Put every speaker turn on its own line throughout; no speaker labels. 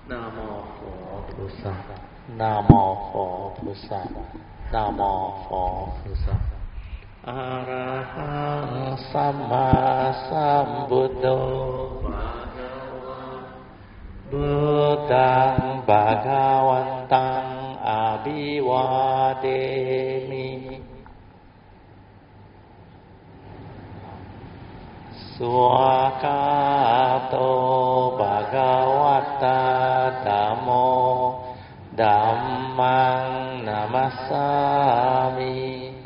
นะโมโหตุสัพนะโมโหตุสัพนะโมโหตุสัพอะระหังสัมมาสัมพุทโธบุตังภะคะวันตังอะภิวาเทมิสุขะโตภะคะวะตาธัมโมธัมมังนะมัสสามิ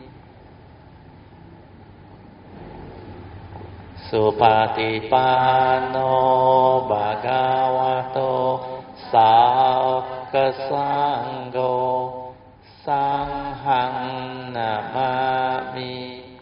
สุปฏิปันโนภะคะวะโตสาวกสังโฆสังฆังนะมามิ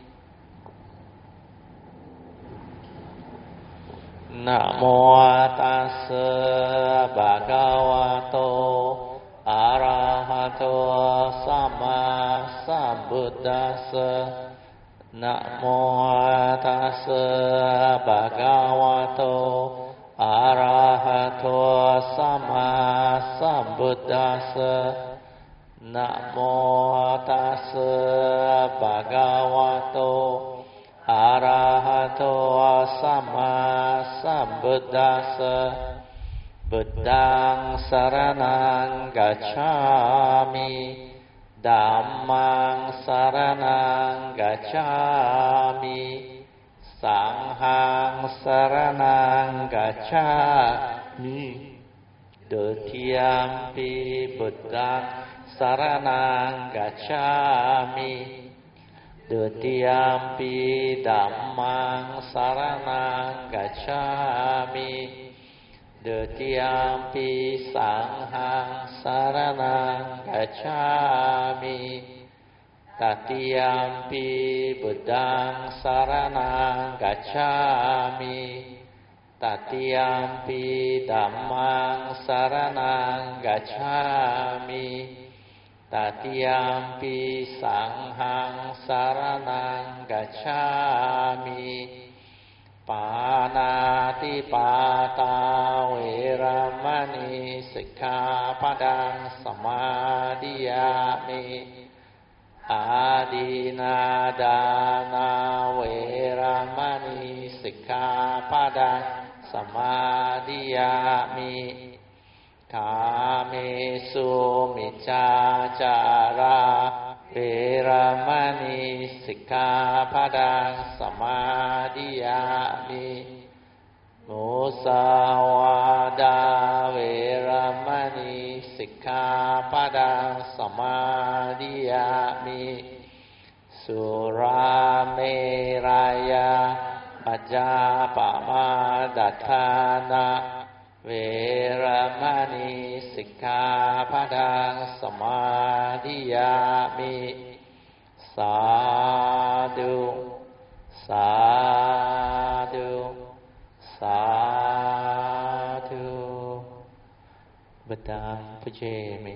นะโมตัสสะภะคะวะโตอะระหะโตสัมมาสัมพุทธัสสะนะโมตัสสะภะคะวะโตอะระหะโตสัมมาสัมพุทธัสสะนะโมตัสสะภะคะวะโตอะระหะโตสัมมาสัมพุทธัสสะบุตตังสรณังกัจฉามิธัมมังสรณังกัจฉามิสังฆังสรณังกัจฉามิดุติยมปิบุตตังสรณังกัจฉามิดุติยมปิธัมมังสรณังกัจฉามิดุติยมปิสังฆังสรณังกัจฉามิตติยมปิบุตตังสรณังกัจฉามิตติยมปิธัมมังสรณังกัจฉามิตติยมปิสังฆังสรณังกัจฉามิปานาติปาตาเวรมณีสิกขาปดังสมาธิยามิอาดินาดานาเวรมณีสิกขาปดังสมาธิยามิกาเมสุมิจฉาจาราเวรมณีสิกขาปดังสมาธิยามิมุสาวาทาเวรมณีสิกขาปดังสมาธิยามิสุราเมรยาปัจจาปมาดัฏฐานะเวรมณีสิกขาปดังสมาธิยามิสาธุสาธุสาธุบุตตังพุเชมิ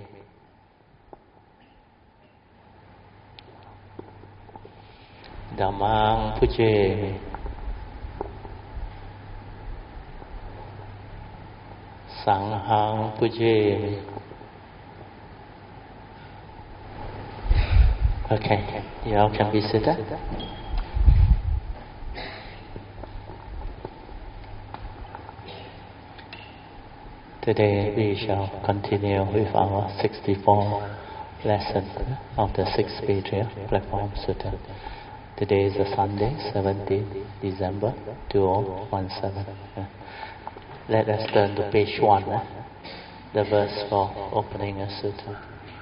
ธัมมังพุเชมิสังฆังพุเชมิ Okay, you all can be seated. Today we shall continue with our 64th lesson of the 6th Patriarch Platform Sutta. Today is a Sunday, 17th December 2017. Let us turn to page 1, the verse for opening a sutta.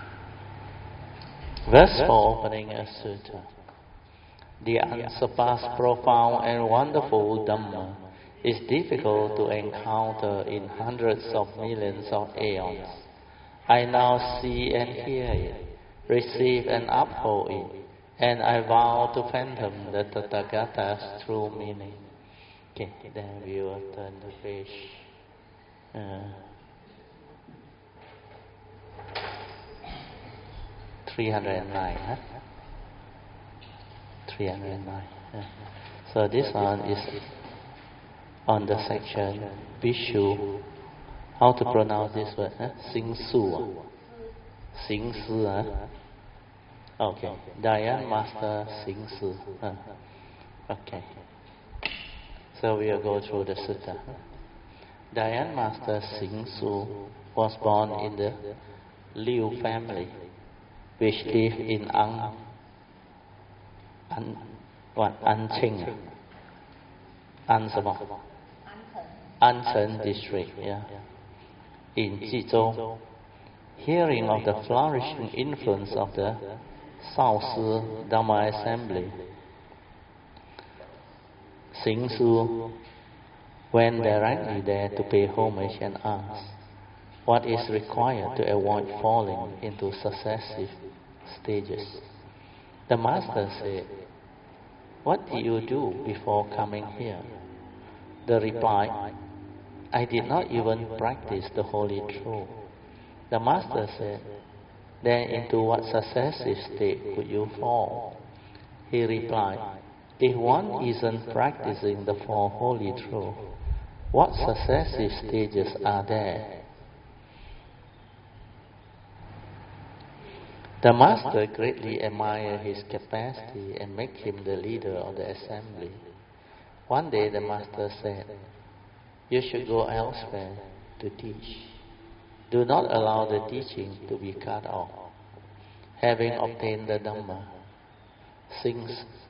Verse for opening a sutta. The unsurpassed, profound and wonderful Dhamma is difficult to encounter in hundreds of millions of aeons. I now see and hear it, receive and uphold it, and I vow to fathom the Tathagata's true meaning. Okay, then we will turn the page. 309, huh? 309. So this one is on the section Bhikshu How to pronounce this word? Sing Su. Sing Su. Okay. Dayan Master Sing Su. Okay. So we will go through the sutta. Dayan Master Sing Su was born in the Liu family, which lived in Anqing. Ancheng district, in Jizhou. Hearing of the flourishing influence of the Shaosi Dhamma Assembly, Sing Su went directly there to pay homage and asked what is required to avoid falling into successive stages. The master said, "What did you do before coming here?" The reply, "I did not even practice the Holy Truth." The master said, "Then into what successive state could you fall?" He replied, "If one isn't practicing the Four Holy Truths, what successive stages are there?" The master greatly admired his capacity and made him the leader of the assembly. One day the master said, "You should go elsewhere to teach. Do not allow the teaching to be cut off." Having obtained the Dhamma, Sing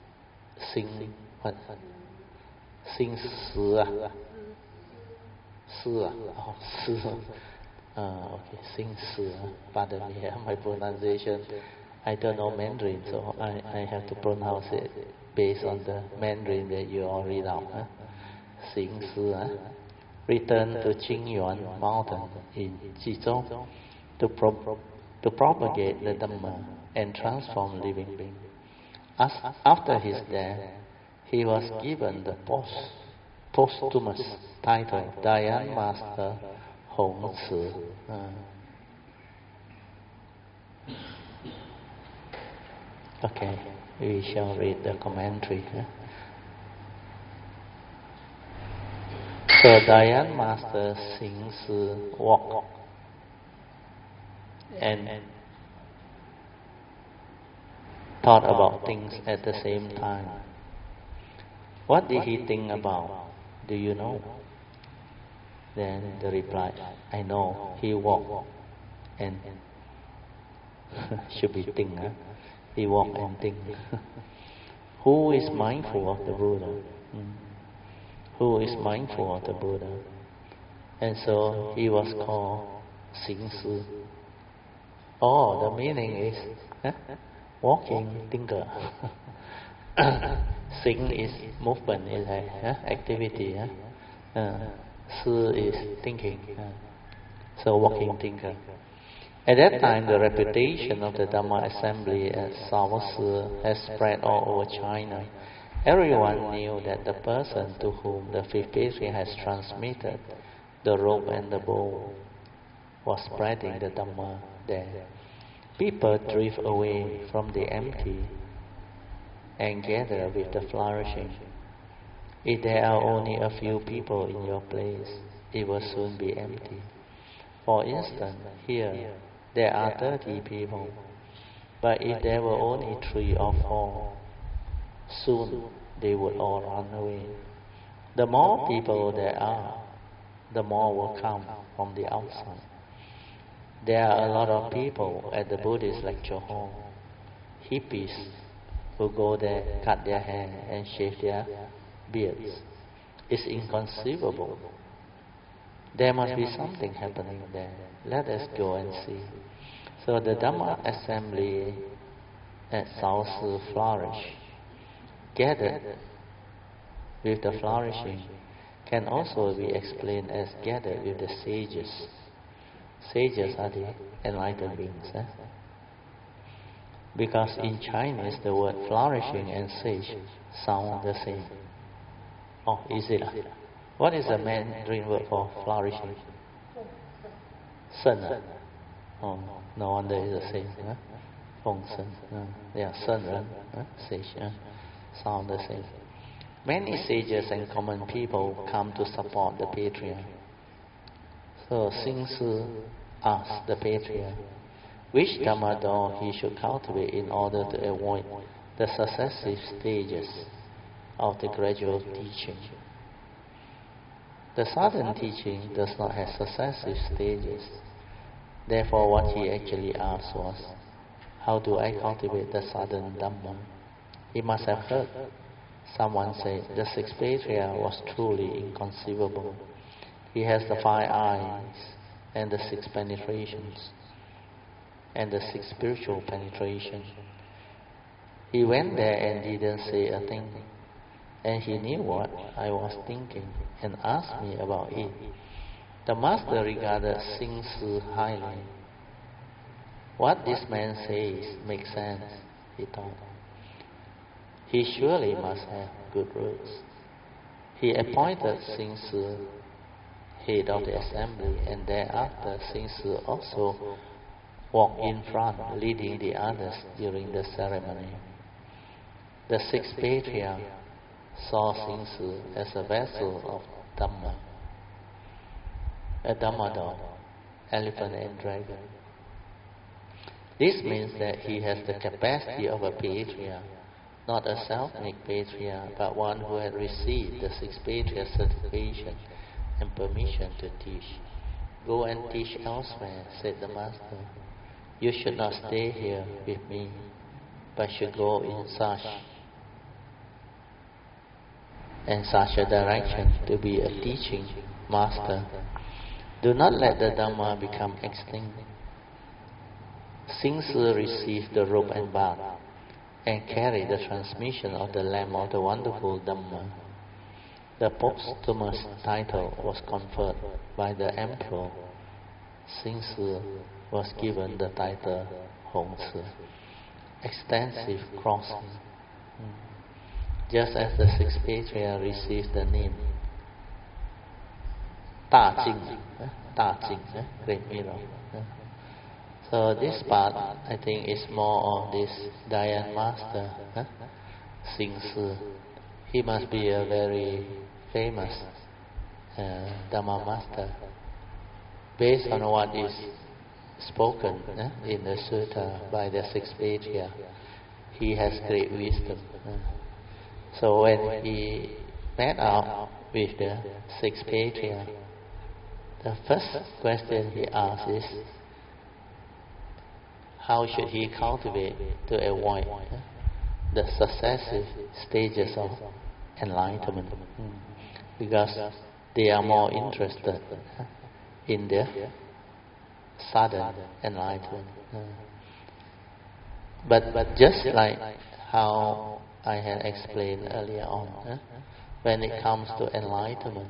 Si, pardon me, my pronunciation, I don't know Mandarin, so I have to pronounce it based on the Mandarin that you all read out. Sing Si returned to Qingyuan mountain in Jizhou to propagate the Dhamma and transform living beings. After his death, he was given the posthumous title Dayan Master Hong Tzu. Okay, we shall read the commentary. So Dayan Master Sing Si walked and thought about things at the same time. What did he think about? Do you know? Then the reply, "I know, he walked and should be think. He walked and think." Who is mindful of the Buddha? Who is mindful of the Buddha? And so he was called Sing Si. Oh, the meaning is walking thinker. Sing is movement, is activity. Si is thinking. So walking thinker. At that time, the reputation of the Dhamma Assembly at Shaosi has spread all over China. Everyone knew that the person to whom the fifth patriarch has transmitted the robe and the bowl was spreading the Dhamma there. People drift away from the empty and gather with the flourishing. If there are only a few people in your place, it will soon be empty. For instance, here there are 30 people, but if there were only 3 or 4, soon they would all run away. The more people there are, the more will come from the outside. There are a lot of people at the Buddhist lecture hall, hippies who go there, cut their hair and shave their beards. It's inconceivable. There must be something happening there. Let us go and see. So the Dhamma Assembly at Shaosi flourished. Gathered with the flourishing can also be explained as gathered with the sages. Sages are the enlightened beings. Because in Chinese the word flourishing and sage sound the same. Oh, is it? What is the Mandarin word for flourishing? Shen. Oh, no wonder it's the same. Feng Shen. Yeah, Shen Ren, sage. Sound the same. Many sages and common people come to support the patriarch. So Sing Si asked the patriarch which Dhamma door he should cultivate in order to avoid the successive stages of the gradual teaching. The sudden teaching does not have successive stages. Therefore, what he actually asked was, how do I cultivate the sudden Dhamma? He must have heard someone say, the sixth patriarch was truly inconceivable. He has the 5 eyes and the 6 penetrations and the 6 spiritual penetrations. He went there and didn't say a thing. And he knew what I was thinking and asked me about it. The master regarded Sing Si highly. What this man says makes sense, he thought. He surely must have good roots. He appointed Sing Si head of the assembly, and thereafter Sing Si also walked in front, leading the others during the ceremony. The sixth patriarch saw Sing Si as a vessel of Dhamma, a Dhamma dog, elephant and dragon. This means that he has the capacity of a patriarch, not a self-made patriarch, but one who had received the sixth patriarch certification and permission to teach. Go and teach elsewhere, said the master. You should not stay here with me, but should go in such a direction to be a teaching master. Do not let the Dhamma become extinct. Sing Si received the robe and bath and carried the transmission of the lamp of the wonderful Dhamma. The posthumous title was conferred by the emperor. Sing Si was given the title Hong Si, extensive crossing, just as the sixth patriarch received the name Ta Jing, great mirror. So this part, I think, is more of this Dayan master, Sing Si. He must be a very famous Dhamma master. Based on what is spoken in the sutta by the sixth patriarch, he has great wisdom. So when he met up with the sixth patriarch, the first question he asked is, how should he cultivate to avoid the successive stages of enlightenment? Because they are more interested in the sudden enlightenment. But just like how I had explained earlier on, when it comes to enlightenment,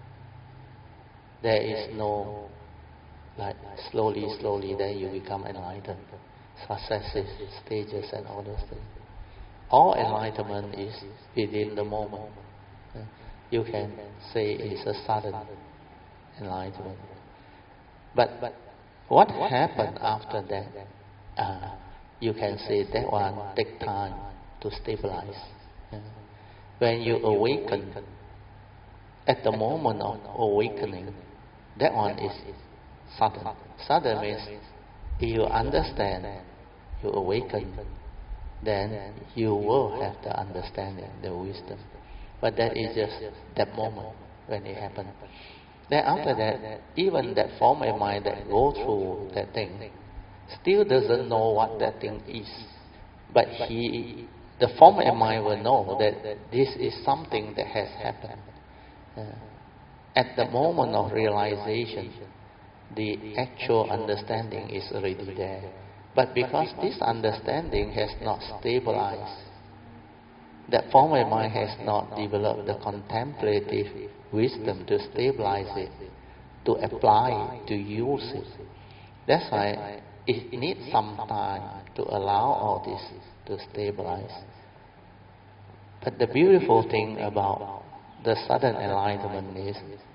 there is no like slowly then you become enlightened, successive stages and all those things. All enlightenment is within the moment. You can say it's a sudden enlightenment. But what happened after that? You can say that one take time to stabilize. When you awaken, at the moment of awakening, that one is sudden. Sudden means if you understand, you awaken, then you will have the understanding, the wisdom. But that is just that moment when it happens. Then after that, even that form of mind that go through that thing still doesn't know what that thing is. But the form of mind will know that this is something that has happened. At the moment of realization, the actual understanding is already there. But because this understanding has not stabilized, that form of mind has not developed the contemplative wisdom to stabilize it, to apply it, to use it. That's why it needs some time to allow all this to stabilize. But the beautiful thing about the sudden enlightenment is,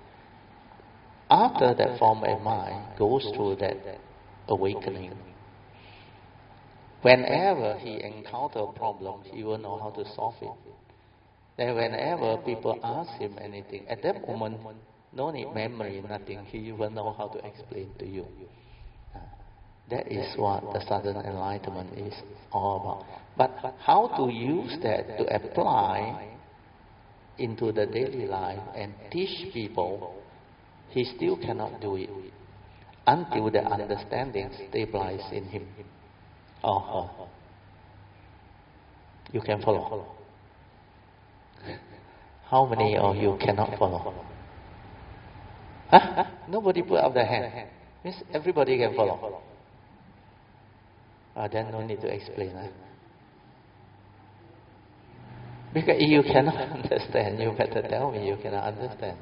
after that form of mind goes through that awakening, whenever he encounters a problem, he will know how to solve it. Then whenever people ask him anything, at that moment, no need memory, nothing. He will know how to explain to you. That is what the sudden enlightenment is all about. But how to use that to apply into the daily life and teach people, he still cannot do it until the understanding stabilizes in him or her. You can follow. How many of you cannot follow? Huh? Nobody put up their hand. Means everybody can follow. Then no need to explain. Because you cannot understand, you better tell me you cannot understand.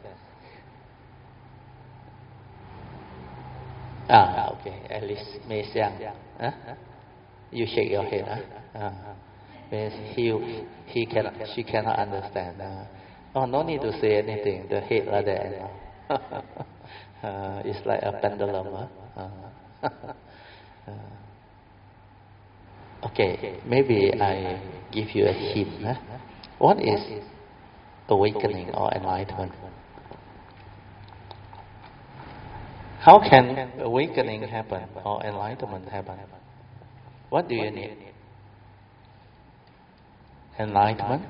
Okay. At least Mei Xiang. You shake your head. Means she cannot understand. No need to say anything. The head like that. It's like a pendulum. Okay, maybe I give you a hint. What is awakening or enlightenment? How can awakening happen or enlightenment happen? What do you need? Enlightenment?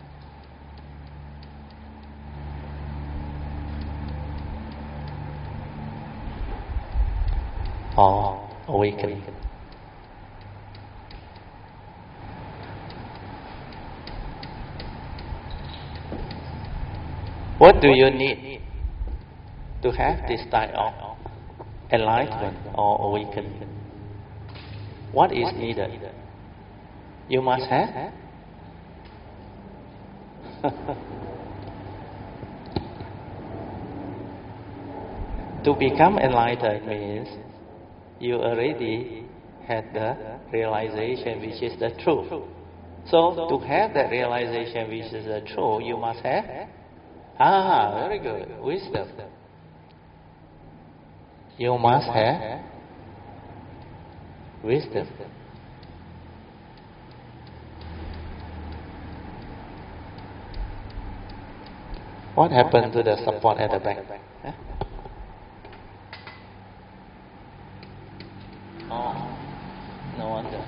Or awakening? What do you need to have this type of enlightenment or awakening? What is needed? You must have. To become enlightened means you already had the realization which is the truth. So to have that realization which is the truth, you must have very good. Wisdom. You must have wisdom. What happened to the support at the back? No wonder.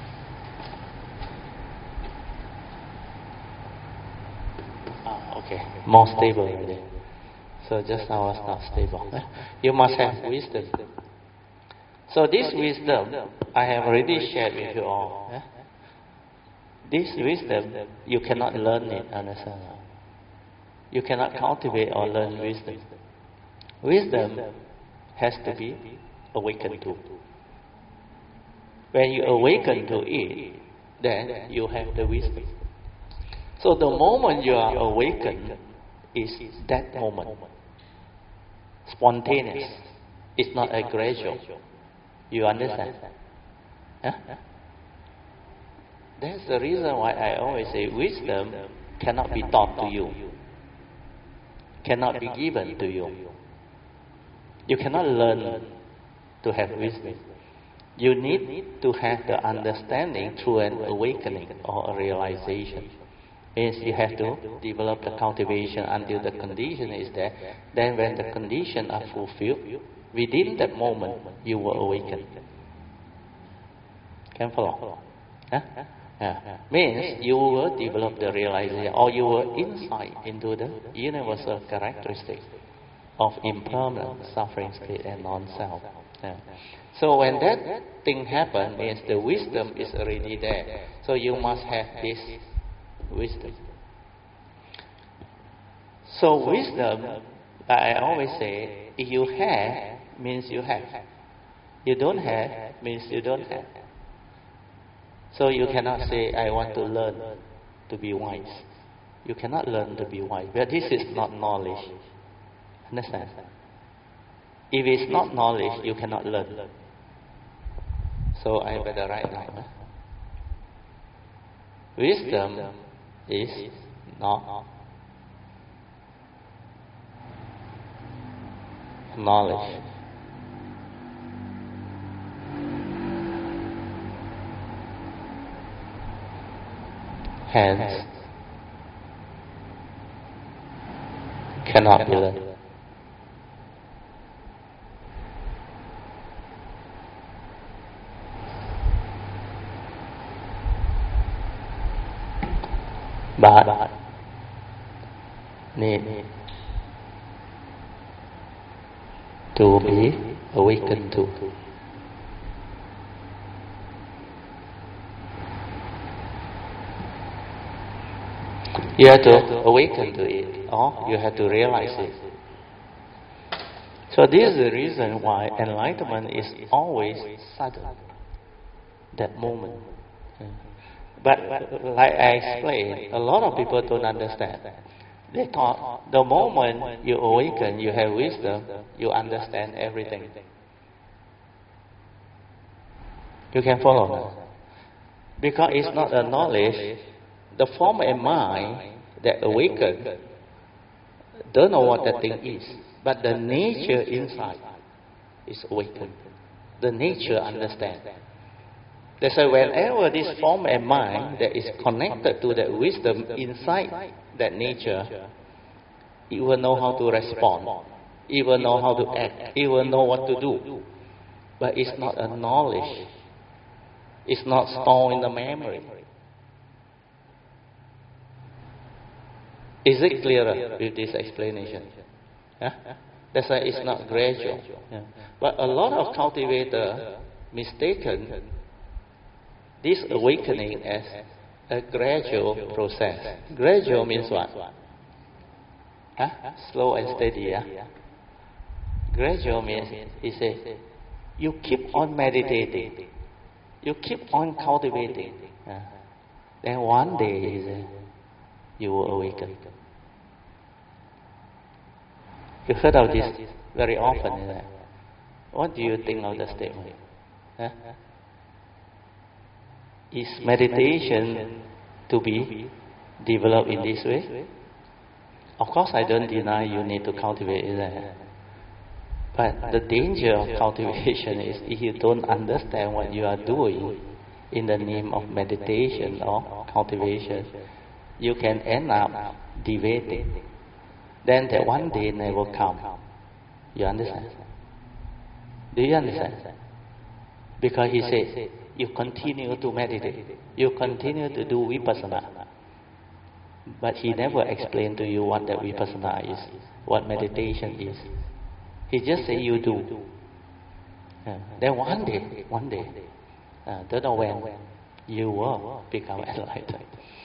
Okay, more stable already. So just now was not stable. You must have wisdom. So this wisdom, I have already shared with you all. This wisdom, you cannot learn it, understand? You cannot cultivate or learn wisdom. Wisdom has to be awakened to. When you awaken to it, then you have the wisdom. So the moment you are awakened is that moment. Spontaneous. It's not a gradual. You understand? That's the reason why I always say wisdom cannot be taught to you. Cannot be given to you. You cannot learn to have wisdom. You need to have the understanding through an awakening or a realization. Means you have to develop the cultivation until the condition is there. Then when the conditions are fulfilled, within that moment you will awaken. Can follow? Means you will develop the realization or you will insight into the universal characteristics of impermanent suffering state and non-self. So when that thing happens, means the wisdom is already there. So you must have this wisdom. So wisdom, like I always say, if you have, means you have. You don't have, means you don't have. So you cannot say, I want to learn to be wise. You cannot learn to be wise. But this is not knowledge. Understand? If it's not knowledge, you cannot learn. So I better write now. Wisdom is not knowledge. Hence, cannot be learned. but need to be awakened to. You have to awaken to it, or you have to realize it. So this is the reason why enlightenment is always sudden, that moment. But like I explained, a lot of people don't understand. They thought the moment you awaken, you have wisdom, you understand everything. You can follow that. Because it's not a knowledge. The form and mind that awaken don't know what the thing is. But the nature inside is awakened. The nature understands. That's why whenever this form and mind that is connected to that wisdom inside that nature, it will know how to respond. It will know how to act. It will know what to do. But it's not a knowledge. It's not stored in the memory. Is it clearer with this explanation? That's why it's not gradual. But a lot of cultivators mistaken this awakening as a gradual process. Gradual means what? Slow and steady. Gradual means, he says, you keep on meditating. You keep on cultivating. Then one day, you will awaken. You've heard of this very often, isn't it? What do you think of the statement? Is meditation to be developed in this way? Of course, I don't deny you need to cultivate it. But the danger of cultivation is if you don't understand what you are doing in the name of meditation or cultivation, you can end up deviating. Then that one day never come. You understand? Do you understand? Because he says, you continue to meditate. You continue to do vipassana. But he never explained to you what that vipassana is, what meditation is. He just say you do. Then one day, don't know when, you will become enlightened.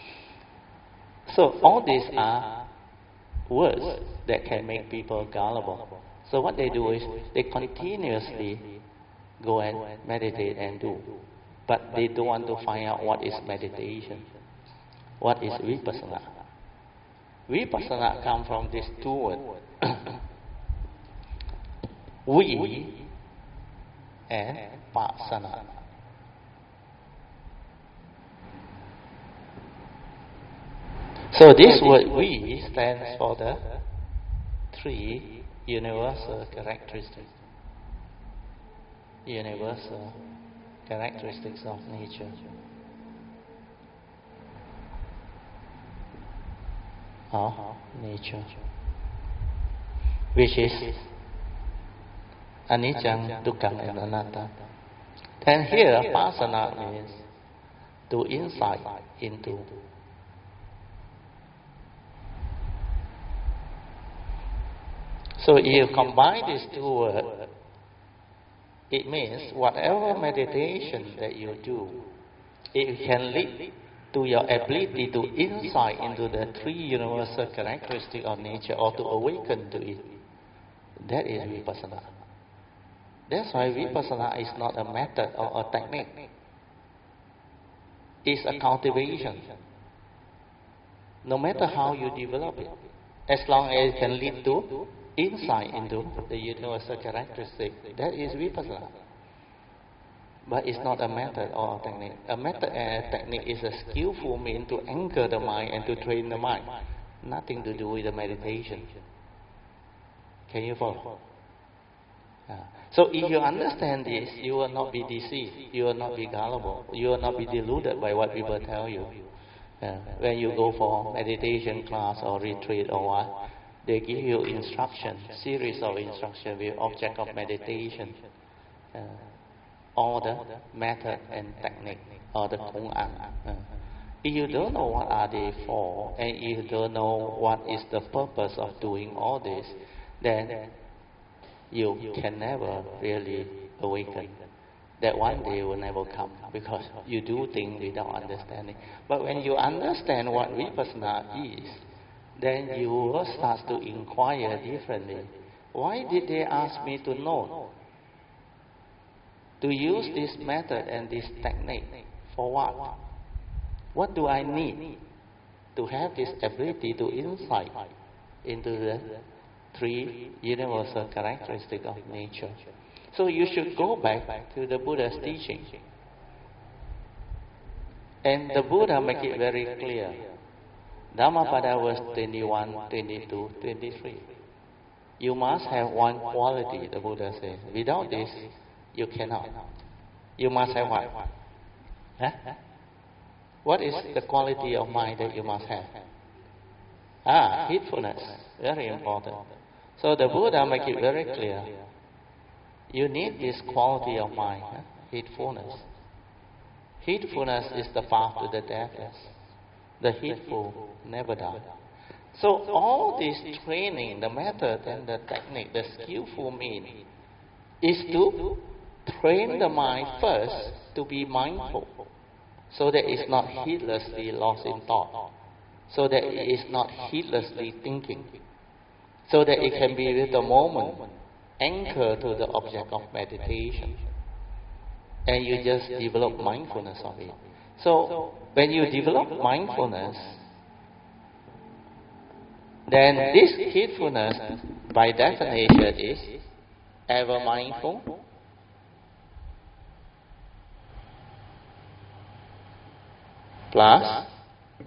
So all these are words that can make people gullible. So what they do is they continuously go and meditate and do. But they don't want to find out what is meditation. What is vipassana? Vipassana comes from these two words. Vi and Passana. So this word Vi stands for the three universal characteristics. Universal characteristics of nature. Which is anicca, dukkha, and anatta. Then here, Passana means to insight into. So if you combine these two words, it means whatever meditation that you do, it can lead to your ability to insight into the three universal characteristics of nature or to awaken to it. That is vipassana. That's why vipassana is not a method or a technique. It's a cultivation. No matter how you develop it, as long as it can lead to insight into the universal characteristic, that is vipassana. But it's not a method or a technique. A method and a technique is a skillful means to anchor the mind and to train the mind. Nothing to do with the meditation. Can you follow? So if you understand this, you will not be deceived. You will not be gullible. You will not be deluded by what people tell you. When you go for meditation class or retreat or what, they give you instruction, series of instruction with object of meditation, or the method and technique, or the Kung An. If you don't know what are they for, and you don't know what is the purpose of doing all this, then you can never really awaken. That one day will never come because you do things without understanding. But when you understand what vipassana is, then you will start to inquire differently. Why did they ask me to know? To use this method and this technique for what? What do I need to have this ability to insight into the three universal characteristics of nature? So you should go back to the Buddha's teaching. And the Buddha make it very clear. Dhammapada verse 21, 22, 23. You must have one quality, the Buddha says. Without this, you cannot. You must have what? Huh? What is the quality of mind that you must have? Heedfulness. Very important. So the Buddha make it very clear. You need this quality of mind, heedfulness. Heedfulness is the path to the deathless. The heedful never die. So all this training, the method and the technique, the skillful means, is to train the mind first to be mindful, so that it's not heedlessly lost in thought, so that it is not heedlessly thinking, so that it can be with the moment, anchor to the object of meditation, and you just develop mindfulness of it. So when you develop mindfulness, then this heedfulness by definition is ever mindful, plus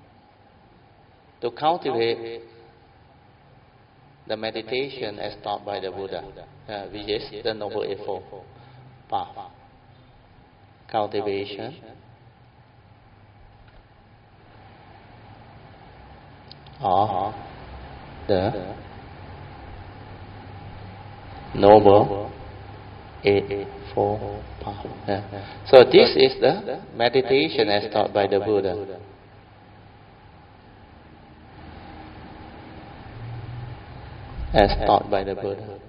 to cultivate the meditation as taught by the Buddha, which is the Noble Eightfold Path. Cultivation of the Noble Eightfold Path. So this is the meditation as taught by the Buddha. As taught by the Buddha.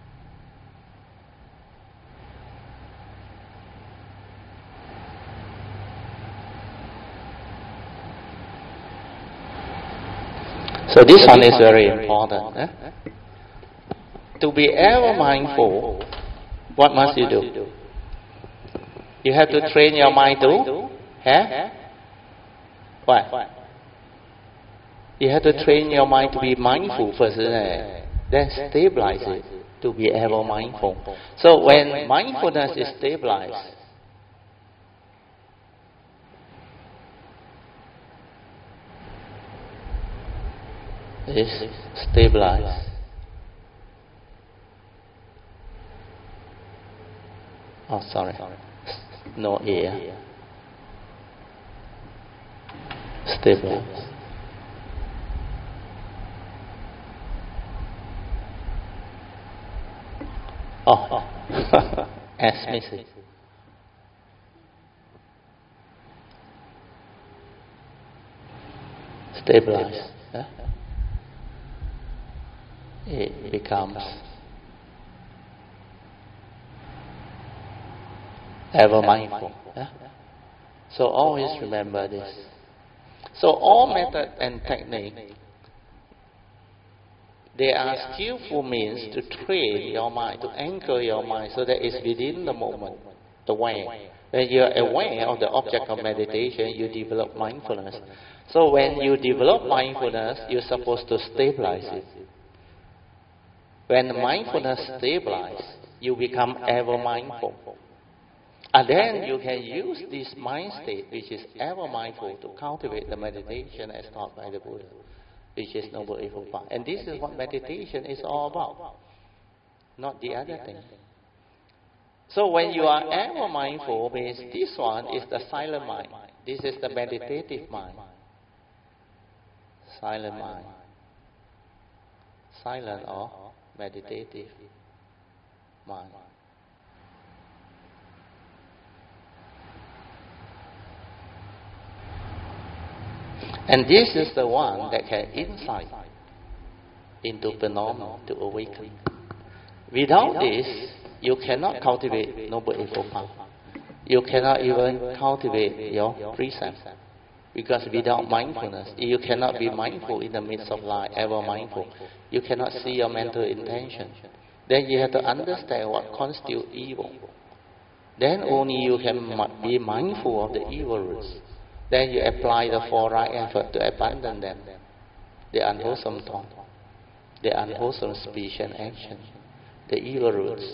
So this one is very important. To be ever mindful, what must you do? You have to train your mind to have what? You have to train your mind to be mindful first, isn't it? Then stabilize it to be ever mindful. So when mindfulness is stabilized, Oh, sorry. No ear. Stabilize. Oh, S missing. Stabilize. It becomes ever mindful. So always remember this. So all method and technique, they are skillful means to train your mind, to anchor your mind so that it's within the moment, aware. When you are aware of the object of meditation, you develop mindfulness. So when you develop mindfulness, you're supposed to stabilize it. When mindfulness stabilizes, you become ever mindful. And then you can use this mind state, which is ever mindful, to cultivate the meditation as taught by the Buddha, which is Noble Eightfold Path. And this is what meditation is all about, not the other thing. So when you are ever mindful, means this one is the silent mind. This is the meditative mind. Silent mind. Silent or meditative mind. And this is the one that can insight into phenomena to awaken. Without this, you cannot cultivate Noble Eightfold Path. You cannot even cultivate your precepts. Because without mindfulness, you cannot be mindful in the midst of life, ever mindful. You cannot see your mental intention. Then you have to understand what constitutes evil. Then only you can be mindful of the evil roots. Then you apply the four right effort to abandon them. The unwholesome thought, the unwholesome speech and action, the evil roots.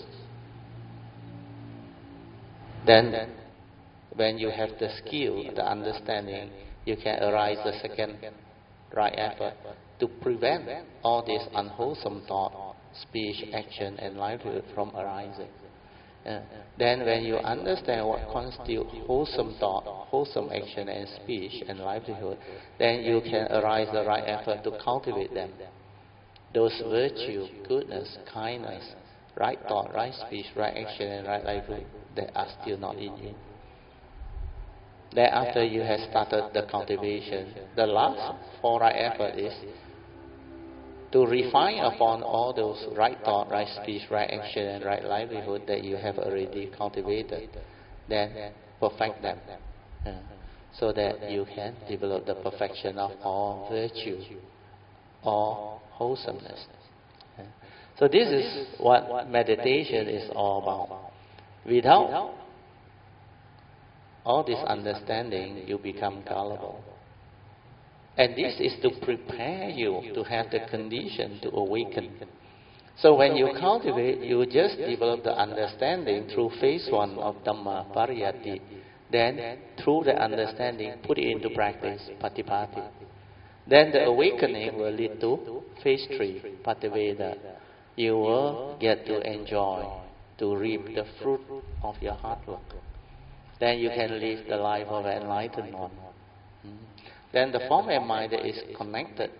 Then, when you have the skill, the understanding, you can arise the second right effort to prevent all this unwholesome thought, speech, action, and livelihood from arising. Then when you understand what constitutes wholesome thought, wholesome action and speech and livelihood, then you can arise the right effort to cultivate them. Those virtue, goodness, kindness, right thought, right speech, right action and right livelihood that are still not in you. Then after you have started the cultivation, the last four right effort is to refine upon all those right thought, right speech, right action, and right livelihood that you have already cultivated, then perfect them, so that you can develop the perfection of all virtue, all wholesomeness. So this is what meditation is all about. Without all this understanding, you become gullible. And this is to prepare you to have the condition to awaken. So when you cultivate, you just develop the understanding through phase one of Dhamma Pariyatti. Then, through the understanding, put it into practice, Patipatti. Then the awakening will lead to phase three, Pativeda. You will get to enjoy, to reap the fruit of your hard work. Then you can live the life of an enlightened one. Then the form and mind that is connected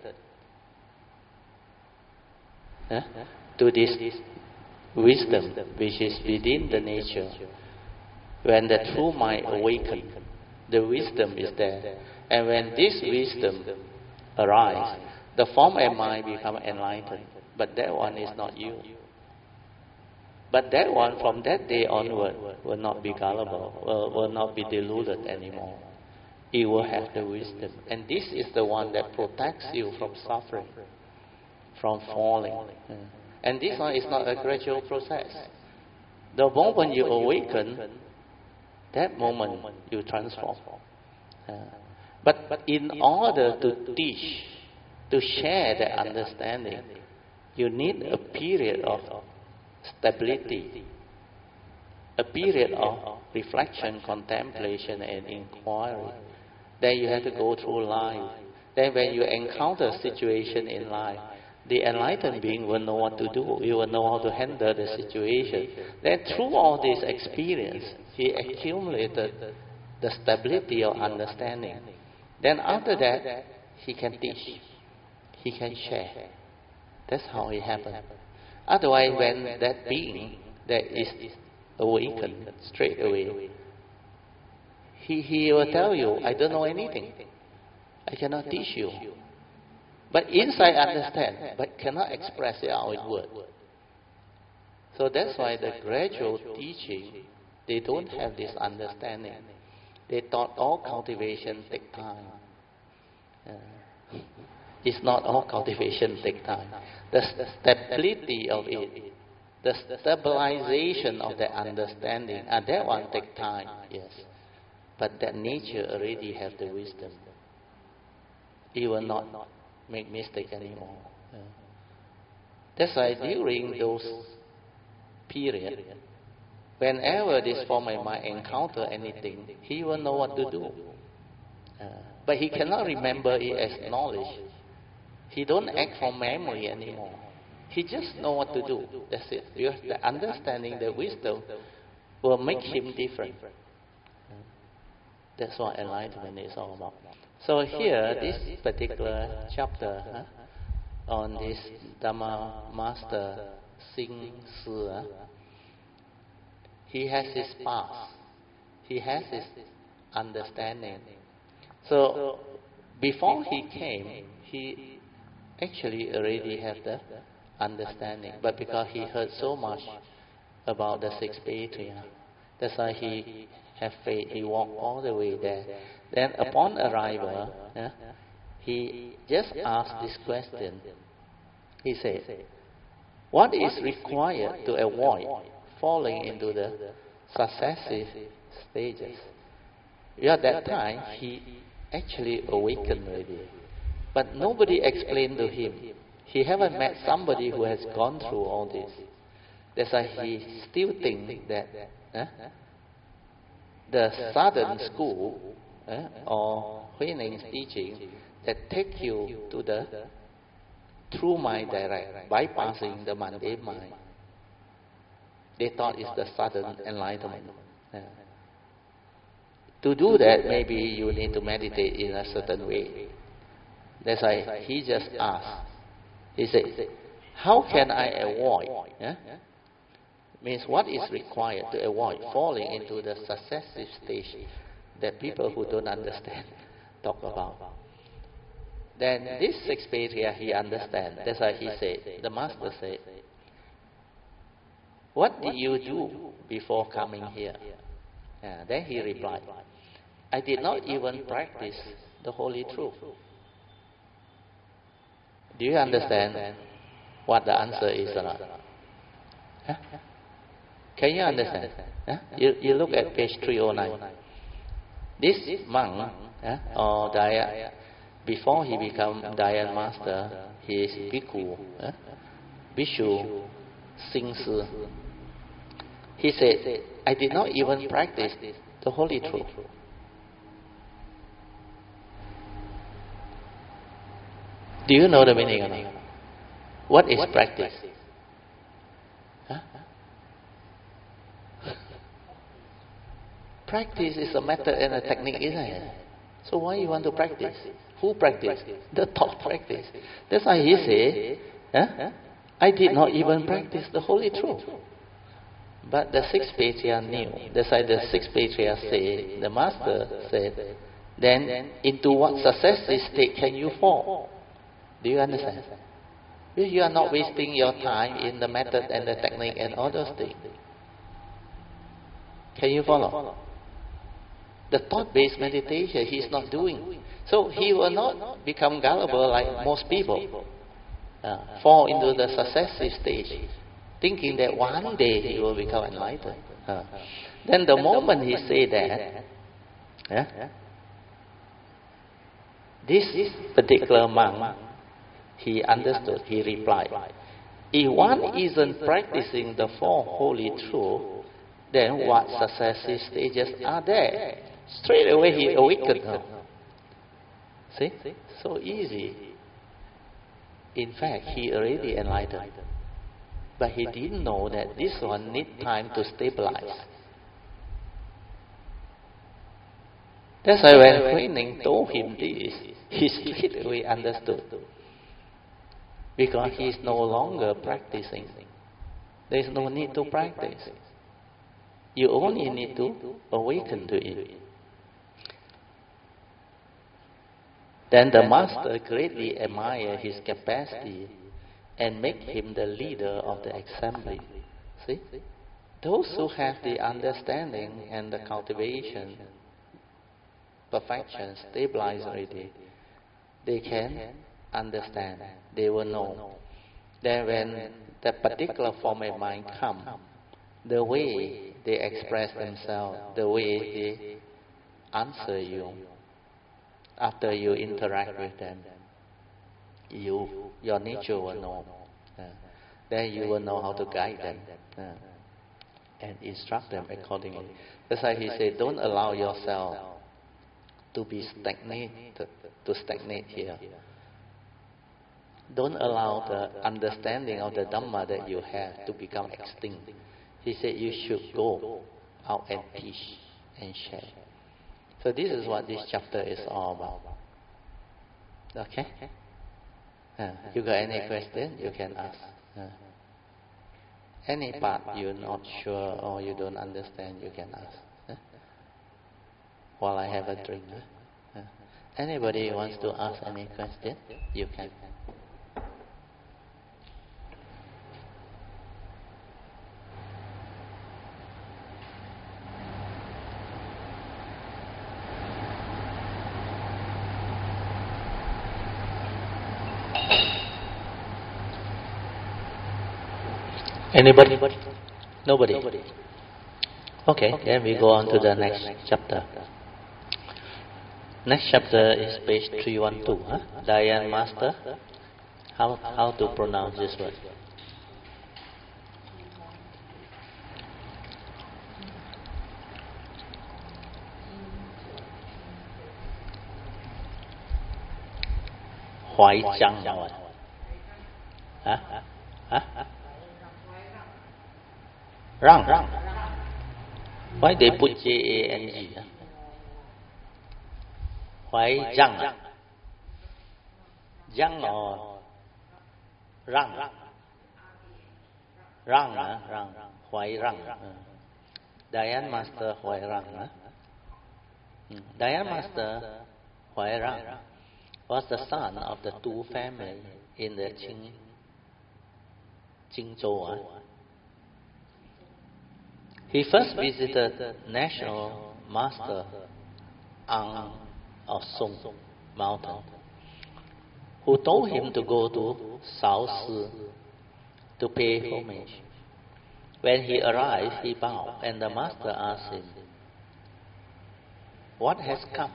to this wisdom which is within the nature. When the true mind awakens, the wisdom is there. And when this wisdom arises, the form and mind become enlightened. But that one is not you. But that one from that day onward will not be gullible, will not be deluded anymore. It will have the wisdom. And this is the one that protects you from suffering, from falling. And this one is not a gradual process. The moment you awaken, that moment you transform. But in order to teach, to share that understanding, you need a period of stability, a period of reflection, contemplation, and inquiry. Then you have to go through life. Then when you encounter a situation in life, the enlightened being will know what to do. He will know how to handle the situation. Then through all this experience, he accumulated the stability of understanding. Then after that, he can teach. He can share. That's how it happens. Otherwise, when that being that is awakened straight away, he will tell you, I don't know anything. I cannot teach you. But inside understand, but cannot express it out in words. So that's why the gradual teaching, they don't have this understanding. They thought all cultivation take time. It's not all cultivation take time. The stability of it, the stabilization of the understanding, and that one take time, yes. But that nature already has the wisdom. It will not make mistake anymore. That's why during those periods, whenever this form of mind encounter anything, he will know what to do. But he cannot remember it as knowledge. He don't act from memory anymore. He just know what to do. That's it. Because the understanding, the wisdom will make him different. That's what enlightenment is all about. So here, this particular chapter on this Dhamma Master Sing Si, he has his path. He has his understanding. So before he came, he actually already had the understanding, but because he heard so much about the six patriarchs, that's why he had faith. He walked all the way there. Then upon arrival, he just asked this question. He said, what is required to avoid falling into the successive stages? At that time, he actually awakened already. But nobody explained to him. He haven't met somebody who has gone through all this. That's why he still thinks that the southern school or Huineng's teaching that take you to the true mind direct, bypassing the mundane mind. They thought it's the southern enlightenment. To do that, maybe you need to meditate in a certain way. That's why he just asked. He said, how can I avoid? Means what is required to avoid falling into the successive stage that people who don't understand talk about. Then this six patriarch he understands. That's why he said, the master said, what did you do before coming here? Then he replied, I did not even practice the holy truth. Do you understand what the answer is or not? Can you understand? You look at page 309. This monk, or Daya, before he become Dayan master, he is Bhikkhu, Bhikkhu Sing Si. He said, I did not even practice the holy truth. Do you know the meaning of it? What is practice? Practice is a method and a technique, isn't it? So why you want to practice? Who practice? The thought practice. That's why he said, I did not even practice the holy truth. But the six patriarchs knew. That's why the six patriarchs say, the master said, then into what successive state can you fall? Do you understand? You are not wasting your time in the method and the technique and all those things. Can you follow? The thought-based meditation he is not doing. So he will not become gullible like most people. Fall into the successive stage, thinking that one day he will become enlightened. Then the moment he say that, this particular monk, he understood, he replied, if one isn't practicing the four holy truths, then what successive stages are there? Straight away he awakened her. See? So easy. In fact, he already enlightened. But he didn't know that this one need time to stabilize. That's why when Huineng told him this, he straight away understood. Because he is no longer practicing. There is no need to practice. You only need to awaken to it. Then the master greatly admired his capacity and make him the leader of the assembly. See? Those who have the understanding and the cultivation, perfection, stabilized already, they can understand. They will know. Then when that particular form of mind come, the way they express themselves, the way they answer you, after you interact with them, your nature will know. Then you will know how to guide them and instruct them accordingly. That's why he said, don't allow yourself to be stagnate here. Don't allow the understanding of the Dhamma that you have to become extinct. He said you should go out and teach and share. So this is what this chapter is all about. Okay? You got any question? You can ask. Any part you're not sure or you don't understand, you can ask. While I have a drink. Anybody wants to ask any question? You can. Anybody? Nobody? Okay, then we go on to the next chapter. Next chapter is page 312. Dayan Master. How to pronounce this word? Hoài Chang rồi. Rang. Why they put J-A-N-G? Hoài Chang. Chang or Rang? Rang. Hoài Rang. Dayan Master Hoài Rang. Dayan Master Hoài Rang was the son of the two families in the Qingzhou. He first visited National Master Ang of Song Mountain, who told him to go to South Sea to pay homage. When he arrived, he bowed, and the master asked him, "What has come?"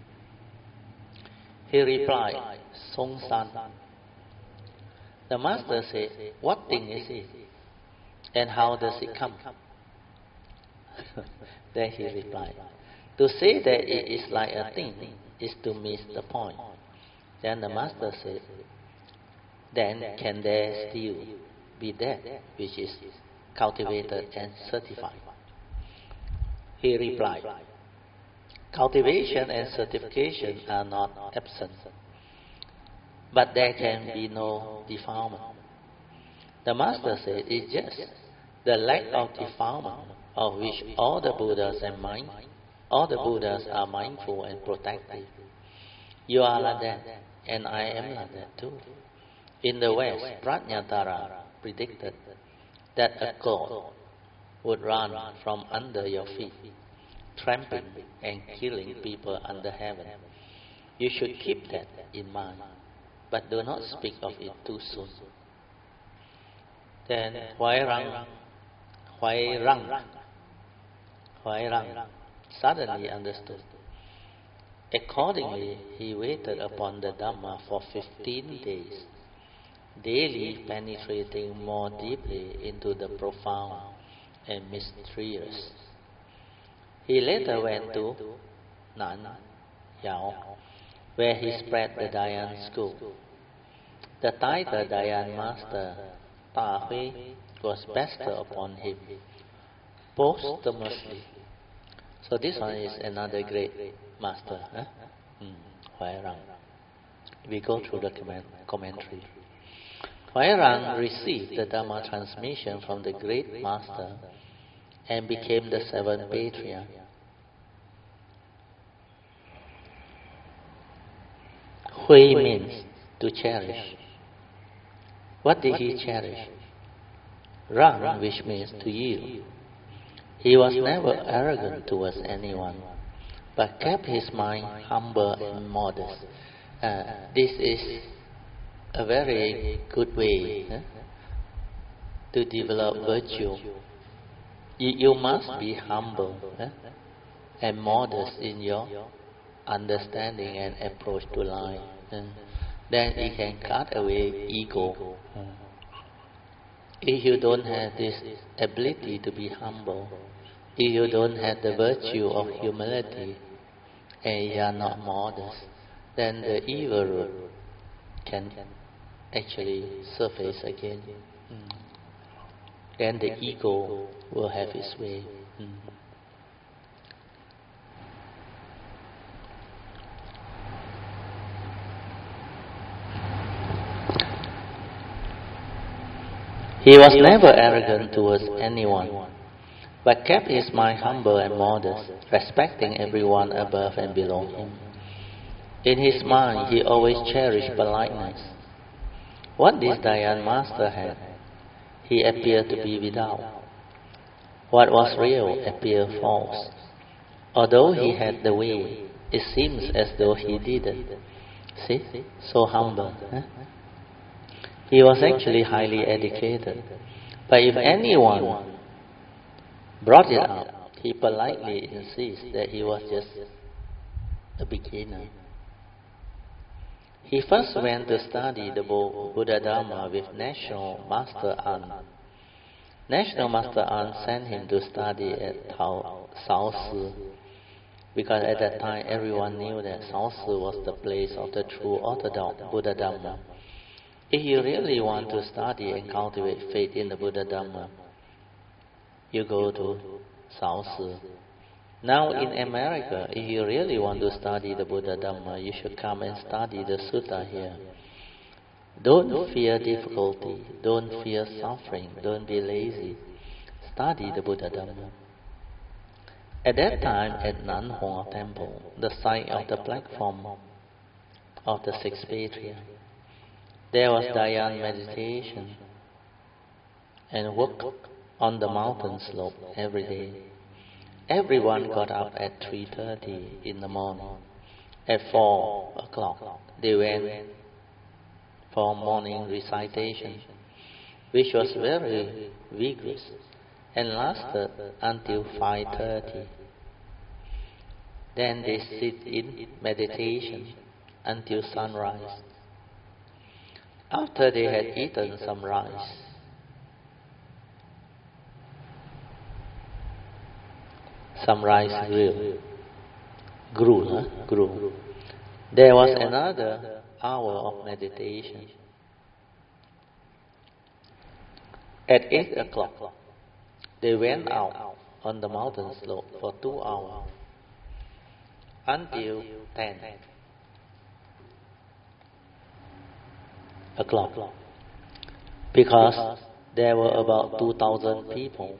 He replied, "Song San." The master said, "What thing is it? And how does it come?" Then he replied, "To say that it is like a thing is to miss the point." Then the master said, "Then can there still be that which is cultivated and certified?" He replied, "Cultivation and certification are not absent, but there can be no defilement." The master said, "It's just the lack of defilement of which all the Buddhas are mindful and protective. You are like that, and I am like that too." In the West, Prajnatara predicted that a god would run from under your feet, trampling and killing people under heaven. You should keep that in mind, but do not speak of it too soon. Then Hoài Rang suddenly understood. Accordingly, he waited upon the Dhamma for 15 days, daily penetrating more deeply into the profound and mysterious. He later went to Nan Yao, where he spread the Dayan school. The title Dayan Master Ta Hui was bestowed upon him posthumously. So this one is another great master, Hoài Rang. We go through the commentary. Hoài Rang received the Dhamma transmission from the great master and became the seventh patriarch. Hui means to cherish. What did he cherish? Rang, which means to yield. He was never arrogant towards anyone, but kept his mind humble and modest. This is a very good way to develop virtue. You must be humble and modest in your understanding and approach to life. Then it can cut away ego. If you don't have this ability to be humble, if you don't have the virtue of humility, and you are not modest, then the evil root can actually surface again. Then the ego will have its way. He was never arrogant towards anyone, but kept his mind humble and modest, respecting everyone above and below him. In his mind, he always cherished politeness. What this Dayan master had, he appeared to be without. What was real appeared false. Although he had the way, it seems as though he didn't. See? So humble. Huh? He was actually highly educated. But if anyone brought it up, he politely insists that he was just a beginner. He first went to study the book Buddha Dharma with National Master An. National Master An sent him to study at Sao Si, because at that time everyone knew that Sao Si was the place of the true orthodox Buddha Dharma. If you really want to study and cultivate faith in the Buddha Dharma, you go to Sao Si. Now in America, if you really want to study the Buddha Dhamma, you should come and study the Sutta here. Don't fear difficulty, don't fear suffering, don't be lazy. Study the Buddha Dhamma. At that time at Nan Hoa Temple, the site of the platform of the sixth patriarch, there was Dayan meditation and work on the mountain slope every day. Everyone got up at 3:30 in the morning. At 4 o'clock, they went for morning recitation, which was very vigorous and lasted until 5:30. Then they sit in meditation until sunrise. After they had eaten some rice, grew. There was another hour of meditation. At 8 o'clock, they went out on the mountain slope for 2 hours until 10 o'clock, because there were about 2,000 people.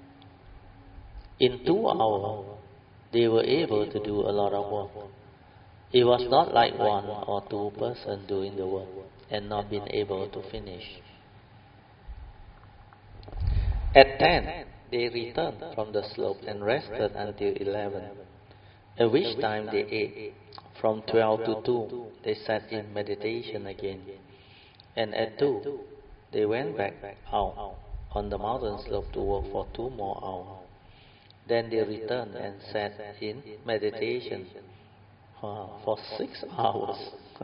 In 2 hours, they were able to do a lot of work. It was not like 1 or 2 persons doing the work and not being able to finish. At 10, they returned from the slope and rested until 11, at which time they ate. From 12 to 2, they sat in meditation again. And at 2, they went back out on the mountain slope to work for 2 more hours. Then they returned and sat in meditation for 6 hours.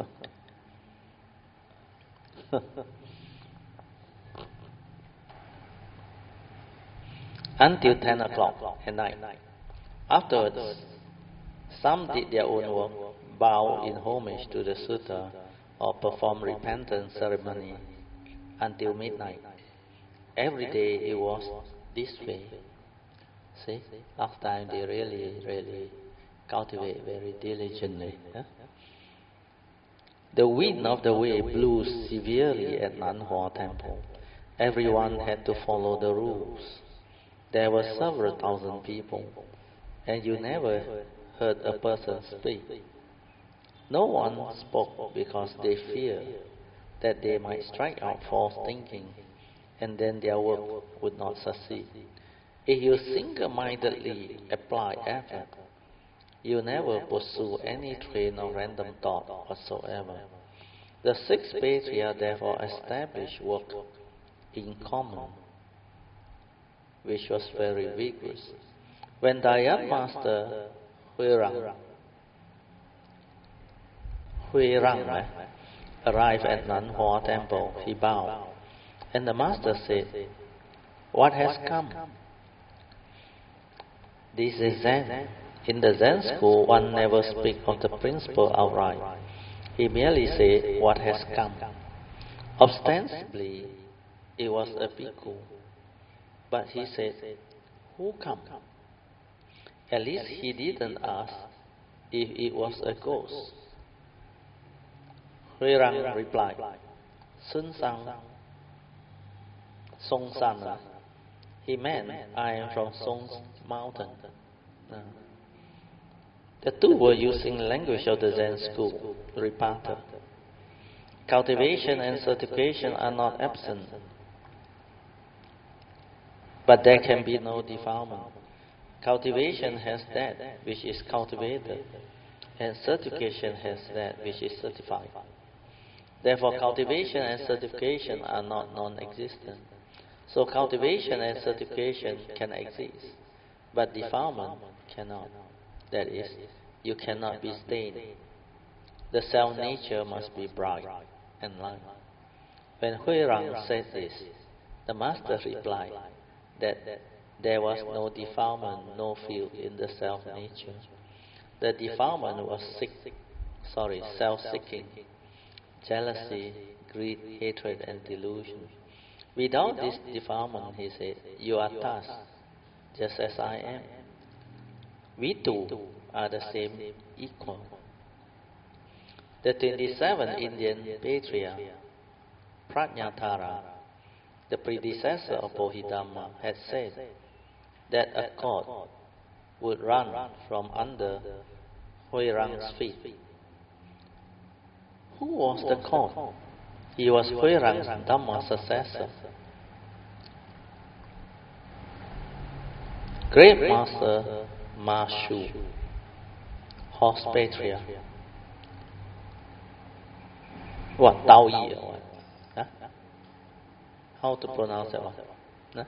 Until 10 o'clock at night. Afterwards, some did their own work, bow in homage to the sutta, or perform repentance ceremony until midnight. Every day it was this way. See, last time they really cultivate very diligently. Huh? The wind of the way blew severely at Nan Hoa Temple. Everyone had to follow the rules. There were several thousand people, and you never heard a person speak. No one spoke because they feared that they might strike out false thinking, and then their work would not succeed. If you single-mindedly apply effort, you never pursue any train of random thought whatsoever. The sixth patriarch therefore established work in common, which was very vigorous. When Dayan Master Hui Rang arrived at Nan Hoa Temple, he bowed, and the Master said, "What has come?" This is Zen. In the Zen school, one never speaks of the principle outright. He merely says, "What has come?" Ostensibly, it was a bhikkhu, but he said, "Who come?" At least he didn't ask if it was a ghost. Huirang replied, "Sun Sang, Song San." He meant, "I am from Song's mountain." The two were using language of the Zen school, Ripata. Cultivation and certification are not absent, but there can be no defilement. Cultivation has that which is cultivated, and certification has that which is certified. Therefore, cultivation and certification are not non-existent. So cultivation and certification can exist, but defilement cannot. That is, you cannot be stained. The self-nature must be bright and light. When Huirang said this, the master replied that there was no defilement, no field in the self-nature. The defilement was self-seeking, jealousy, greed, hatred, and delusion. Without this defilement, he said, you are thus, just as I am. We two are the same, equal. The 27th Indian patriarch, Prajnatara, the predecessor of Bodhidharma, had said that a cord would run from under Huirang's feet. Who was the cord? He was Huirang's Dhamma successor. Great Master Ma Shu, horse patriarch. What, Tao Yi or what? Huh? How to pronounce that one? Huh?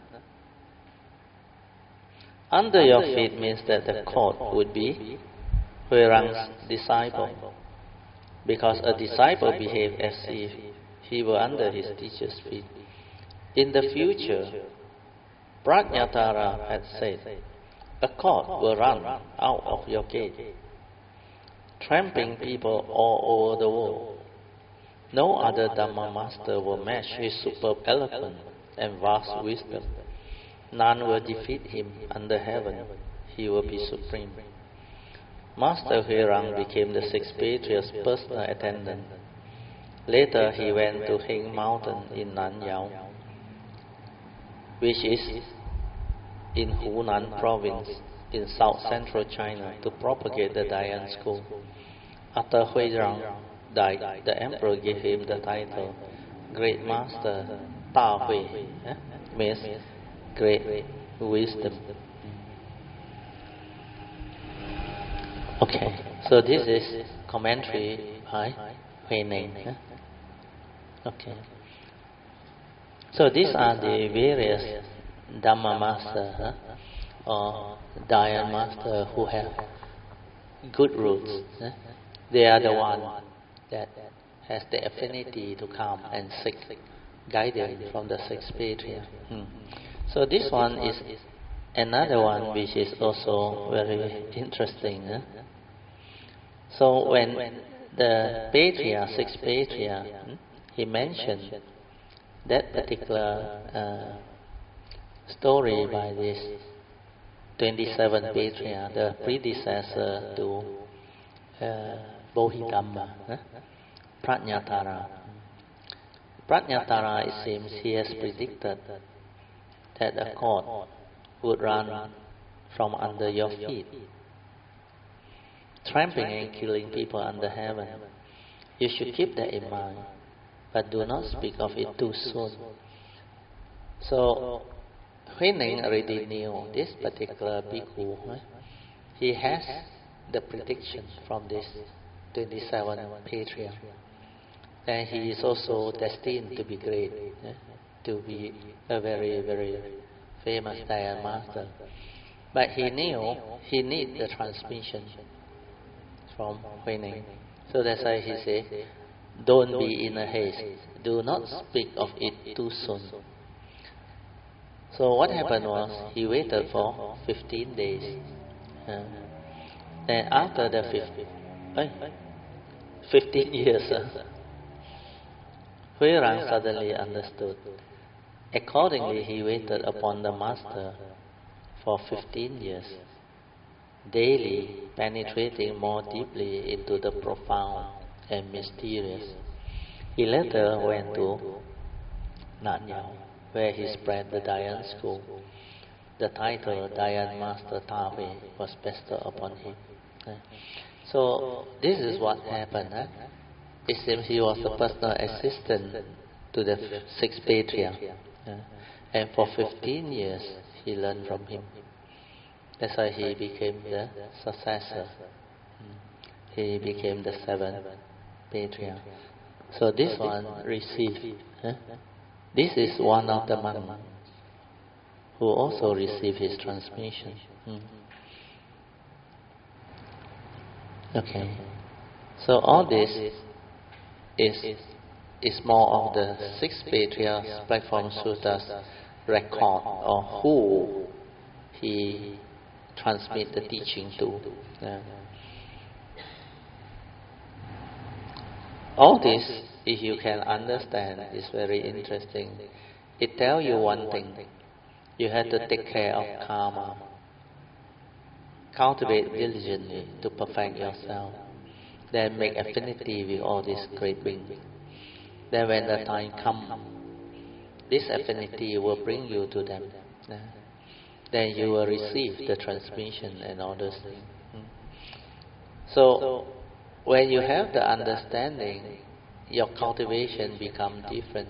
Under your feet means that the cord would be Huirang's disciple, because a disciple behaves as if he were under his teacher's feet. In the future, Prajnatara had said, a cord will run out of your gate, trampling people all over the world. No other Dhamma master will match his superb eloquence and vast wisdom. None will defeat him under heaven. He will be supreme. Master Huirang became the sixth patriarch's personal attendant. Later he went to Heng Mountain in Nanyao, which is in Hunan province in south-central China, to propagate the Dayan school. After Huirang died, the emperor gave him the title Great Master Ta Hui, means great wisdom. Okay, so this is commentary by Huineng. Okay. So these are the various Dhamma master or Dayan master who have good roots. They are the one that has the affinity to come and seek guidance from the sixth patriarch. So this one is another one which is also very interesting. So when the patriarch, sixth patriarch, he mentioned that particular story by this 27th patriarch, the predecessor to Bodhidharma, Prajnatara. Prajnatara, it seems, he has predicted that a cord would run from under your feet, trampling and killing people under heaven. You should keep that in mind, but do not speak of it too soon. So, Huineng already knew this particular bhikkhu. He has the prediction from this 27th patriarch. And he is also destined to be great, to be a very, very famous Dayan master. But he knew he needed the transmission from Huineng. So that's why he said, don't be in a haste. Do not speak of it too soon. So what happened was, he waited for 15 days. Then after the 15 years, Huirang suddenly understood. Accordingly, he waited upon the master for 15 years, daily penetrating more deeply into the profound and mysterious. He later went to Nanyao, where he spread the Dayan school. The title Dayan Master Ta Hui was bestowed upon him. So this is what happened. It seems he was the personal assistant to the sixth patriarch. And for 15 years he learned from him. That's why he became the successor. He became the seventh patriarch. So this one received. This is one of the monks who also received his transmission. Okay. So all this is more of the sixth patriarch's Platform Sutta's record, or who he transmit the teaching to. All this, if you can understand, is very interesting. It tells you one thing: you have to take care of karma, cultivate diligently to perfect yourself, then make affinity with all these great beings. Then when the time comes, this affinity will bring you to them. Then you will receive the transmission and all those things. So, when you have the understanding, your cultivation becomes different.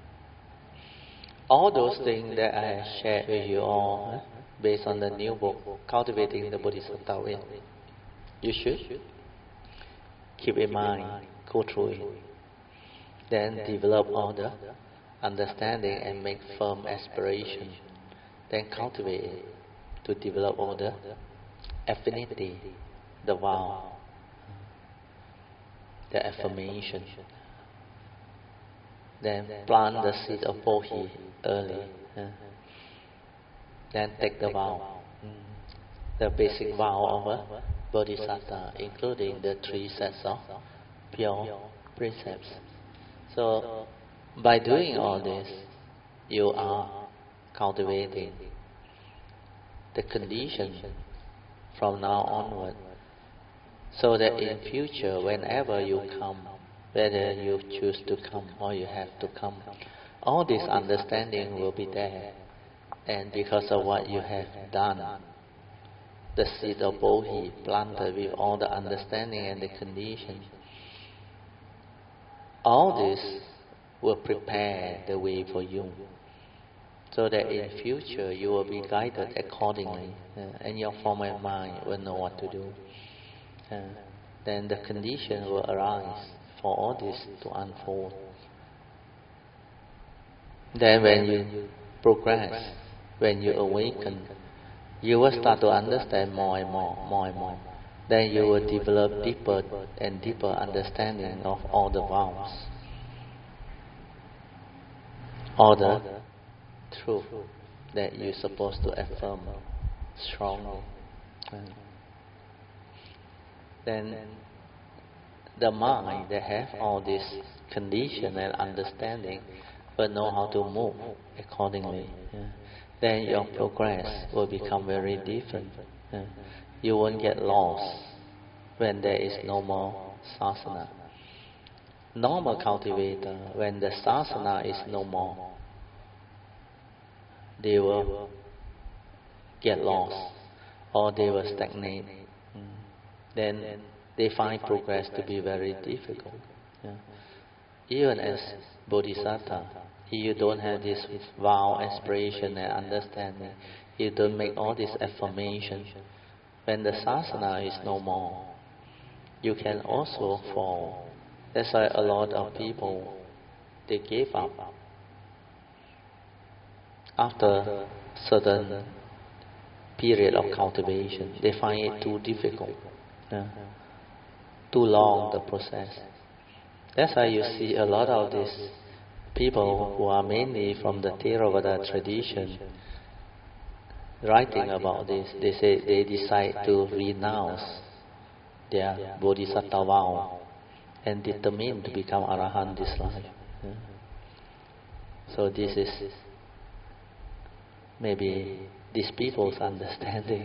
All those things that I have shared with you all, based on the new book, Cultivating the Bodhisattva Way, you should keep in mind, go through it. Then develop all the understanding and make firm aspiration. Then cultivate it to develop all the affinity, the vow, the affirmation. Then plant the seed of Bodhi early. Then take the vow, the basic vow of a Bodhisattva, including the 3 sets of pure precepts. So, by doing all this, you are cultivating the condition from now onward, so that in future, whenever you come, whether you choose to come or you have to come, all this understanding will be there. And because of what you have done, the seed of Bodhi planted with all the understanding and the condition, all this will prepare the way for you, so that in future you will be guided accordingly, and your form and mind will know what to do. Then the condition will arise for all this to unfold. Then when you progress, when you awaken, you will start to understand more and more. Then you will develop deeper and deeper understanding of all the vows, all the truth that you're supposed to affirm strongly. Then the mind that have all this condition and understanding will know how to move accordingly. Then your progress will become very different. You won't get lost when there is no more sasana. Normal cultivator, when the sasana is no more, they will get lost or they will stagnate. Then they find progress to be very difficult. Even as Bodhisattva, if you don't have this vow, aspiration and understanding, you don't make all this affirmation, when the sasana is no more, you can also fall. That's why a lot of people, they gave up after certain period of cultivation. They find it too difficult, too long the process. That's why you see a lot of these people who are mainly from the Theravada tradition writing about this. They say they decide to renounce their bodhisattva vow and determine to become arahant this life. So this is maybe these people's understanding.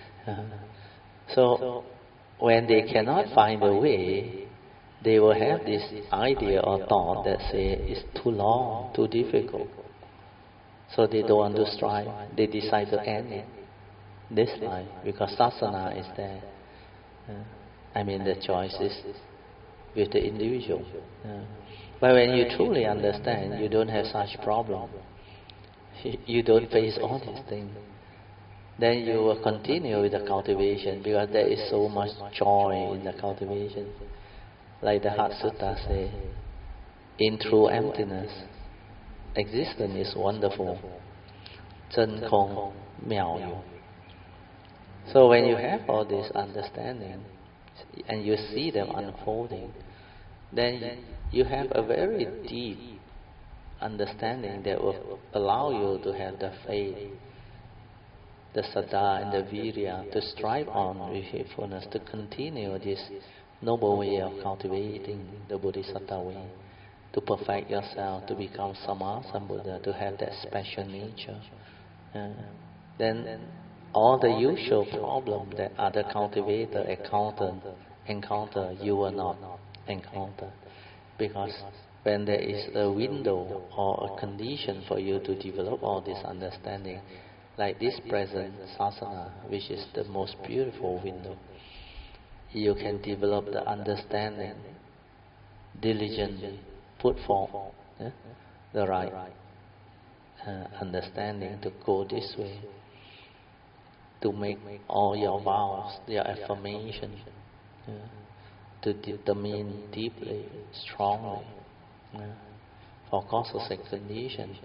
So when they cannot find a way, they will have this idea or thought that say it's too long, too difficult. So they don't want to strive. They decide to end it this life because sasana is there. I mean, the choice is with the individual. But when you truly understand, you don't have such problem. You don't face all these things. Then you will continue with the cultivation because there is so much joy in the cultivation. Like the Heart Sutta say, in true emptiness, existence is wonderful. Chân không miao yu. So when you have all this understanding and you see them unfolding, then you have a very deep understanding that will allow you to have the faith, the saddha and the virya to strive on with faithfulness, to continue this noble way of cultivating the Bodhisattva way, to perfect yourself, to become Sammasambuddha, to have that special nature. Then all the usual problems that other cultivators encounter, you will not encounter. Because when there is a window or a condition for you to develop all this understanding, like this present sasana, which is the most beautiful window, you can develop the understanding, diligently put forth the right understanding to go this way, to make all your vows, your affirmation, to determine deeply, strongly, for causes and conditions,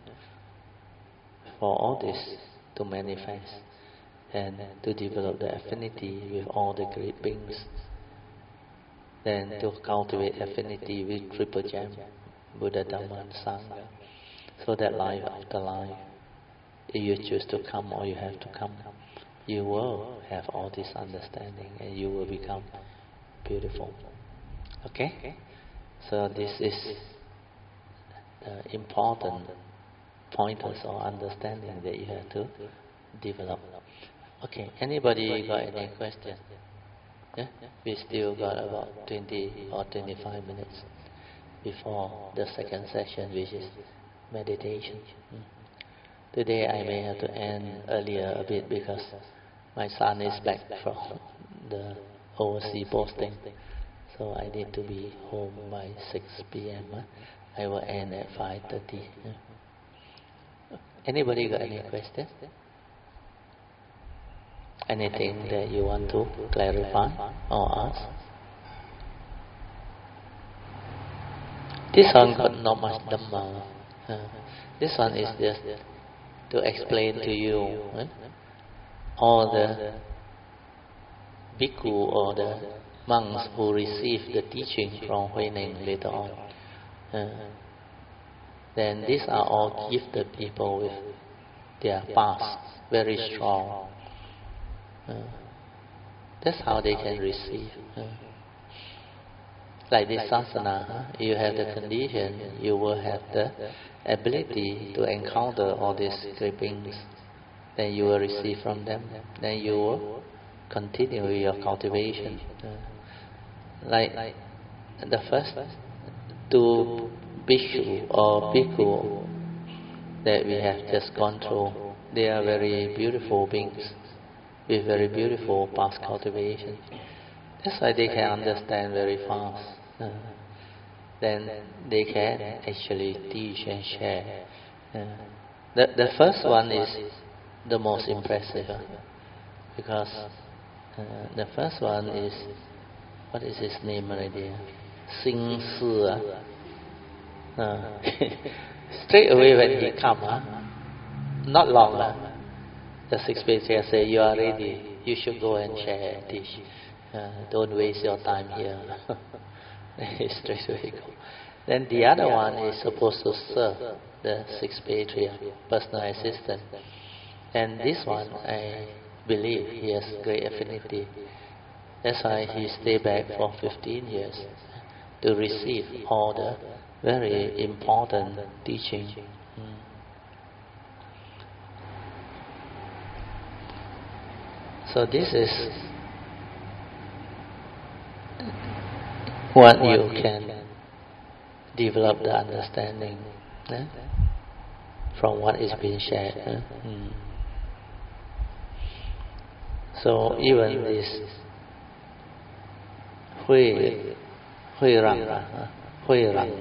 for all this to manifest and to develop the affinity with all the great beings, then to cultivate affinity with Triple Gem, Buddha, Dhamma and Sangha, so that life after life, if you choose to come or you have to come, you will have all this understanding and you will become beautiful. Okay? So this is the important pointers or understanding that you have to develop. Okay, anybody got any question? Yeah? We still got about 20 or 25 minutes before the second session, which is meditation. Today I may have to end earlier a bit because my son is back from the overseas posting, so I need to be home by 6 p.m. I will end at 5:30. Anybody got any question? Anything that you want to clarify or ask? This one got not much Dhamma. This one is just to explain to you all the bhikkhu or the monks who receive the teaching from Huineng later on. Then these are all gifted people with their past very strong. That's how they can receive. Like this sasana, you have the condition, you will have the ability to encounter all these great beings. Then you will receive from them. Then you will continue your cultivation. Like the first two bhikkhu or bhikkhu that we have just gone through, they are very beautiful beings with very beautiful past cultivation. That's why they can understand very fast. Then they can actually teach and share. The first one is the most impressive, because the first one is, what is his name already? Sing Si. Straight away when he come, not long, the sixth patriarch say, you are ready, you should go and share and teach. Don't waste your time here. Straight away go. Then the other one is supposed to serve the sixth patriarch, personal assistant. And this one, I believe he has great affinity. That's why he stayed back for 15 years to receive all the very important teaching. So this is what you can develop the understanding from what is being shared. So even this Hui Rang.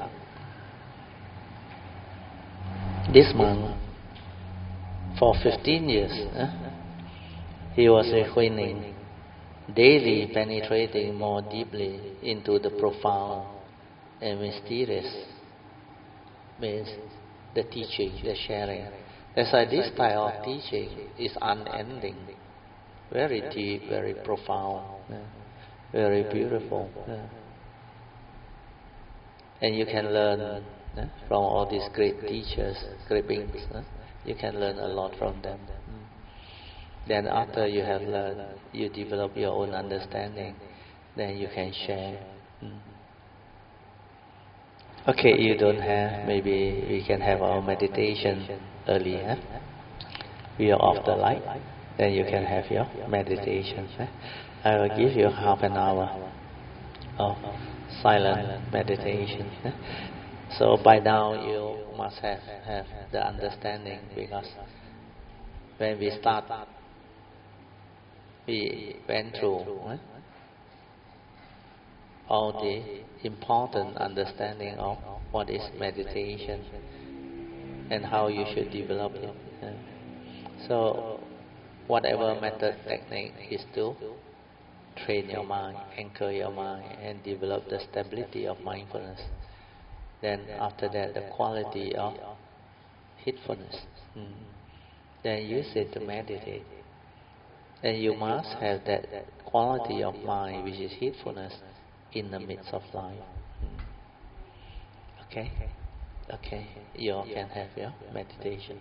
This monk, for 15 years, he was refraining, daily penetrating more deeply into the profound and mysterious means the teaching, the sharing. That's why this style of teaching is unending, very deep, very profound, very beautiful. And you can learn from all these great teachers, great beings. You can learn a lot from them. Then after you have learned, you develop your own understanding, then you can share. Okay, you don't have, maybe we can have our meditation early. We are off the light, then you can have your meditation. I will give you half an hour of silent meditation. So by now you must have the understanding, because when we start, we went through all the important understanding of what is meditation and how you should develop it. So whatever method, technique is to train your mind, anchor your mind, and develop the stability of mindfulness. Then after that, the quality of heedfulness. Then use it to meditate. And you must have that quality of mind, which is heedfulness, in the midst of life. Okay? Okay. You all can have your meditation.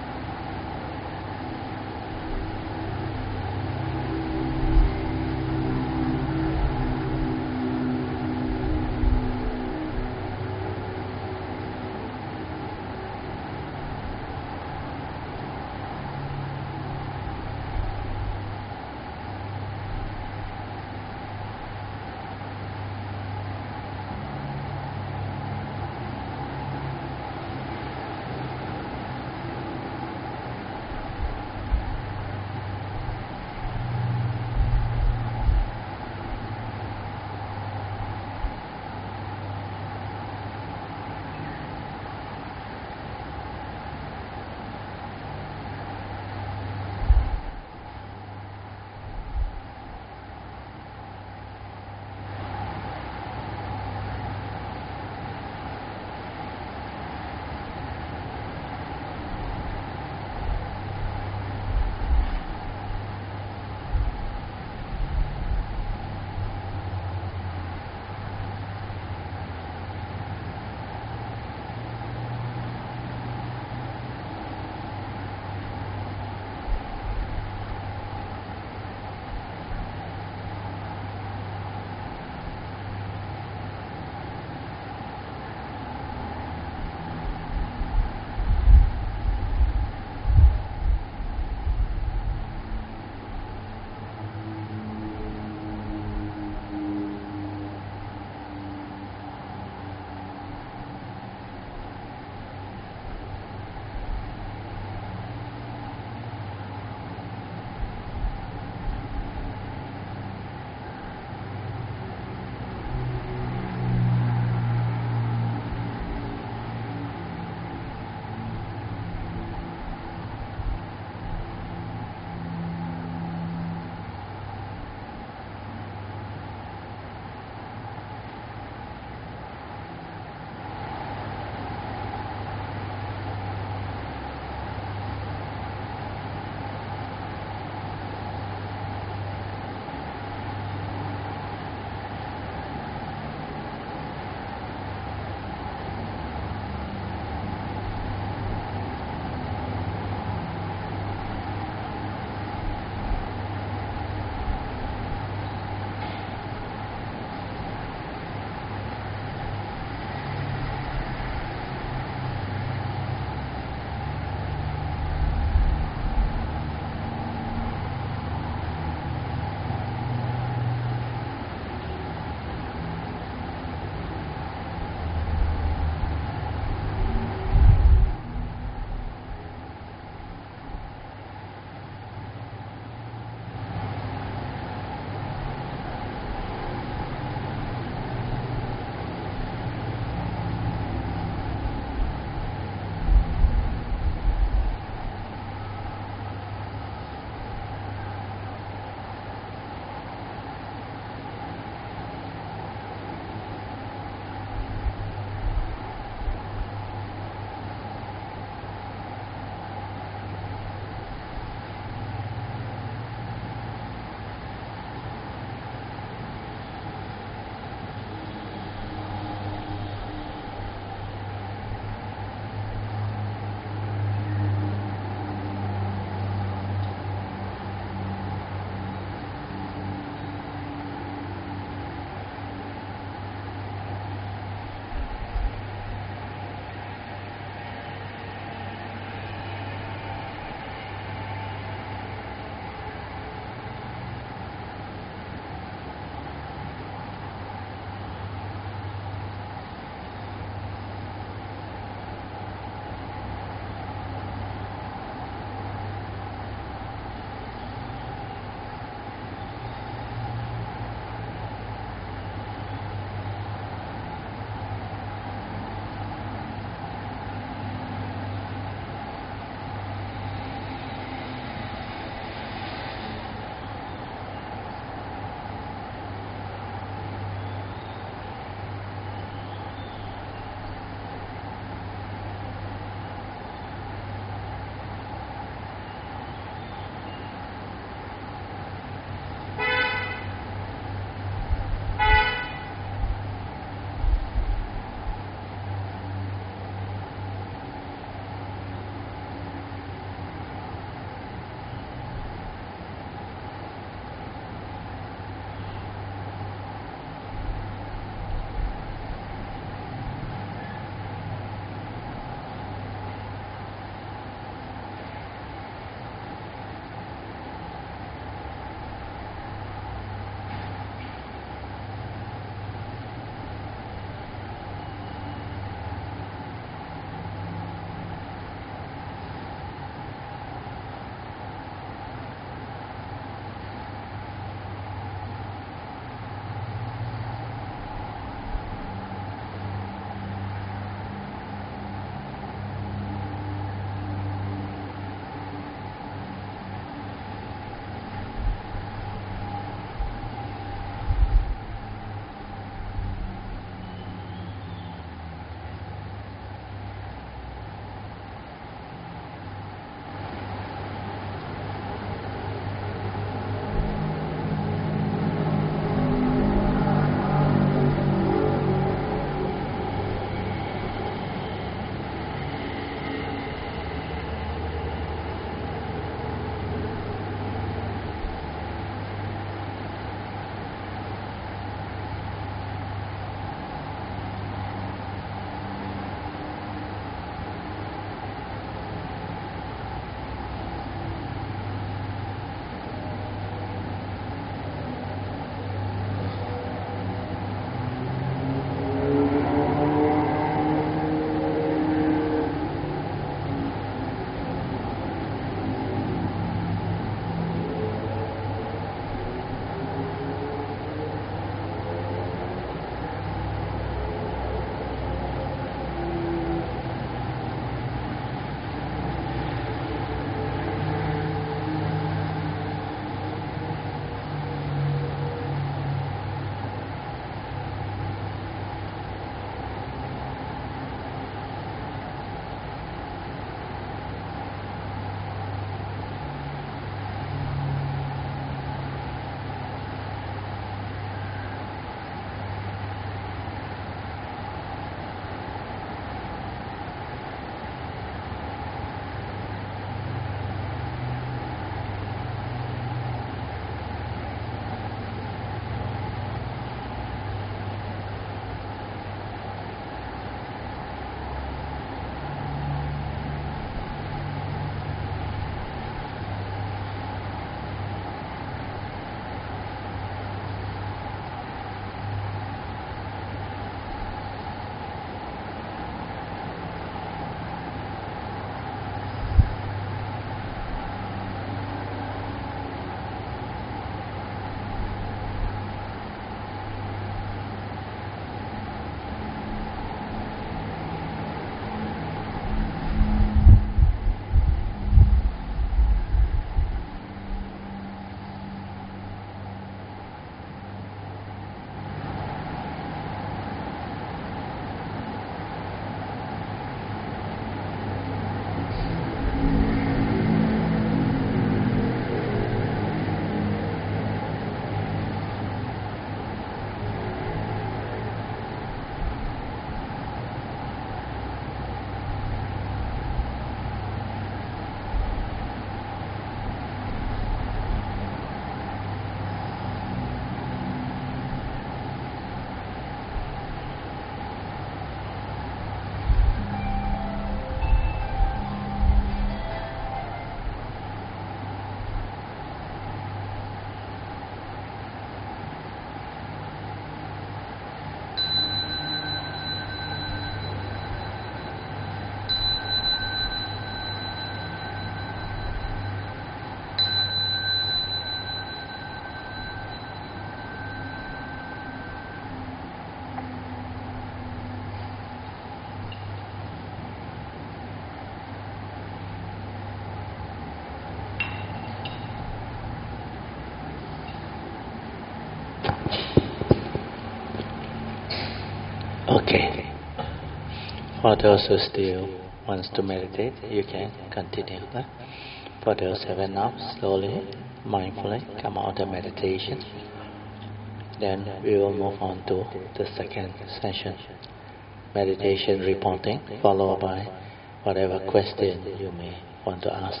Okay. For those who still wants to meditate, you can continue. For those who have enough, slowly, mindfully come out of meditation. Then we will move on to the second session, meditation reporting, followed by whatever question you may want to ask.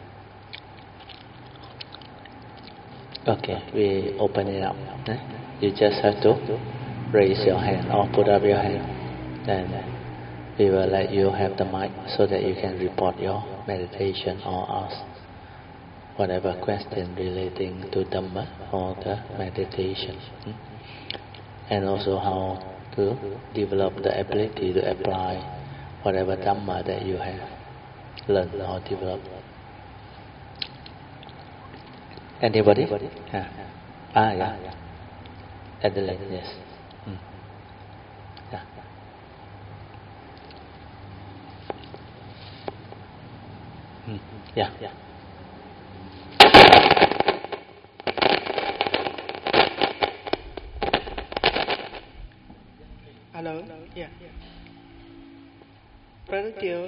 Okay, we open it up. You just have to raise your hand or put up your hand. Then we will let you have the mic so that you can report your meditation or ask whatever question relating to Dhamma or the meditation. And also how to develop the ability to apply whatever Dhamma that you have learned or developed. Anybody? Yeah. Adelaide, yes. Yeah. Yeah.
Hello. Yeah. Brother Teo,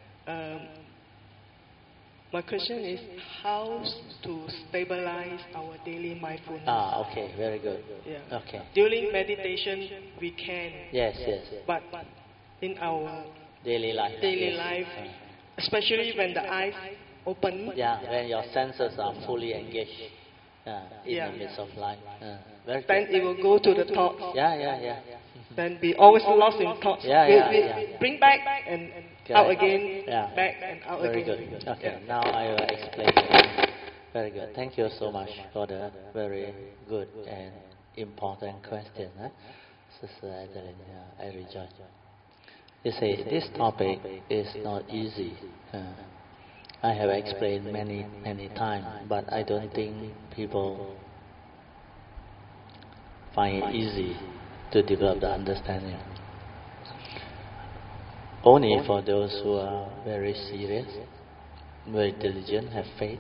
my question is how to stabilize our daily mindfulness.
Okay, very good.
Yeah.
Okay.
During meditation, we can.
Yes.
But in our
daily life,
especially when the eyes open.
Yeah, when your senses are fully engaged in the midst of life. Very good.
Then it will go to the thoughts.
Yeah.
Then we always lost in thoughts.
We
bring back and out again, back and out
very
again.
Very good. Okay, now I will explain it. Very good. Thank you so much for the very good and important question, Sister Adeline. I rejoice. You see, this topic is not easy. I have explained many times, but I don't think people find it easy to develop the understanding. Only for those who are very serious, very diligent, have faith,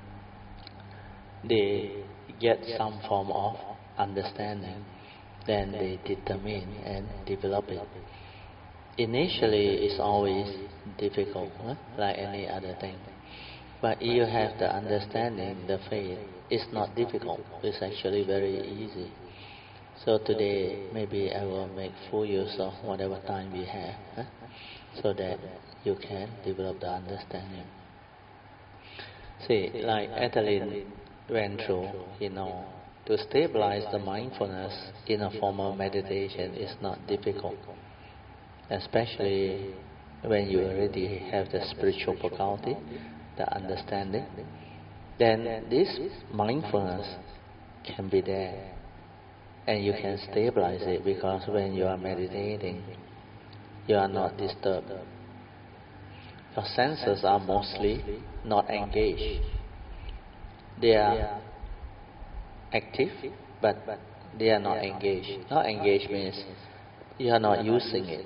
they get some form of understanding, then they determine and develop it. Initially, it's always difficult, like any other thing. But if you have the understanding, the faith, it's not difficult. It's actually very easy. So today, maybe I will make full use of whatever time we have, so that you can develop the understanding. See, like Adeline went through, to stabilize the mindfulness in a formal meditation is not difficult, especially when you already have the spiritual faculty, the understanding. Then this mindfulness can be there, and you can stabilize it, because when you are meditating, you are not disturbed. Your senses are mostly not engaged. They are active, but they are not engaged. Not engaged means you are not using it.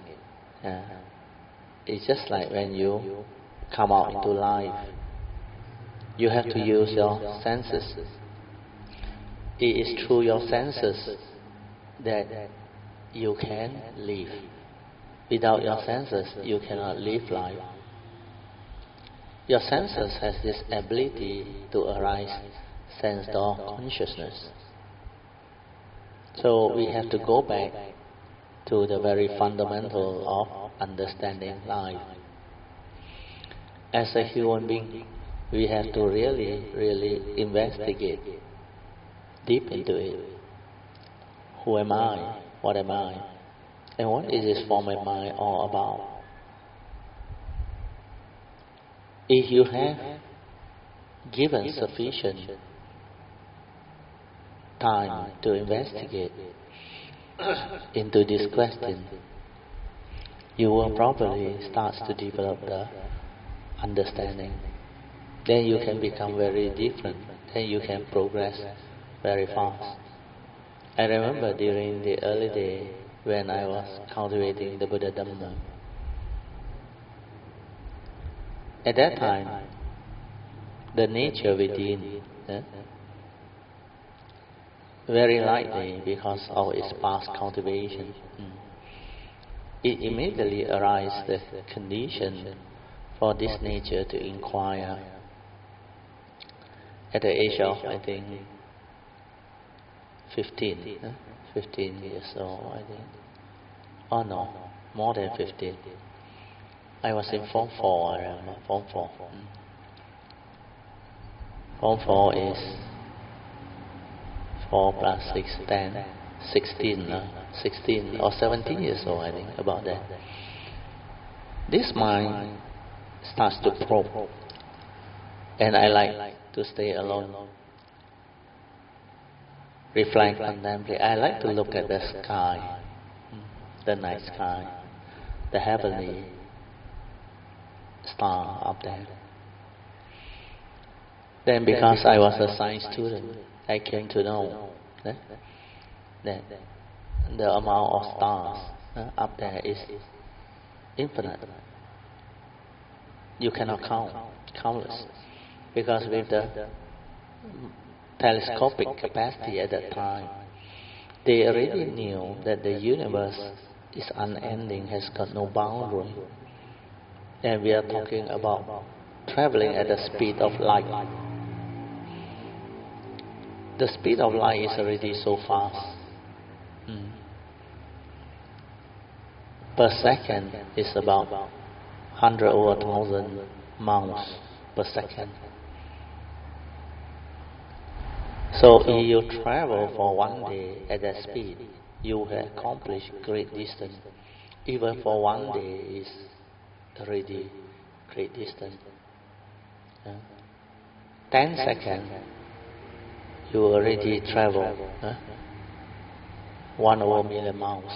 It's just like when you come out into life, you have to use your senses. It is through your senses that you can live. Without your senses, you cannot live life. Your senses has this ability to arise sense or consciousness. So we have to go back to the very fundamental of understanding life. As a human being, we have to really investigate deep into it. Who am I? What am I? And what is this form of mind all about? If you have given sufficient time to investigate into this question, you will probably start to develop the understanding. Then you can become very different. Then you can progress very fast. I remember during the early day when I was cultivating the Buddha Dhamma. At that time, the nature within very lightly because of its past cultivation. It immediately arises the condition for this nature to inquire. At the age of, I think, 15 years old, I think. Oh no, more than 15. I was in Form 4, I remember, Form 4. Form 4 is 4 plus 6, 10, 16 or 17 years old, I think, about that. This mind starts to probe, and I like to stay alone, reflect, contemplate. I like to look at the sky, the night sky, the heavenly star up there. Then because I was a science student, I came to know that the amount of stars up there is infinite. You cannot count, countless. Because with the telescopic capacity at that time, they already knew that the universe is unending, has got no boundary. And we are talking about traveling at the speed of light. The speed of light is already so fast. Per second is about 100 or 1,000 miles per second. So if you travel for one day at that speed, you will accomplish great distance. Even for one day is already great distance. 10 seconds, you already travel 1/1,000,000 miles.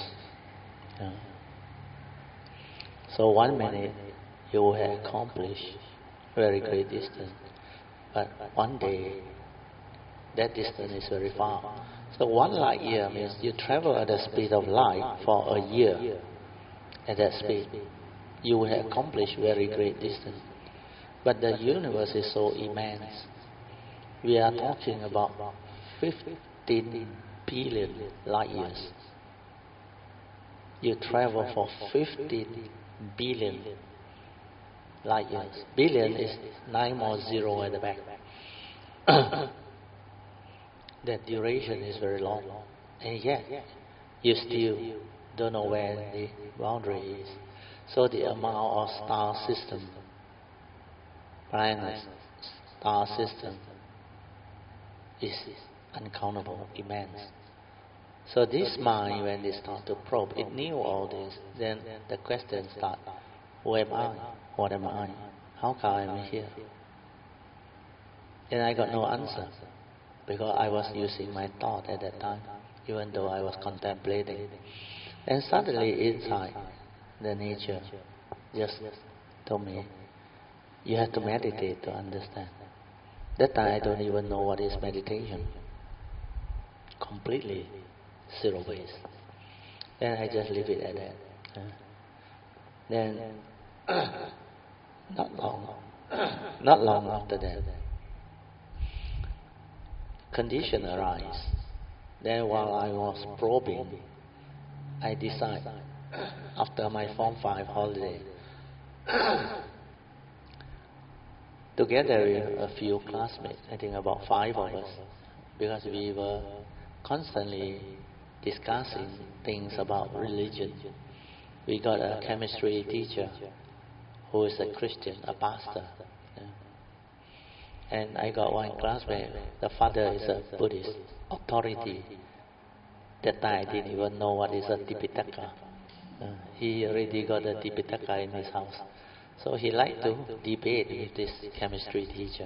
So 1 minute, you will accomplish very great distance. But one day, that distance is very far. So 1 light year means you travel at the speed of light for a year. At that speed, you will accomplish very great distance. But the universe is so immense. We are talking about 15 billion light years. You travel for 15 billion light years. Billion is 9 more 0 at the back. That duration is very long. And yet, you still don't know where the boundary is. So the amount of star system, planets, star system is uncountable, immense. So this mind, when they start to probe, it knew all this. Then the question starts, who am I? What am I? How come I am here? And I got no answer, because I was using my thought at that time, even though I was contemplating. And suddenly inside, the nature just told me, you have to meditate to understand. That time I don't even know what is meditation. Completely zero base. Then I just leave it at that. Then not long after that, condition arise. Then while I was probing, I decide after my Form 5 holiday, together with a few classmates, I think about 5 of us, because we were constantly discussing things about religion. We got a chemistry teacher who is a Christian, a pastor. And I got one classmate, the father is a Buddhist authority. That time I didn't even know what is a Tipitaka. He already got a Tipitaka in his house. So he liked to debate with this chemistry teacher.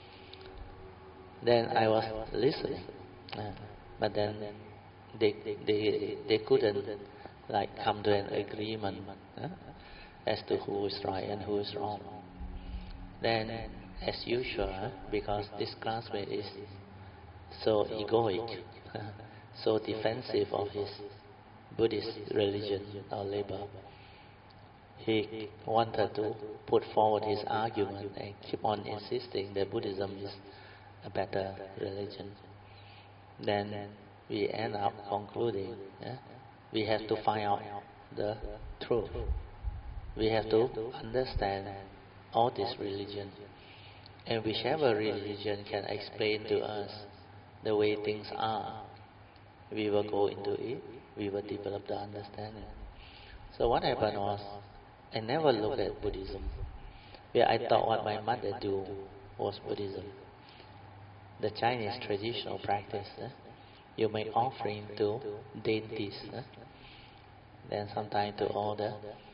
Then I was listening. But then they couldn't come to an agreement as to who is right and who is wrong. Then, as usual, because this classmate is so egoic, so defensive of his Buddhist religion or labor, he wanted to put forward his argument and keep on insisting that Buddhism is a better religion. Then we end up concluding we have to find out the truth. We have to understand all this religion. And whichever religion can explain to us the way things are, we will go into it, we will develop the understanding. So what happened was, I never looked at Buddhism, where I thought what my mother do was Buddhism. The Chinese traditional practice, you make offering to deities, then sometimes to all the,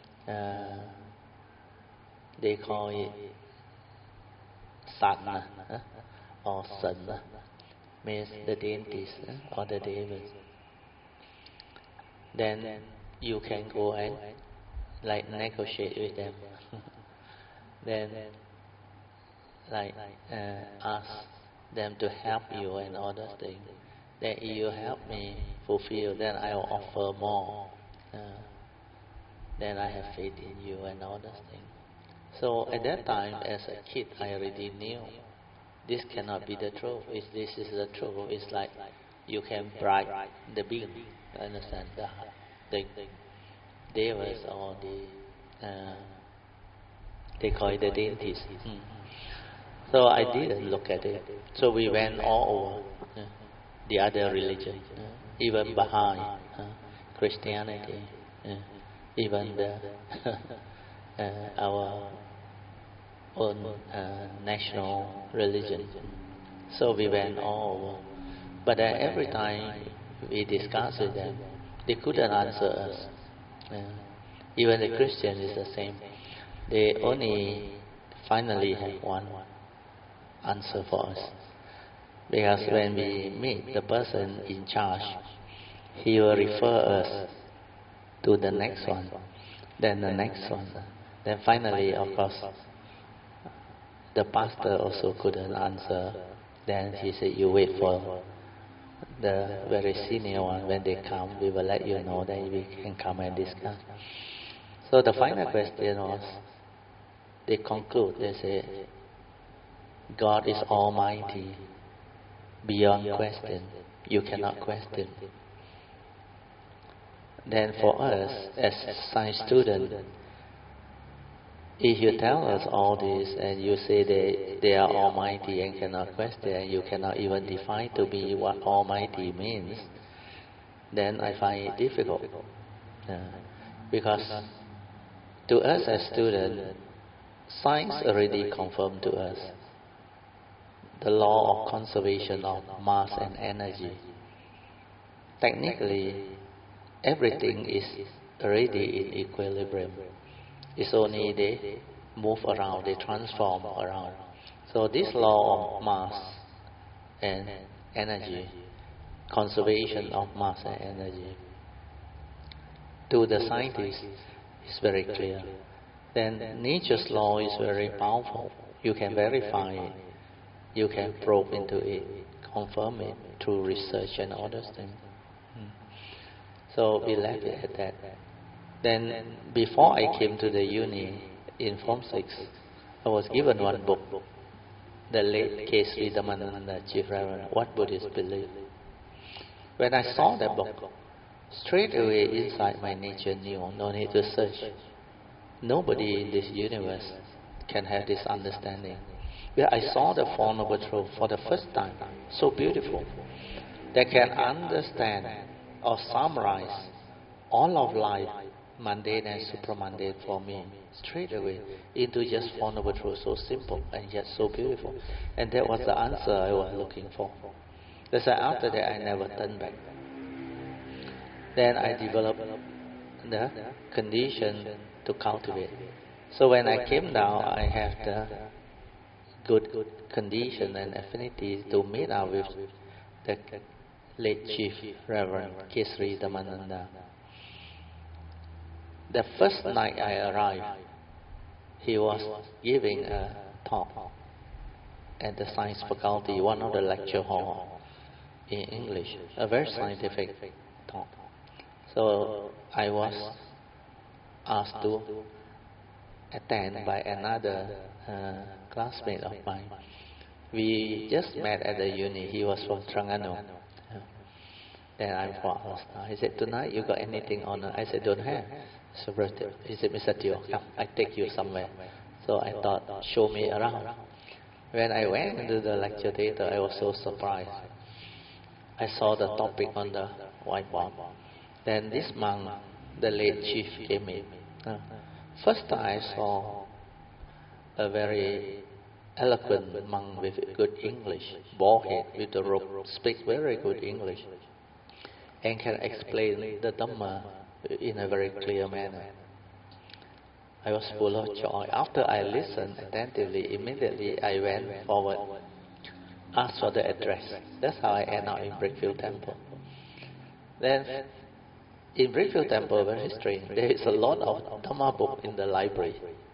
they call it San or Sun, means the deities or the devils. Then you can go and like negotiate with them. Then like ask them to help you and all those things. Then if you help me fulfill, then I will offer more. Then I have faith in you and all those things. So at that time, as a kid, I already knew this cannot be the truth. If this is the truth, it's like you can bribe the being. Understand? The devas or they call it the deities. So I didn't look at it. So we went all over the other religion, even Baha'i, Christianity, even the our own national religion. So we went all over. But every time we discussed with them, they couldn't answer us. Even the Christian is the same. They only finally have one answer for us. Because when we meet the person in charge, he will refer us to the next one, then the next one. Then finally, of course, the pastor also couldn't answer. Then he said, you wait for the very senior one. When they come, we will let you know, then we can come and discuss. So the final question was, they conclude, they say, God is almighty, beyond question. You cannot question. Then for us, as science students, if you tell us all this and you say they are almighty and cannot question, and you cannot even define to me what almighty means, then I find it difficult. Because to us as students, science already confirmed to us the law of conservation of mass and energy. Technically, everything is already in equilibrium. It's only they move around, they transform around. So this law of mass and energy, conservation of mass and energy, to the scientists is very clear. Then nature's law is very powerful. You can verify it. You can probe into it, confirm it through research and all those things. So we left it at that. Then before I came to the uni in Form 6, I was given one book, the late K. Sri Dhammananda, Chief Reverend, What Buddhists Believe. When I saw that book, straight away inside my nature knew, no need to search. Nobody in this universe can have this understanding. Where I saw the Four Noble Truths for the first time, so beautiful, that can understand or summarize all of life, mundane and supramundane for me, straight away into just Four Noble Truths, so simple and yet so beautiful. And that was the answer I was looking for. That's why after that I never turned back. Then I developed the condition to cultivate. So when I came down, I have the good condition and affinity to meet up with the late Chief Reverend K. Sri Dhammananda. The first night I arrived, he was giving a talk at the science faculty, one of the lecture hall in English, a very scientific talk. So I was asked to attend by another classmate of mine. We just met at the uni. He was from Terengganu. Then I was. He said, tonight you got anything on? I said, don't have. So he said, Mr. Teo, come, I take you somewhere. So I thought, show me around. When I went into the lecture theater, I was so surprised. I saw the topic on the whiteboard. Then this monk, the late chief, came in. First time I saw a very eloquent monk with good English, bald head with a robe, speaks very good English, and can explain the Dhamma in a very clear manner. I was full of joy. After I listened attentively, immediately I went forward, asked for the address. That's how I end up in Brickfield Temple. Then, in Brickfield Temple, very strange, there is a lot of Dhamma book in the library.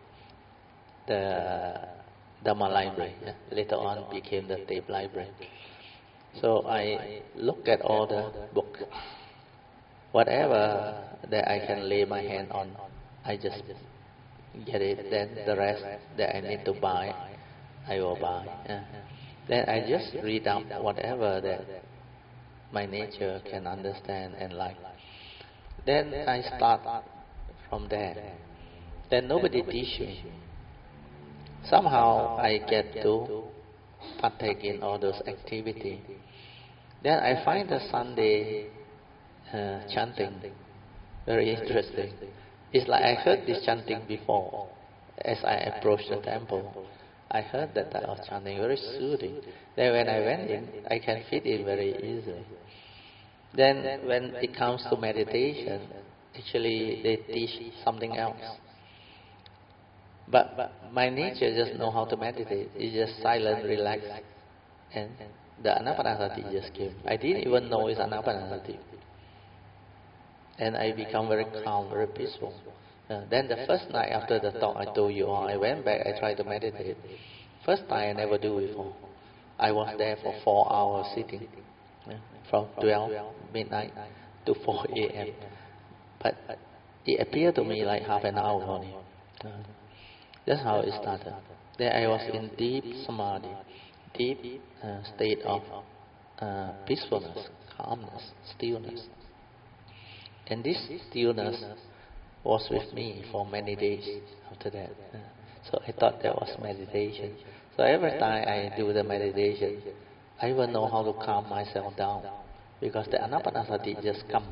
The Dhamma library, later on became the tape library. So I look at all the books. Whatever that I can lay my hand on, I just get it. Then the rest that I need to buy, I will buy. Then I just read out whatever that my nature can understand and like. Then I start from there. Then nobody teach me. Somehow I get to partake in all those activities. Then I find the Sunday chanting very interesting. It's like I heard this chanting before. As I approached the temple, I heard that type of chanting, very soothing. Then when I went in, I can fit in very easily. Then when it comes to meditation, actually they teach something else. But my nature just know how to meditate. It's just silent, relaxed, and the Anapanasati just came. I didn't even know it's Anapanasati. And I become very calm, very peaceful. Then the first night after the talk I told you, I went back, I tried to meditate. First time I never do before. I was there for 4 hours sitting, from 12 midnight to 4 a.m. But it appeared to me like half an hour only. That's how it started. Then I was in deep samadhi, deep state of peacefulness, calmness, stillness. And this stillness was with me for many days after that. So I thought that was meditation. So every time I do the meditation, I will know how to calm myself down, because the Anapanasati just come.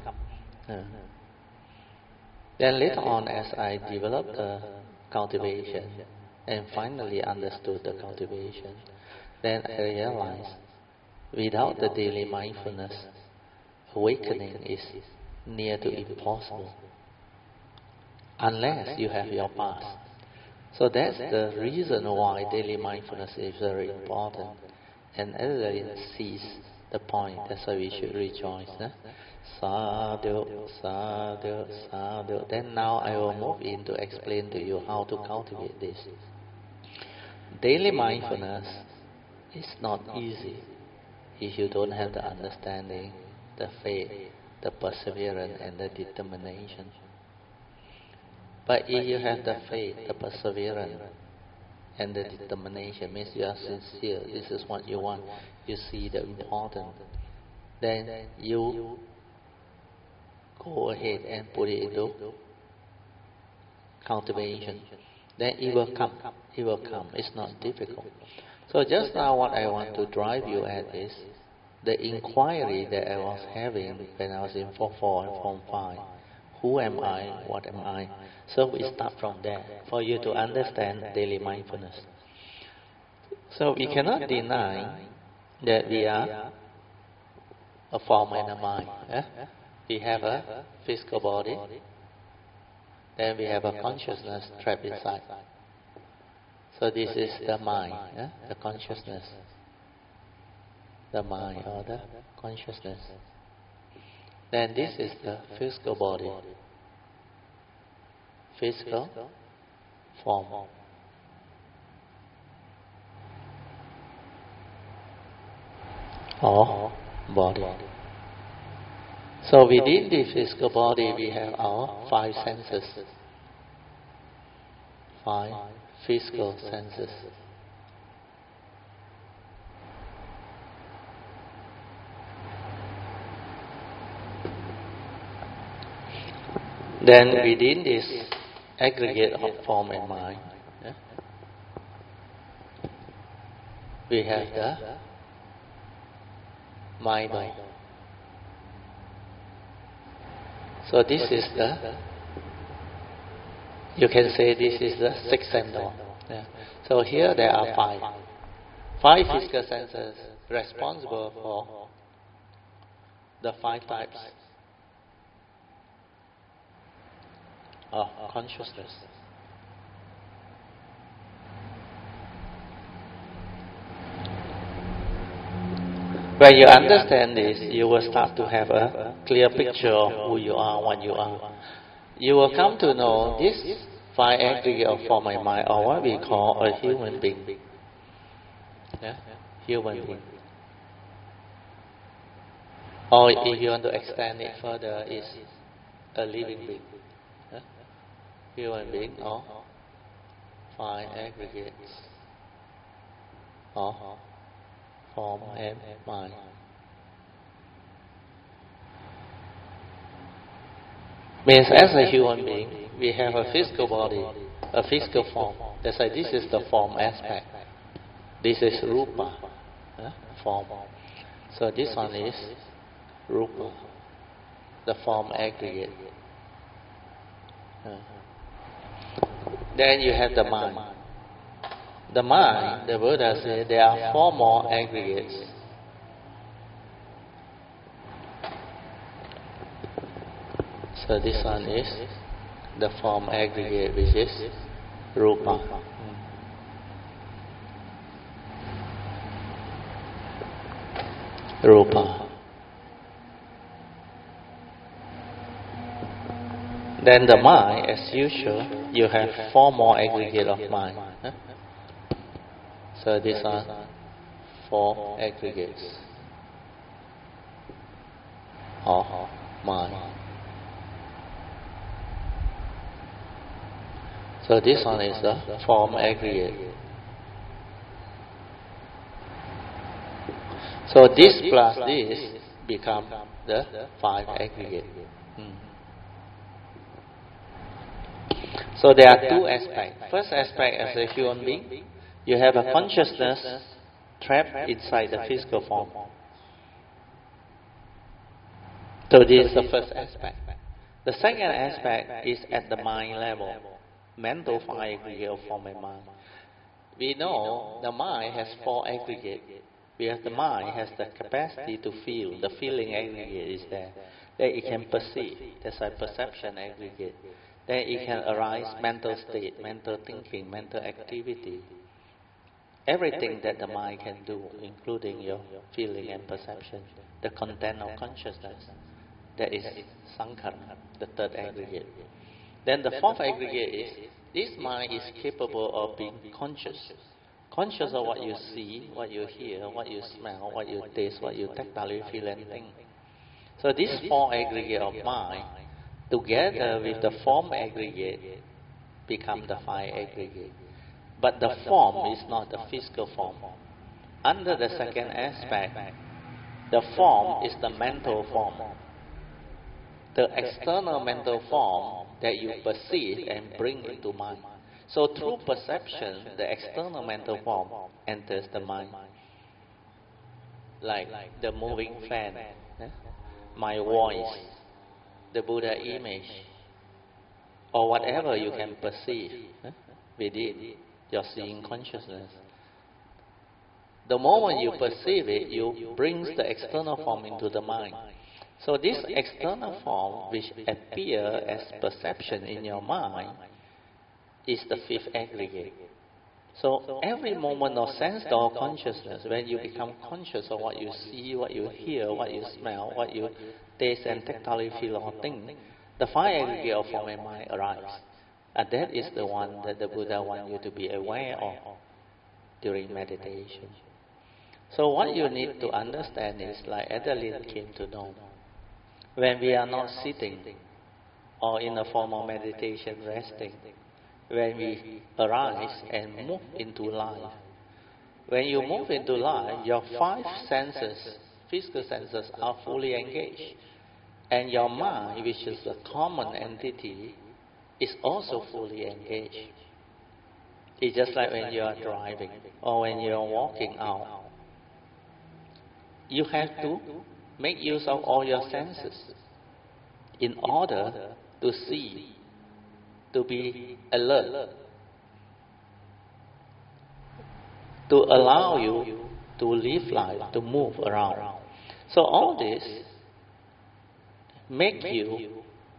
Then later on, as I developed the cultivation and finally understood the cultivation, then I realized without the daily mindfulness, awakening is near to impossible unless you have your past. So that's the reason why daily mindfulness is very important, and everybody sees the point. That's why we should rejoice. Sadhu, sadhu, sadhu. Then now I will move in to explain to you how to cultivate this. Daily mindfulness is not easy if you don't have the understanding, the faith, the perseverance and the determination. But if you have the faith, the perseverance and the determination, means you are sincere, this is what you want, you see the importance, then you go ahead and put it into cultivation. Then it will come, it will come. It's not difficult. So just now what I want to drive you at is the inquiry that I was having when I was in Form 4 and Form 5. Who am I? What am I? So we start from there for you to understand daily mindfulness. So we cannot deny that we are a form and a mind. We have a physical body, then we have a consciousness trapped inside. So this is the mind, the consciousness. The mind or the consciousness. Then this is the physical body. Physical form. Or body. So within the physical body we have our 5 senses. 5 physical senses. Then within this aggregate of form and mind, we have the mind door. So this is you can say this is the sixth sense door. So here there are five physical senses responsible for the 5 types of consciousness. When you understand this, you will start to have a clear picture of who you are, what you are. You will come to know this 5 aggregate of form and mind, or what we call a human being. Human being. Or if you want to extend it further, is a living being. Human being or 5 aggregates of form and mind. Means as a human being, we have a physical body, a physical form. That's why this is the form aspect. This is rupa, form. So this one is rupa, the form aggregate. Then you have the mind. The mind, the Buddha said, there are 4 more aggregates. So this one is the form aggregate, which is rupa. Rupa. Then the mind, as usual, you have 4 more aggregate of mind. So these are 4 aggregates of mind. So this one is the form aggregate. So this plus this become the 5 aggregate. So there are 2 aspects. First aspect, as a human being, you have a consciousness trapped inside the physical form. So this is the first aspect. The second aspect is at the mind level, mental 5 aggregate of form and mind. We know the mind has 4 aggregates. Because the mind has the capacity to feel, the feeling aggregate is there. Then it can perceive, that's why perception aggregate. Then it can arise mental state, mental thinking, mental activity. Everything that the mind can do, including your feeling and perception, the content of consciousness, that is sankhara, the third aggregate. Then the fourth aggregate is, this mind is capable of being conscious. Conscious of what you see, what you hear, what you smell, what you taste, what you tactile feel and think. So these 4 aggregate of mind, together with the form aggregate, become the 5 aggregate. But the form is not the physical form. Under the second aspect, the form is the mental form. The external mental form that you perceive and bring into mind. So through perception, the external mental form enters the mind. Like the moving fan, my voice, the Buddha image, or whatever you can perceive within your seeing consciousness. The moment you perceive it, you bring the external form into the mind. So this external form, which appear as perception in your mind, is the 5th aggregate. So every moment of sense or consciousness, when you become conscious of what you see, what you hear, what you smell, what you taste and tactile feel or think, the 5 aggregate of form and mind arrives. And that is the one that the Buddha wants you to be aware of during meditation. So what you need to understand is, like Adeline came to know, when we are not sitting or in a form of meditation resting, when we arise and move into life. When you move into life, your 5 senses, physical senses, are fully engaged. And your mind, which is a common entity, is also fully engaged. It's just like when you are driving or when you are walking out. You have to make use of all your senses in order to see, to be alert, to allow you to live life, to move around. So all this make you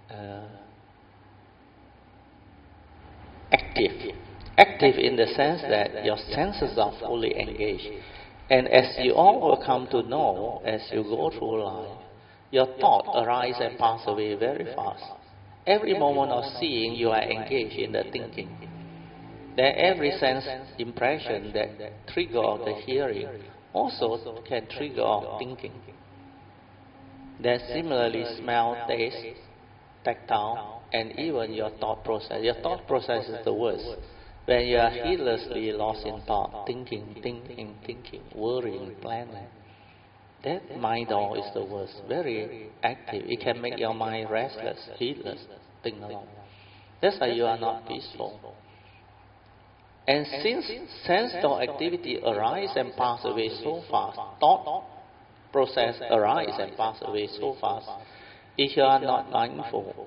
active. Active in the sense that your senses are fully engaged. And as you all will come to know, as you go through life, your thoughts arise and pass away very fast. Every moment of seeing, you are engaged in the thinking. Then every sense impression that trigger of the hearing also can trigger of thinking. Then similarly, smell, taste, tactile, and even your thought process. Your thought process is the worst. When you are heedlessly lost in thought, thinking, worrying, planning, that mind all is the worst. Very active. It can make your mind restless, heedless, think alone. That's why you are not peaceful. And since sense thought activity arise and pass away so fast, thought process arise and pass away so fast, if you are not mindful,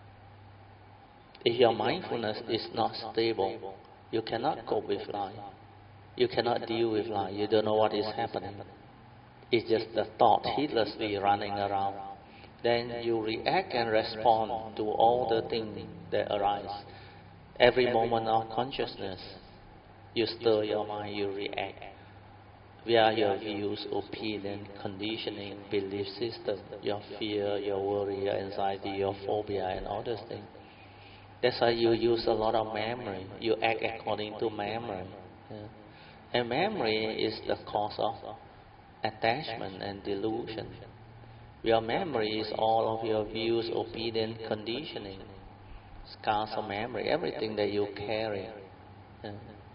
if your mindfulness is not stable, you cannot cope with life. You cannot deal with life. You don't know what is happening. It's just the thought heedlessly running around. Then you react and respond to all the things that arise. Every moment of consciousness, you stir your mind, you react via your views, opinion, conditioning, belief system, your fear, your worry, your anxiety, your phobia, and all those things. That's why you use a lot of memory. You act according to memory. Yeah. And memory is the cause of attachment and delusion. Your memory is all of your views, opinion, conditioning, scars of memory, everything that you carry. Yeah.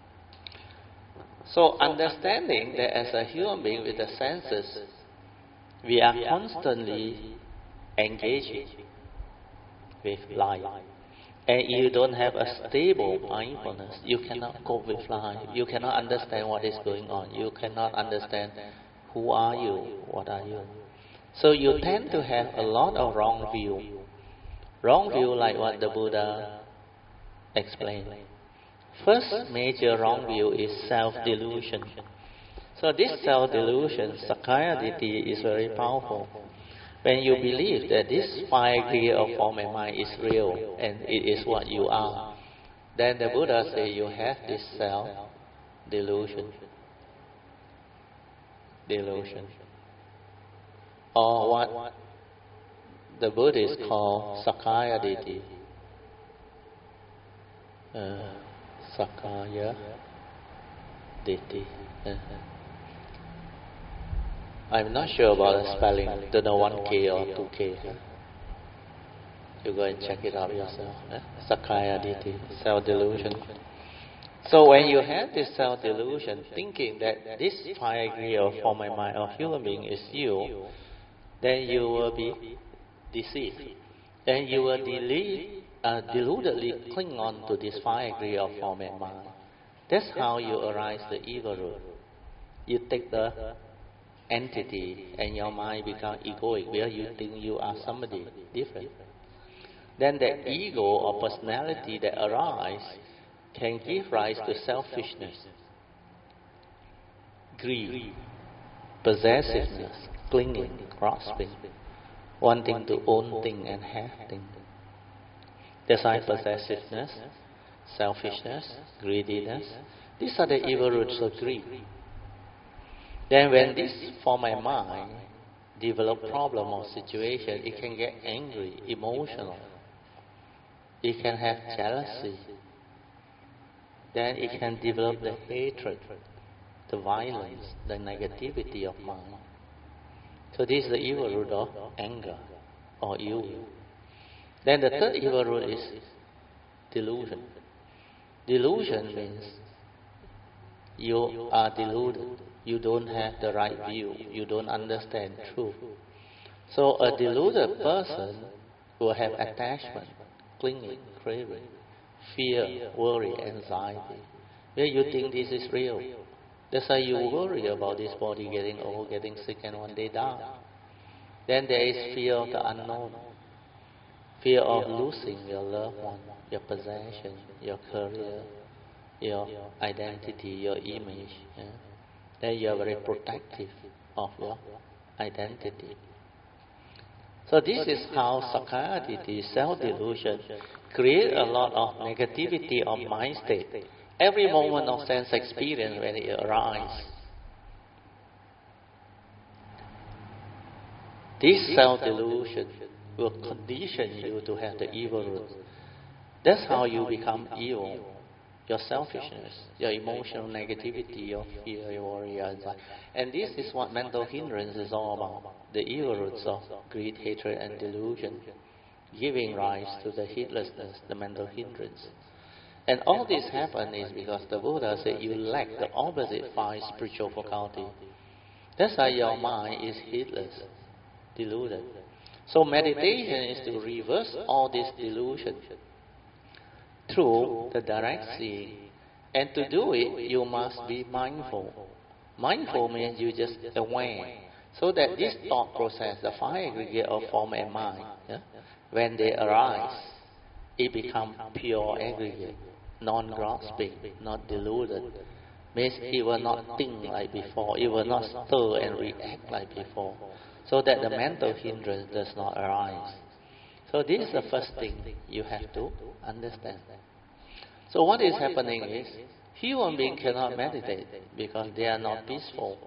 So understanding that as a human being with the senses, we are constantly engaging with life. And you don't have a stable mindfulness, you cannot cope with life. You cannot understand what is going on. You cannot understand who are you, what are you. So you tend to have a lot of wrong view. Wrong view like what the Buddha explained. First major wrong view is self-delusion. So this self-delusion, Sakkaya Ditthi, is very powerful. When you believe that this five gear of form and mind is real and it is what you are, then the Buddha says you have this self-delusion. Or what the Buddhists call Sakkaya Ditthi. Sakkaya Ditthi. I'm not sure about the spelling. Don't know 1K or 2K. You go and check it out yourself. Sakkaya Ditthi, self-delusion. So when you have this self-delusion, thinking that this higher degree of form and mind of human being is you, then you will be deceived. Then you will deludedly cling on to this higher degree of form and mind. That's how you arise the ego root. You take the entity and your mind becomes egoic, where you think you are somebody different. Then the ego or personality that arises can give rise to selfishness, greed, possessiveness, clinging, grasping, wanting to own things and have things. That's why possessiveness, selfishness, greediness, these are the evil roots of greed. Then when this form and mind develop problem or situation, it can get angry, emotional. It can have jealousy. Then it can develop the hatred, the violence, the negativity of mind. So this is the evil root of anger or ill. Then the third evil root is delusion. Delusion means you are deluded. You don't have the right view. You don't understand truth. So a deluded person will have attachment, clinging, craving, fear, worry, anxiety. Where you think this is real. That's why you worry about this body getting old, getting sick, and one day die. Then there is fear of the unknown. Fear of losing your loved one, your possession, your career, your identity, your image. Yeah? Then you are very protective of your identity. So this is how Sakkayaditthi, self-delusion, create a lot of negativity of mind state. Every moment of sense experience when it arises. This self-delusion will condition you to have the evil roots. That's how you become evil. Your selfishness, your emotional negativity, your fear, your worry, your anxiety. And this is what mental hindrance is all about. The evil roots of greed, hatred, and delusion, giving rise to the heedlessness, the mental hindrance. And all this happen is because the Buddha said you lack the opposite five spiritual faculty. That's why your mind is heedless, deluded. So meditation is to reverse all this delusion through the direct seeing. And to do it, you must be mindful. Mindful means you just aware. So that this thought process, the five aggregate of form and mind, when they arise, it becomes pure aggregate, non-grasping, not deluded. Means it will not think like before, it will not stir and react like before. So that the mental hindrance does not arise. So this is the first thing you have to understand. So what is happening is, human beings cannot meditate because they are not peaceful.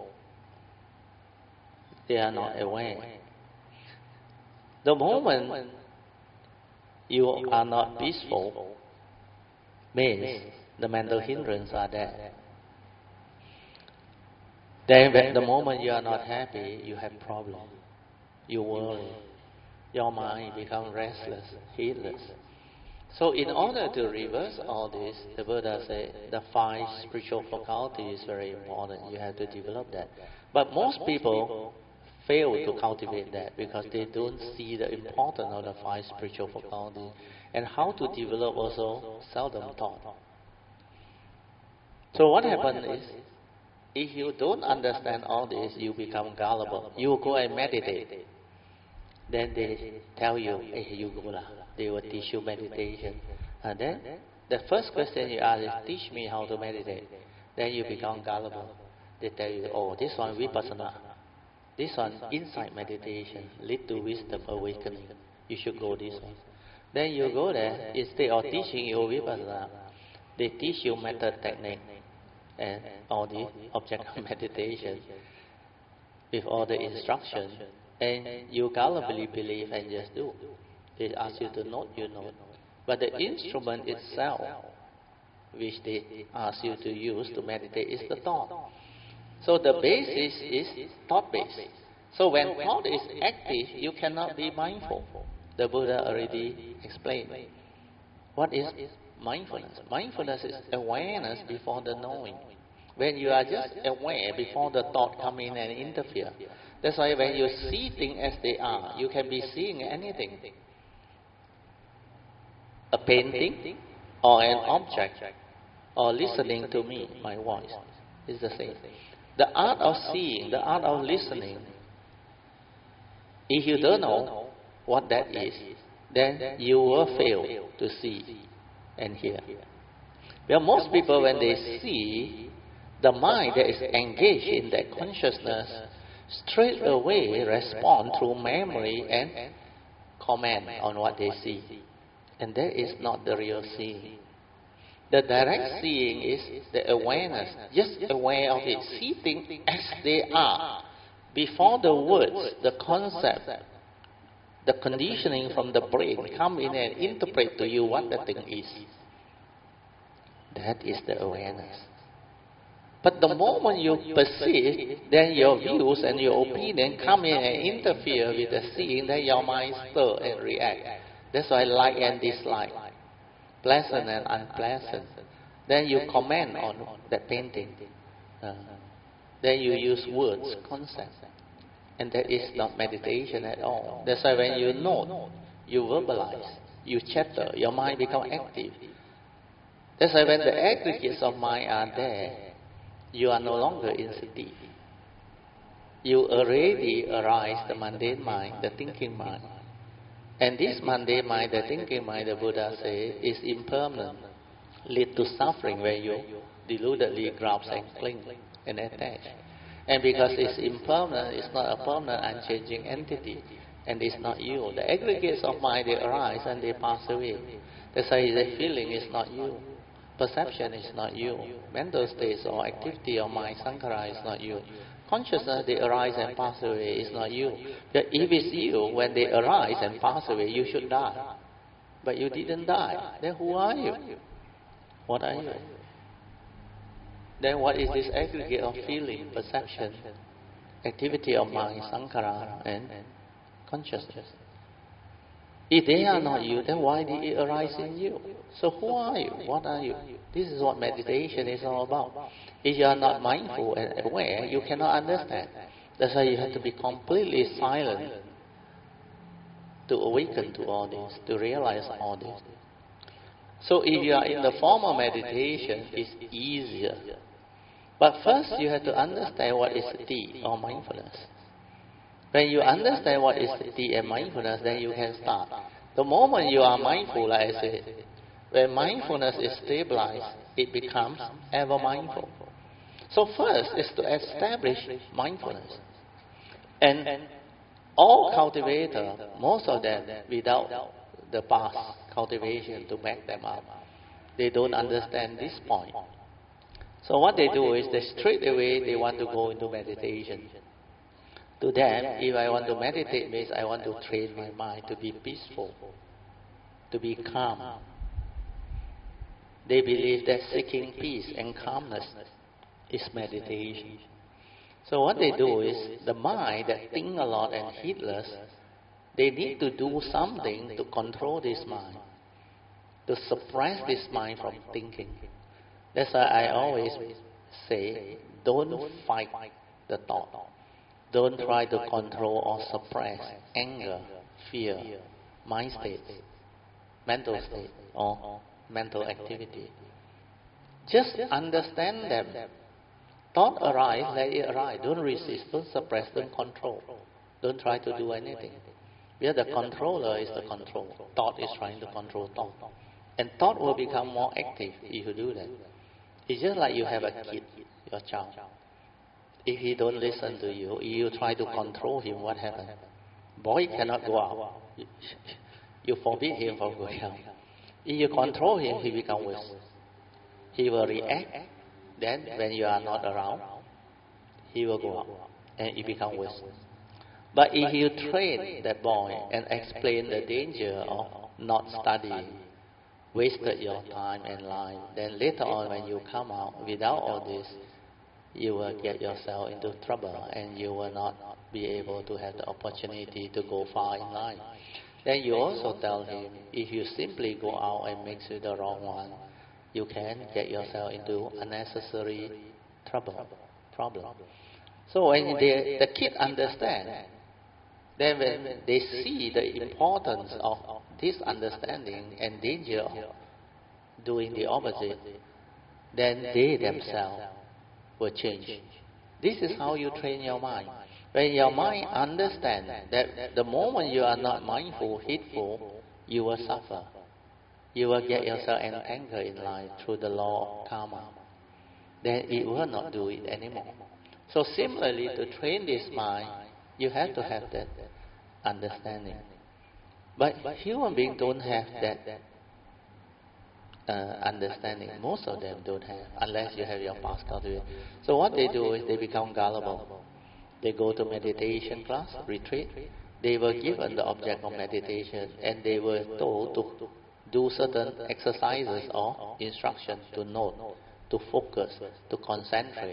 They are not aware. The moment you are not peaceful means the mental hindrance are there. Then the moment you are not happy, you have problem. You worry. Your mind becomes restless, heedless. So in order to reverse all this, the Buddha said the five spiritual faculty is very important. You have to develop that. But most people fail to cultivate that because they don't see the importance of the five spiritual faculty. And how to develop also seldom taught. So what happens is, if you don't understand all this, you become gullible. You go and meditate. Then they tell you, hey, you go lah. They will teach you meditation. And then the first question you ask is, teach me how to meditate. Then you become gullible. They tell you, oh, this one vipassana. This one insight meditation, lead to wisdom awakening. You should go this one. Then you go there, instead of teaching you vipassana, they teach you method technique and all the object of meditation with all the instruction. And you gullibly believe and just do. They ask you to note, you note. But the instrument itself, which they ask you to use to meditate, is the thought. So the basis is thought-based. So when thought is active, you cannot be mindful. The Buddha already explained. What is mindfulness? Mindfulness is awareness before the knowing. When you are just aware before the thought come in and interfere. That's why when you see things as they are, you can be seeing anything. A painting, or an object, or listening to me, my voice, is the same. The art of seeing, the art of listening, if you don't know what that is, then you will fail to see and hear. Well, most people, when they see, the mind that is engaged in that consciousness straight away respond through memory and comment on what they see. And that is not the real seeing. The direct seeing is the awareness, just aware of it, see things as they are. Before the words, the concept, the conditioning from the brain come in and interpret to you what the thing is. That is the awareness. But the moment you perceive, then your views and your opinion come in and interfere with the seeing, then your mind stir and react. That's why like and dislike, pleasant and unpleasant. Then you comment on that painting. Then you use words, concepts. And that is not meditation at all. That's why when you note, you verbalize, you chatter, your mind becomes active. That's why when the aggregates of mind are there, you are no longer in sati. You already arise the mundane mind, the thinking mind. And this mundane mind, the thinking mind, the Buddha says, is impermanent, lead to suffering where you deludedly grasp and cling and attach. And because it's impermanent, it's not a permanent, unchanging entity, and it's not you. The aggregates of mind, they arise and they pass away. That's why the feeling is not you. Perception is not you. Mental states or activity of mind, sankhara, is not you. Consciousness, they arise and pass away, is not you. But if it's you, when they arise and pass away, you should die. But you didn't die. Then who are you? What are you? Then what is this aggregate of feeling, perception, activity of mind, sankhara, and consciousness? If they are not you, then why did it arise in you? So who are you? What are you? This is what meditation is all about. If you are not mindful and aware, you cannot understand. That's why you have to be completely silent to awaken to all this, to realize all this. So if you are in the formal meditation, it's easier. But first you have to understand what is sati or mindfulness. When you understand what is sati and mindfulness, then you can start. The moment you are mindful, like I said, when mindfulness is stabilized, it becomes ever mindful. So first is to establish mindfulness. And all cultivators, most of them, without the past cultivation to back them up, they don't understand this point. So what they do is they straight away they want to go into meditation. To them, if I want to meditate means I want to train my mind to be peaceful, to be calm. They believe that seeking peace and calmness is meditation. So what they do is the mind that thinks a lot and heedless, they need to do something to control this mind, to suppress this mind from thinking. That's why I always say, don't fight the thought. Don't try to control or suppress anger, fear, mind state, mental state, or mental activity. Just understand them. Thought arise, let it arise. Don't resist, don't suppress, don't control. Don't try to do anything. Because the controller is the control. Thought is trying to control thought. And thought will become more active if you do that. It's just like you have a kid, your child. If he don't listen to you, you try to control him, what happens? Boy cannot go out. You forbid him from going out. If you control him, he becomes worse. He will react. Then when you are not around, he will go out and it becomes worse. But if you train that boy and explain the danger of not studying, wasted your time and life, then later on when you come out without all this, you will get yourself into trouble and you will not be able to have the opportunity to go far in life. Then you also tell him, if you simply go out and mix with the wrong one, you can get yourself into unnecessary problem. So when the kid understand, then when they see the importance of this understanding and danger of doing the opposite, then they themselves will change. This is how you train your mind. When your mind understands that the moment you are not mindful, heedful, you will suffer. You will get yourself entangled in life through the law of karma. Then it will not do it anymore. So similarly, to train this mind, you have to have that understanding. But human beings don't have that understanding. Most of them don't have, unless you have your past cultivation. So what they do is they become gullible. They go to meditation class, retreat. They were given the object of meditation and they were told to do certain exercises or instructions to note, to focus, to concentrate.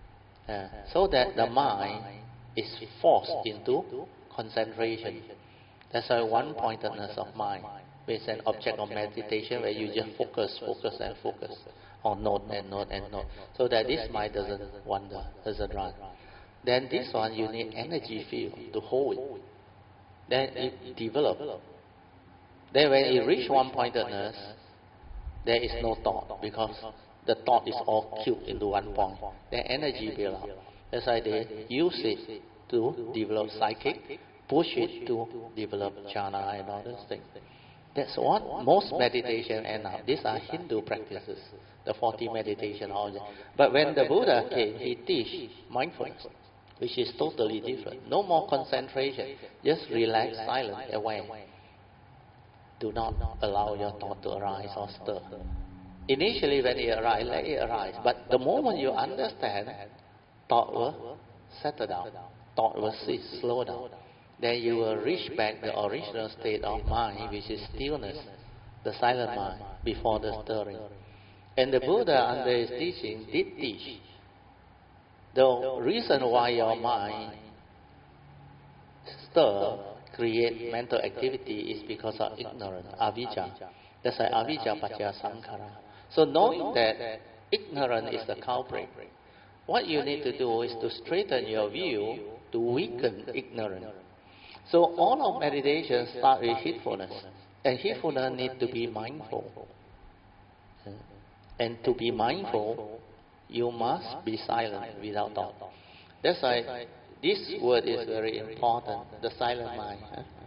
So that the mind is forced into concentration. That's why one-pointedness of mind is an object of meditation where you just focus and focus on note and note and note. So that this mind doesn't wander, doesn't run. Then this one you need energy field to hold it. Then it develops. Then when it reach one-pointedness, there is no thought because the thought is all cubed into one point. Then energy build up. That's why they use it to develop psychic, push it to develop jhana and all those things. That's what most meditation end up. These are Hindu practices, the 40 meditation. But when the Buddha came, he teach mindfulness, which is totally different. No more concentration, just relax, silent, aware. Do not allow your thought to arise or stir. Initially when it arises, let it arise. But the moment you understand, thought will settle down. Thought will cease, slow down. Then you will reach back the original state of mind, which is stillness, the silent mind, before the stirring. And the Buddha, under his teaching, did teach. The reason why your mind create mental activity is because of ignorance, avijja. That's why avijja paccaya sankhara. So knowing that ignorance is the culprit, what you need to do is to straighten your view to weaken ignorance. So all of meditation start with heedfulness. And heedfulness needs to be mindful. And to be mindful, you must be silent without thought. That's why this word is very important, the silent mind.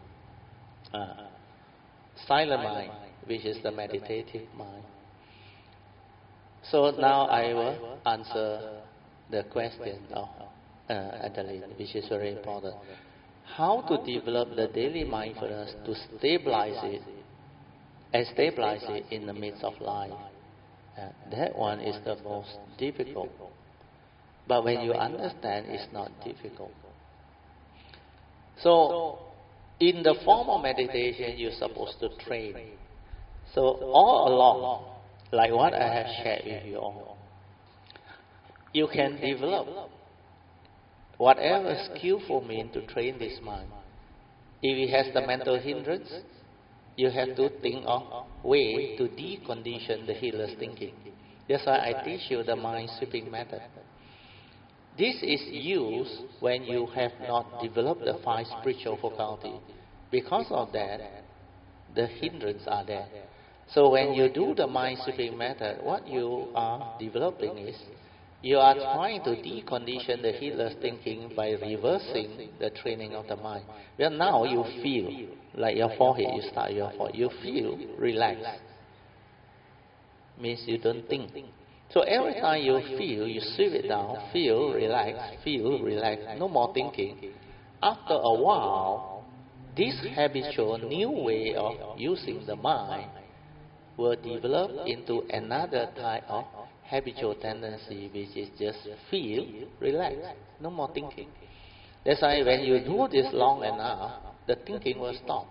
Silent mind, which is the meditative mind. So now I will answer the question of Adeline, which is very important. How to develop the daily mindfulness to stabilize it and stabilize it in the midst of life. That one is the most difficult. But when you understand, it's not difficult. So, in the form of meditation, you're supposed to train. So, all along, like what I have shared with you all, you can develop whatever skillful means to train this mind. If it has the mental hindrance, you have to think of way to decondition the heedless thinking. That's why I teach you the mind sweeping method. This is used when you have not developed the 5 spiritual faculties. Because of that, the hindrance are there. So when you do the mind sweeping method, what you are developing is, you are trying to decondition the heedless thinking by reversing the training of the mind. Well, now you feel like your forehead, you start your forehead, you feel relaxed. Means you don't think. So every time you feel, you sweep it down, feel relaxed, no more thinking. After a while, this habitual new way of using the mind will develop into another type of habitual tendency, which is just feel relaxed, no more thinking. That's why when you do this long enough, the thinking will stop.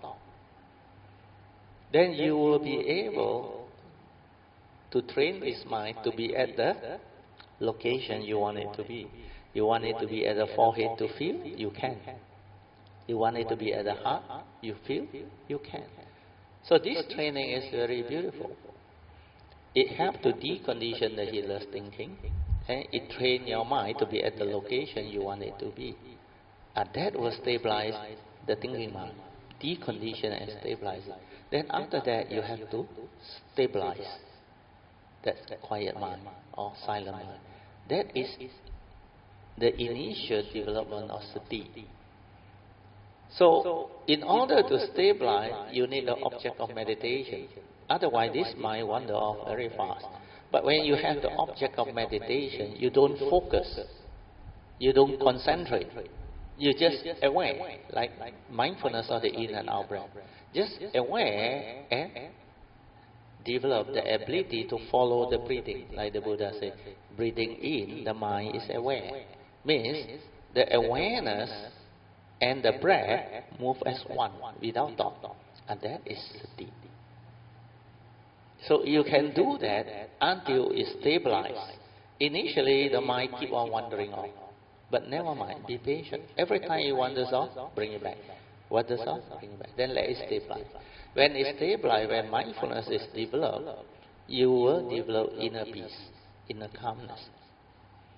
Then you will be able to train this mind to be at the location you want it to be. You want it to be at the forehead to feel? You can. You want it to be at the heart? You feel? You can. So this training is very beautiful. It helps to decondition the heedless thinking, and it trains your mind to be at the location you want it to be. And that will stabilize the thinking mind, decondition and stabilize it. Then after that, you have to stabilize that quiet mind or silent mind. That is the initial development of sati. So, in order to stabilize, you need the object of meditation. Otherwise, this mind wander off very fast. But when you have the object of meditation, you don't focus. You don't concentrate. You're just aware, like mindfulness of the in and out breath. Just aware and develop the ability to follow the breathing. Like the Buddha said, breathing in, the mind is aware. Means the awareness and the breath move as one without thought. And that is sati. So you can do that until it's stabilized. Initially, the mind keep on wandering off. But never mind, be patient. Every time it wanders off, bring it back. Wanders off, bring it back. Then let it stabilize. When it's stabilized, when mindfulness is developed, you will develop inner peace, inner calmness.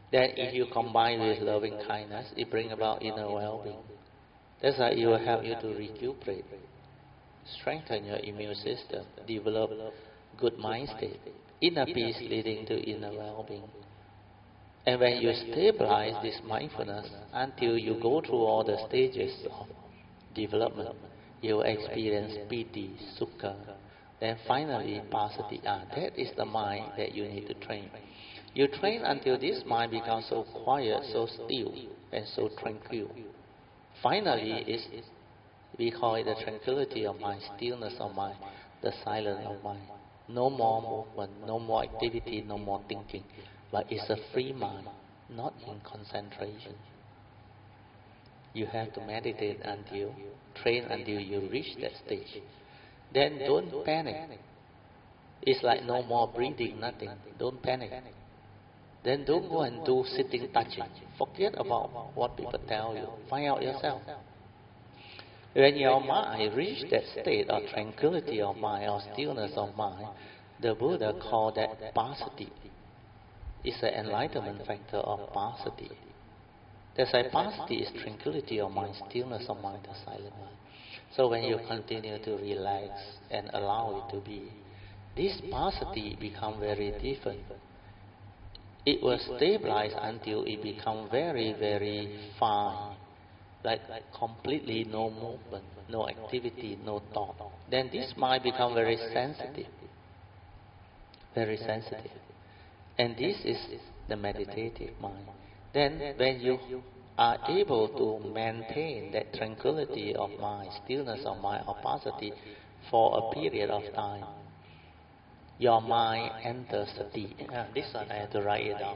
Then if you combine with loving kindness, it brings about inner well-being. That's why it will help you to recuperate, strengthen your immune system, develop good mind state, inner peace leading to inner well-being. And when you stabilize this mindfulness until you go through all the stages of development, you will experience piti, sukha, then finally pasati. That is the mind that you need to train. You train until this mind becomes so quiet, so still, and so tranquil. Finally, we call it the tranquility of mind, stillness of mind, the silence of mind. No more movement, no more activity, no more thinking. But it's a free mind, not in concentration. You have to meditate train until you reach that stage. Then don't panic. It's like no more breathing, nothing. Don't panic. Then don't go and do sitting, touching. Forget about what people tell you. Find out yourself. When your mind reaches that state of tranquility of mind or stillness of mind, the Buddha called that pasati. It's an enlightenment factor of pasati. That's why pasati is tranquility of mind, stillness of mind, the silent mind. So when you continue to relax and allow it to be, this pasati become very different. It will stabilize until it become very, very fine, like completely no movement, no activity, no thought. Then this mind become very sensitive, very sensitive. And this is the meditative mind. Then when you are able to maintain that tranquility of mind, stillness of mind, or pasati for a period of time, your mind enters sati. This one I have to write it down.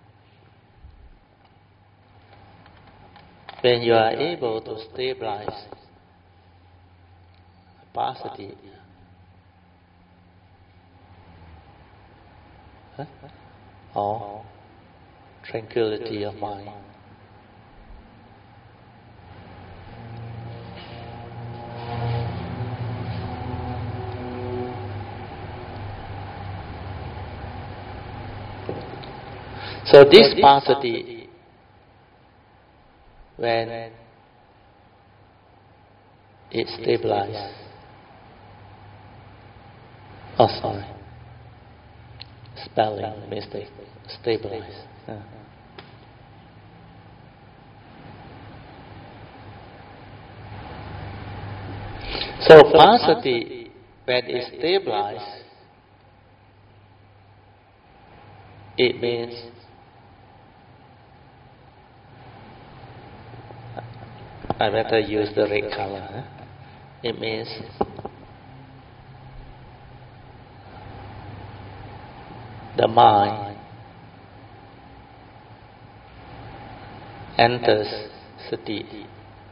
When you are able to stabilize pasati, or tranquility of mind, so this pasati, when it stabilizes, spelling mistake, stabilize. So pasati, when it stabilizes, it means I better use the red color. It means the mind enters sati.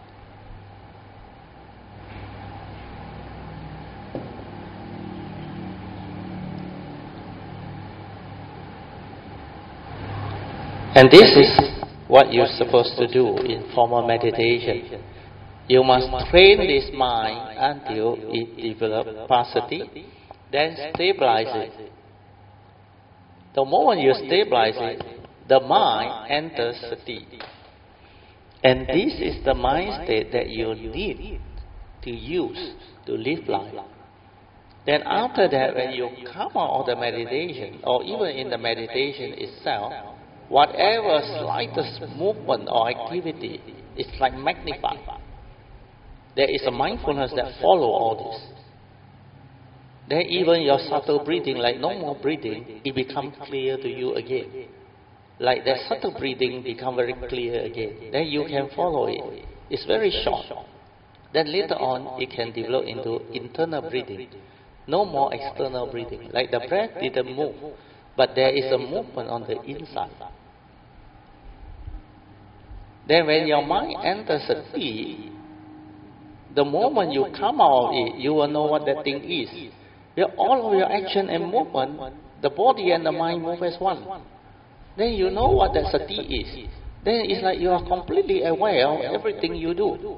And this is what you're supposed to do in formal meditation. You must train this mind until it develops pasati, then stabilize it. The moment you stabilize it, the mind enters sati. And this is the mind state that you need to use to live life. Then after that, when you come out of the meditation, or even in the meditation itself, whatever slightest movement or activity is like magnified. There is a mindfulness that follows all this. Then even your subtle breathing, like normal breathing, it becomes clear to you again. Like that subtle breathing become very clear again. Then you can follow it. It's very short. Then later on, it can develop into internal breathing. No more external breathing. Like the breath didn't move, but there is a movement on the inside. Then when your mind enters sati, the moment you come out of it, you will know what that thing is. All of your action and movement, the body and the mind move as one. Then you know what that sati is. Then it's like you are completely aware of everything you do.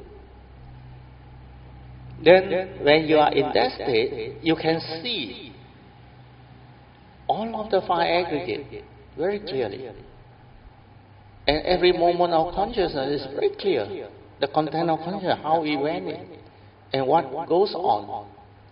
Then when you are in that state, you can see all of the five aggregates very clearly. And every moment of consciousness is very clear. The content of consciousness, how we vanish, and what goes on.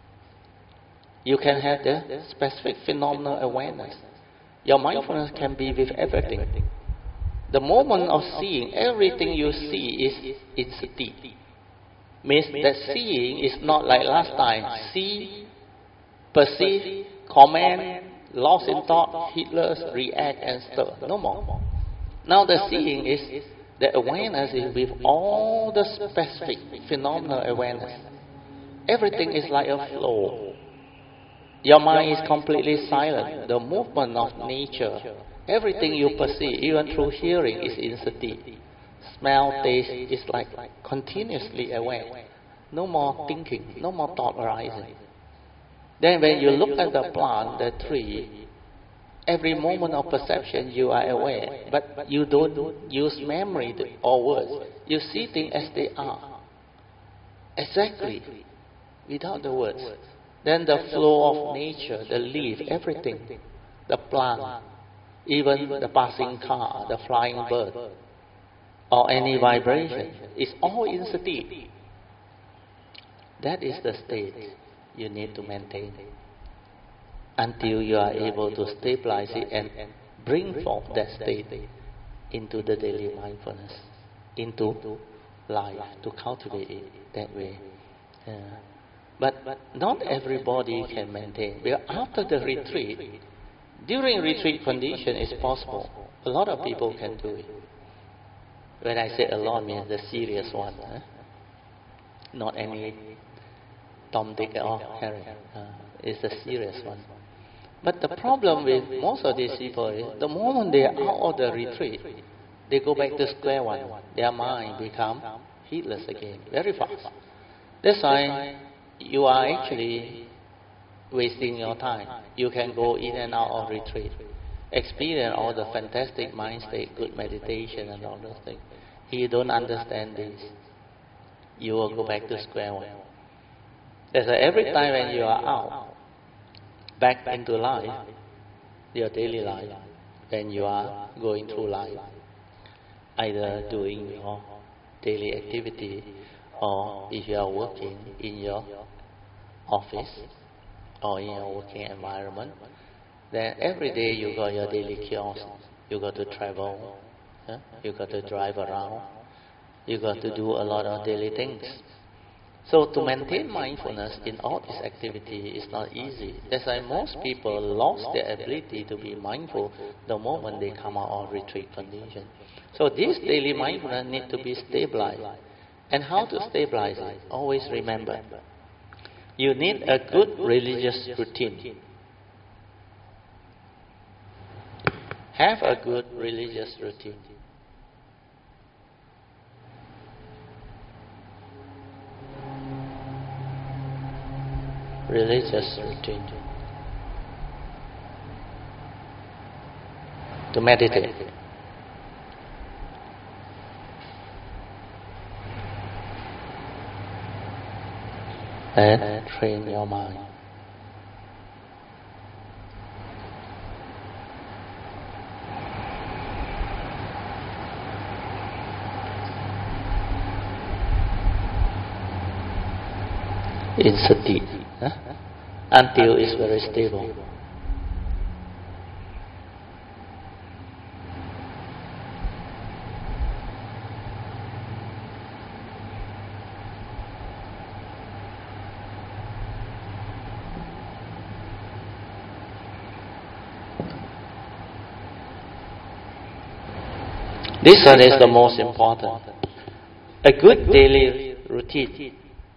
You can have the specific phenomenal awareness. Your mindfulness can be with everything. The moment of seeing, everything you see is in sati. Means that seeing is not like last time. See, perceive, comment, lost in thought, heedless, react and stir. No more. Now the seeing is the awareness is with all the specific phenomenal awareness. Everything is like a flow. Your mind is completely silent. The movement of nature, everything you perceive, even through hearing, is in sati. Smell, taste is like continuously aware. No more thinking, no more thought arising. Then when you look at the plant, the tree, every moment of perception you are aware, but you don't use memory or words. You see things as they are. Exactly. Without the words. Then the flow of nature, the leaf, everything, the plant, even the passing car, the flying bird, or any vibration, is all in sati. That is the state you need to maintain until you are able to stabilize it and bring forth that state into the daily mindfulness, into life, to cultivate it that way. But not everybody can maintain. Because after the retreat, during retreat condition it's possible. A lot of people can do it. When I say a lot, means the serious one. Not any Tom, Dick or Harry. It's a serious one. But the problem with most of these people is the moment they are out of the retreat, they go back to square one. Their mind become heedless again, very fast. That's why you are actually wasting your time. You can go in and out of retreat, experience all the fantastic mind state, good meditation and all those things. If you don't understand this, you will go back to square one. That's why every time when you are out, back into life, your daily life, when you are going through life, either doing your daily activity, or if you are working in your office or in your working environment, then every day you got your daily chaos. You got to travel, you got to drive around, you got to do a lot of daily things. So to maintain mindfulness in all this activity is not easy. That's why most people lost their ability to be mindful the moment they come out of retreat condition. So this daily mindfulness needs to be stabilized. And how to stabilize it? Always remember, you need a good religious routine. Have a good religious routine. Religious routine. To meditate. And train your mind. In sati, until it's very stable. This one is the most important. A good daily routine.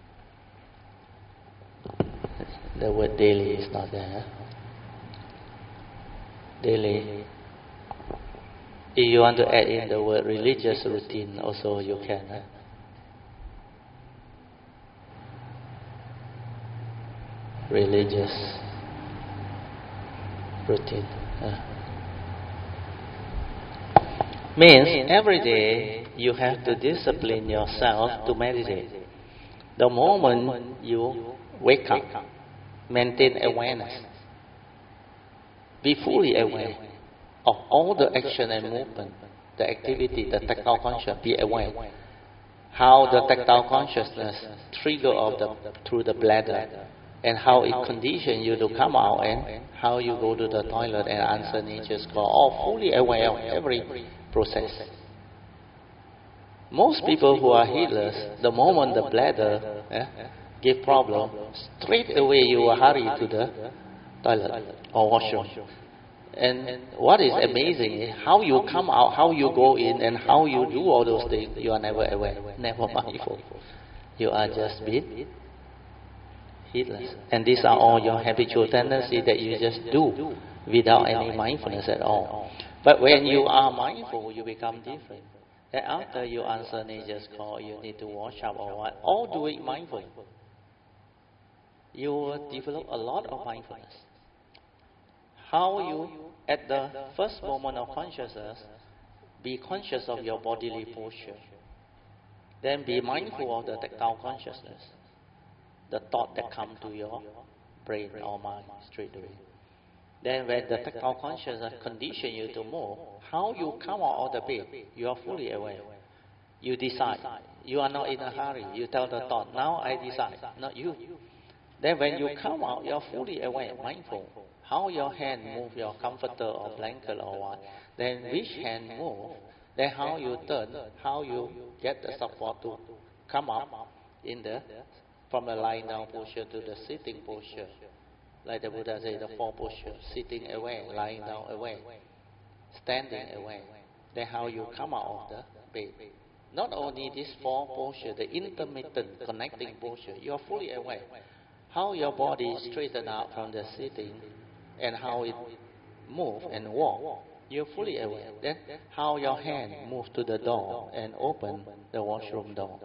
The word daily is not there. Daily. If you want to add in the word religious routine, also you can. Religious routine. Means every day you have to discipline yourself to meditate. The moment you wake up, maintain awareness. Be fully aware of all the action and movement the activity, the tactile consciousness, be aware. How the tactile consciousness trigger through the bladder, and how it conditions you to come out, and how you go to the toilet and answer nature's call. All fully aware of every process. Most people who are healers, the moment the bladder give problem, straight away you will hurry to the toilet or washroom. And what is amazing is how you come out, how you go in, and how you do all those things. You are never aware, never mindful. You are just being heedless. And these are all your habitual tendencies that you just do without any mindfulness at all. But when you are mindful, you become different. And after you answer nature's call, you need to wash up or what, all do it mindfully. You will develop a lot of mindfulness. How you, at the first moment of consciousness, be conscious of your bodily posture. Then be mindful of the tactile consciousness, the thought that comes to your brain or mind straight away. Then when the tactile consciousness condition you to move, how you come out of the bed, you are fully aware. You decide. You are not in a hurry. You tell the thought, now I decide, not you. Then when you come out, you are fully aware, mindful. How your hand move your comforter or blanket or what. Then which hand move. Then how you turn, how you get the support to come up in from the lying down posture to the sitting posture. Like the Buddha said, the four postures: sitting aware, lying down aware, standing aware. Then how you come out of the bed. Not only these four postures, the intermittent connecting posture, you are fully aware. How your body straighten out from the sitting and how it move and walk, you're fully aware. Then how your hand move to the door and open the washroom door.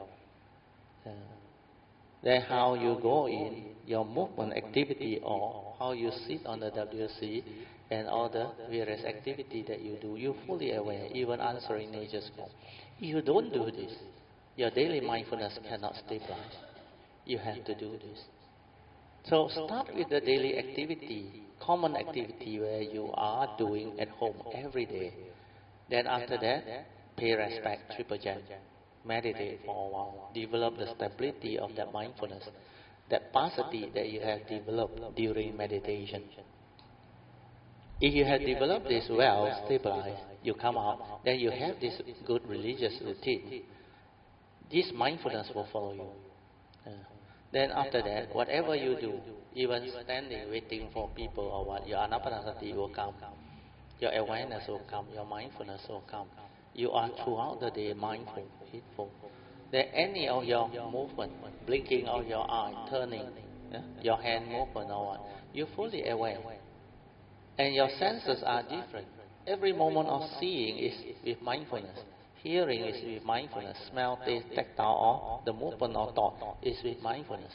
Then how you go in, your movement activity, or how you sit on the WC and all the various activity that you do, you're fully aware, even answering nature's call. If you don't do this, your daily mindfulness cannot stabilize. You have to do this. So start with the daily activity, common activity where you are doing at home every day. Then after that, pay respect, triple jam. Meditate for a while. Develop the stability of that mindfulness, that capacity that you have developed during meditation. If you have developed this well, stabilized, you come out, then you have this good religious routine. This mindfulness will follow you. Then after that, whatever you do, even standing, waiting for people or what, your anapanasati will come. Your awareness will come, your mindfulness will come. You are throughout the day mindful, heedful. Then any of your movement, blinking of your eye, turning, your hand movement or what, you're fully aware. And your senses are different. Every moment of seeing is with mindfulness. Hearing is with mindfulness. Smell, taste, tactile, or the movement or thought is with mindfulness.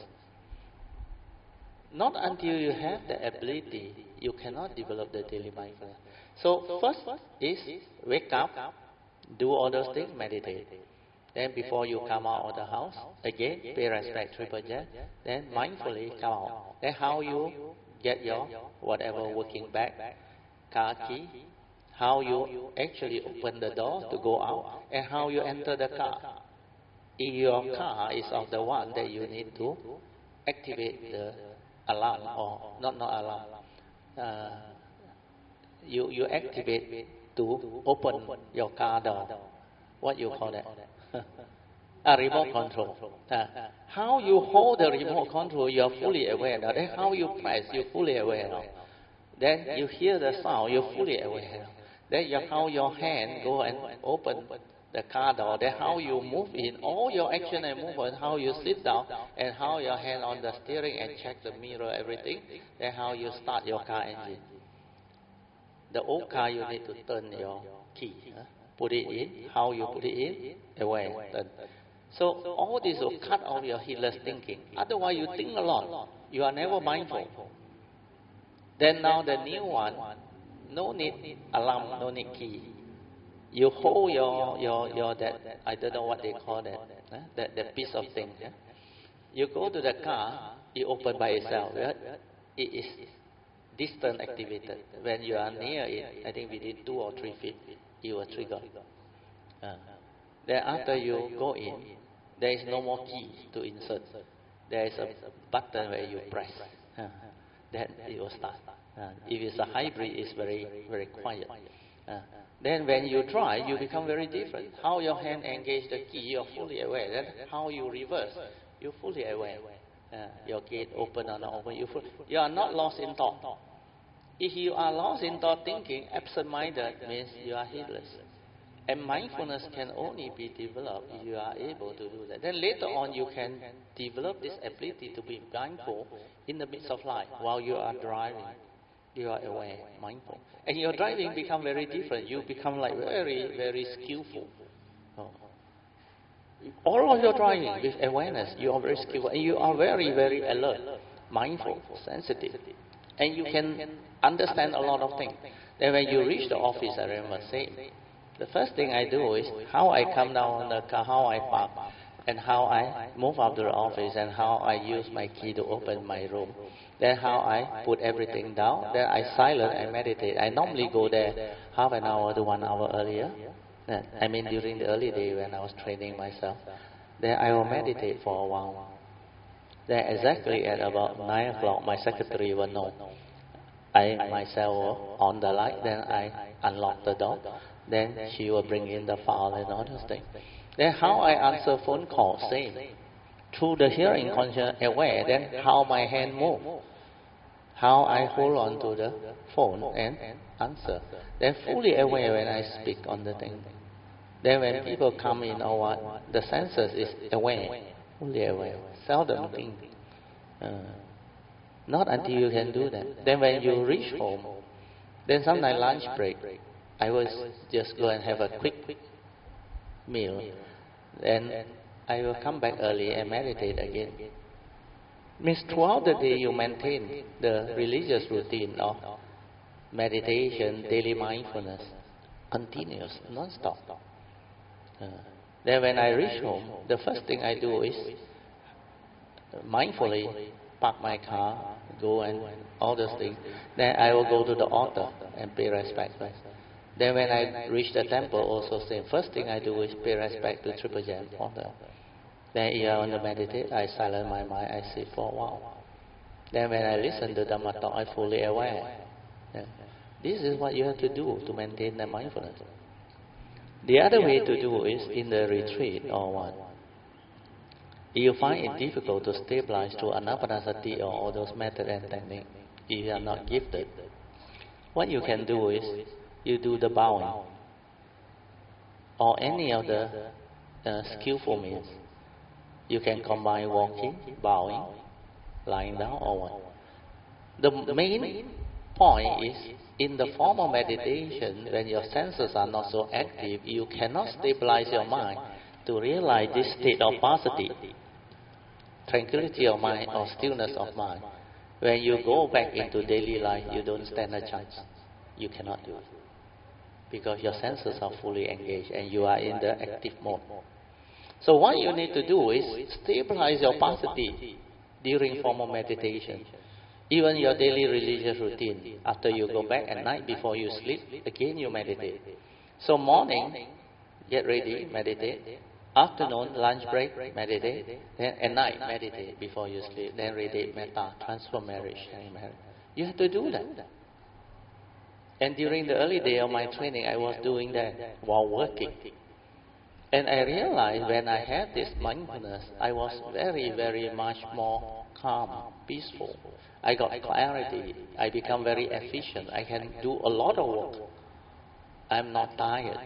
Not until you have the ability, you cannot develop the daily mindfulness. So first is wake up, do all those things, meditate. Then before you come out of the house, again, pay respect, triple jam. Then mindfully come out. Then how you get your whatever working back, car key, how you actually open the door to go out, and how you enter the car. If your car is of the one that you need to activate the alarm, or not alarm, you activate to open your car door. What you call that? A remote control. How you hold the remote control, you are fully aware of. Then how you press, you're fully aware of. Then you hear the sound, you're fully aware of. Then how your hand go and open the car door. Then how you move in, all your action and movement, how you sit down, and how your hand on the steering and check the mirror, everything. Then how you start your car engine. The old car, you need to turn your key. Put it in, how you put it in, aware, turn. So all this will cut off your heedless thinking. Otherwise you think a lot. You are never mindful. Then now the new one, no need alarm, no need key. You hold your that, I don't know what they call that, that piece of thing. You go to the car, it open by itself. Right? It is distant activated. When you are near it, I think within 2 or 3 feet, it will trigger. Then after you go in, there is no more key to insert. There is a button where you press. Then it will start. If it's a hybrid, it's very, very quiet. Then when you drive, you become very different. How your hand engage the key, you're fully aware. Then how you reverse, you're fully aware. Your gate open or not open, you are not lost in thought. If you are lost in thought thinking, absent-minded means you are heedless. And mindfulness can only be developed if you are able to do that. Then later on you can develop this ability to be mindful in the midst of life while you are driving. You are aware, mindful. And your driving become very different. You become like very, very skillful. All of your driving with awareness, you are very skillful. And you are very, very alert, mindful, sensitive. And you can understand a lot of things. Then when you reach the office, I remember saying, the first thing I do is how I come down on the car, how I park, and how I move up to the office, and how I use my key to open my room. Then how I put everything down. Then I silent, I meditate. I normally go there half an hour to 1 hour earlier. I mean during the early day when I was training myself. Then I will meditate for a while. Then exactly at about 9 o'clock, my secretary will know. I myself will on the light, then I unlock the door. Then she will bring in the file and all those things. Then how I answer phone calls, same. Through the hearing conscious aware, then how my hand move. How I hold on to the phone and answer. Then fully aware when I speak on the thing. Then when people come in or what, the senses is aware, fully aware, seldom think. Not until you can do that. Then when you reach home, then sometimes lunch break, I will just go and have a quick meal. Then I will come back early and meditate again. Means throughout the day you maintain the religious routine of meditation, daily mindfulness, continuous, non-stop. Then when I reach home, the first thing I do is mindfully park my car, go and all those things. Then I will go to the altar and pay respect. Then when I reach the temple, also same. First thing I do is pay respect to Triple Gem altar. Then if I want to meditate, I silence my mind, I sit for a while. Then when I listen to Dhamma talk, I fully aware. This is what you have to do to maintain the mindfulness. The other way to do is in the retreat or what. You find it difficult to stabilize through Anapanasati or all those methods and techniques if you are not gifted. What you can do is you do the bowing or any of the skillful means. You can combine walking, bowing, lying down or what. The main point is in the formal meditation, when your senses are not so active, you cannot stabilize your mind to realize this state of passaddhi, tranquility of mind or stillness of mind. When you go back into daily life, you don't stand a chance. You cannot do it. Because your senses are fully engaged and you are in the active mode. So what you need to do is stabilize your passaddhi during formal meditation. Even your daily religious routine, after you go back at night before you sleep, again you meditate. So morning, get ready, meditate. Afternoon, lunch break, meditate. Then at night, meditate before you sleep. Then read metta, transfer marriage. You have to do that. And during the early day of my training, I was doing that while working. And I realized when I had this mindfulness, I was very, very much more calm, peaceful. I got clarity. I become very efficient. I can do a lot of work. I'm not tired.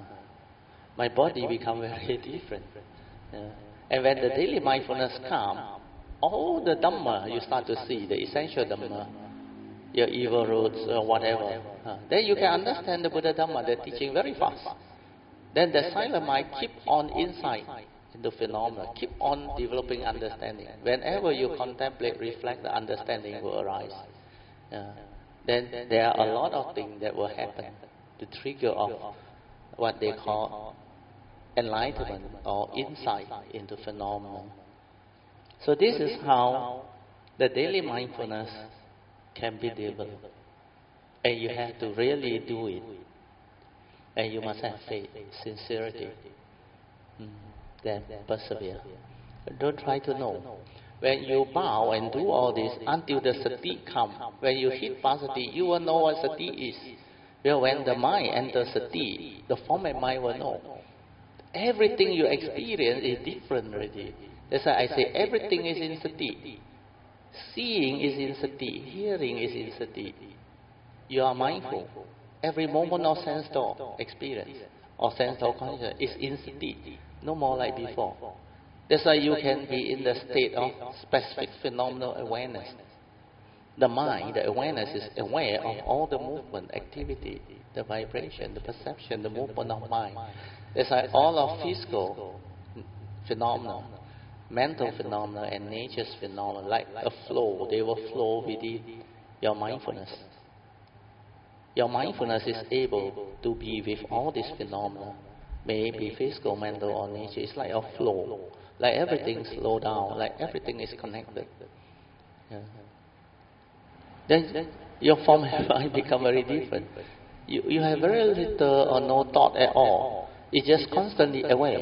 My body become very different. And when the daily mindfulness comes, all the Dhamma you start to see, the essential Dhamma, your evil roots or whatever, then you can understand the Buddha Dhamma, the teaching very fast. Then the silent mind keep on insight into phenomena, keep on developing understanding. Whenever you contemplate, reflect, the understanding will arise. Then there are a lot of things that will happen to trigger off what they call enlightenment or insight into phenomena. So this is how the daily mindfulness can be developed. And you have to really do it. And you must have faith, sincerity. Then persevere. Don't try to know. When you bow and do all this until the sati comes, when you hit pasati, you will know what sati is. Well, when the mind enters sati, the former mind will know. Everything you experience is different already. That's why I say everything is in sati. Seeing is in sati. Hearing is in sati. You are mindful. Every moment of sense thought experience or sense thought consciousness is in sati. No more like before. That's why you can be in the state of specific phenomenal awareness. The mind, the awareness is aware of all the movement, activity, the vibration, the perception, the movement of mind. That's why all of physical phenomena, mental phenomena, and nature's phenomena, like a flow, they will flow within your mindfulness. Your mindfulness is able to be with all these phenomena, maybe physical, mental, or nature. It's like a flow, like everything slow down, like everything is connected. Yeah. Then your form and mind become very different. You have very little or no thought at all. It's just constantly aware.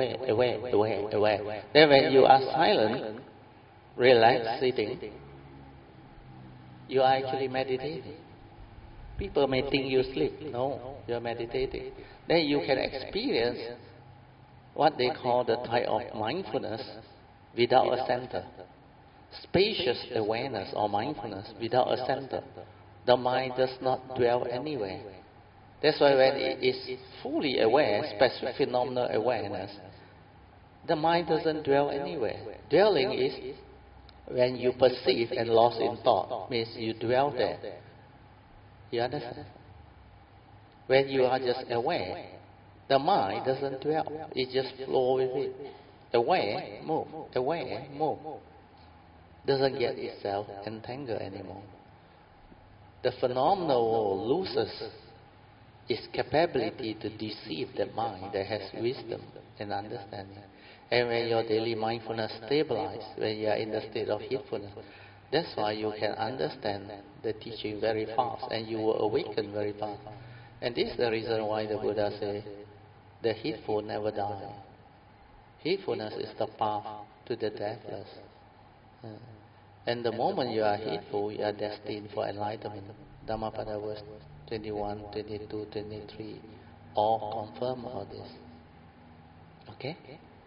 Then when you are silent, relaxed, sitting, you are actually meditating. People may think you sleep. No, you are meditating. Then you can experience what they call the type of mindfulness without a center. Spacious awareness or mindfulness without a center. The mind does not dwell anywhere. That's why when it is fully aware, specific phenomenal awareness, the mind doesn't dwell anywhere. Dwelling is when you perceive and lost in thought, means you dwell there. You understand? When you are just aware, the mind doesn't dwell. It just flows with it. Aware, move. Aware, move. Doesn't get itself entangled anymore. The phenomenal world loses its capability to deceive the mind that has wisdom and understanding. And when your daily mindfulness stabilizes, when you are in the state of heedfulness, that's why you can understand the teaching very fast and you will awaken very fast. And this is the reason why the Buddha said, the heedful never die. Heedfulness is the path to the deathless. And the moment you are heedful, you are destined for enlightenment. Dhammapada verse 21, 22, 23, all confirm all this. Okay?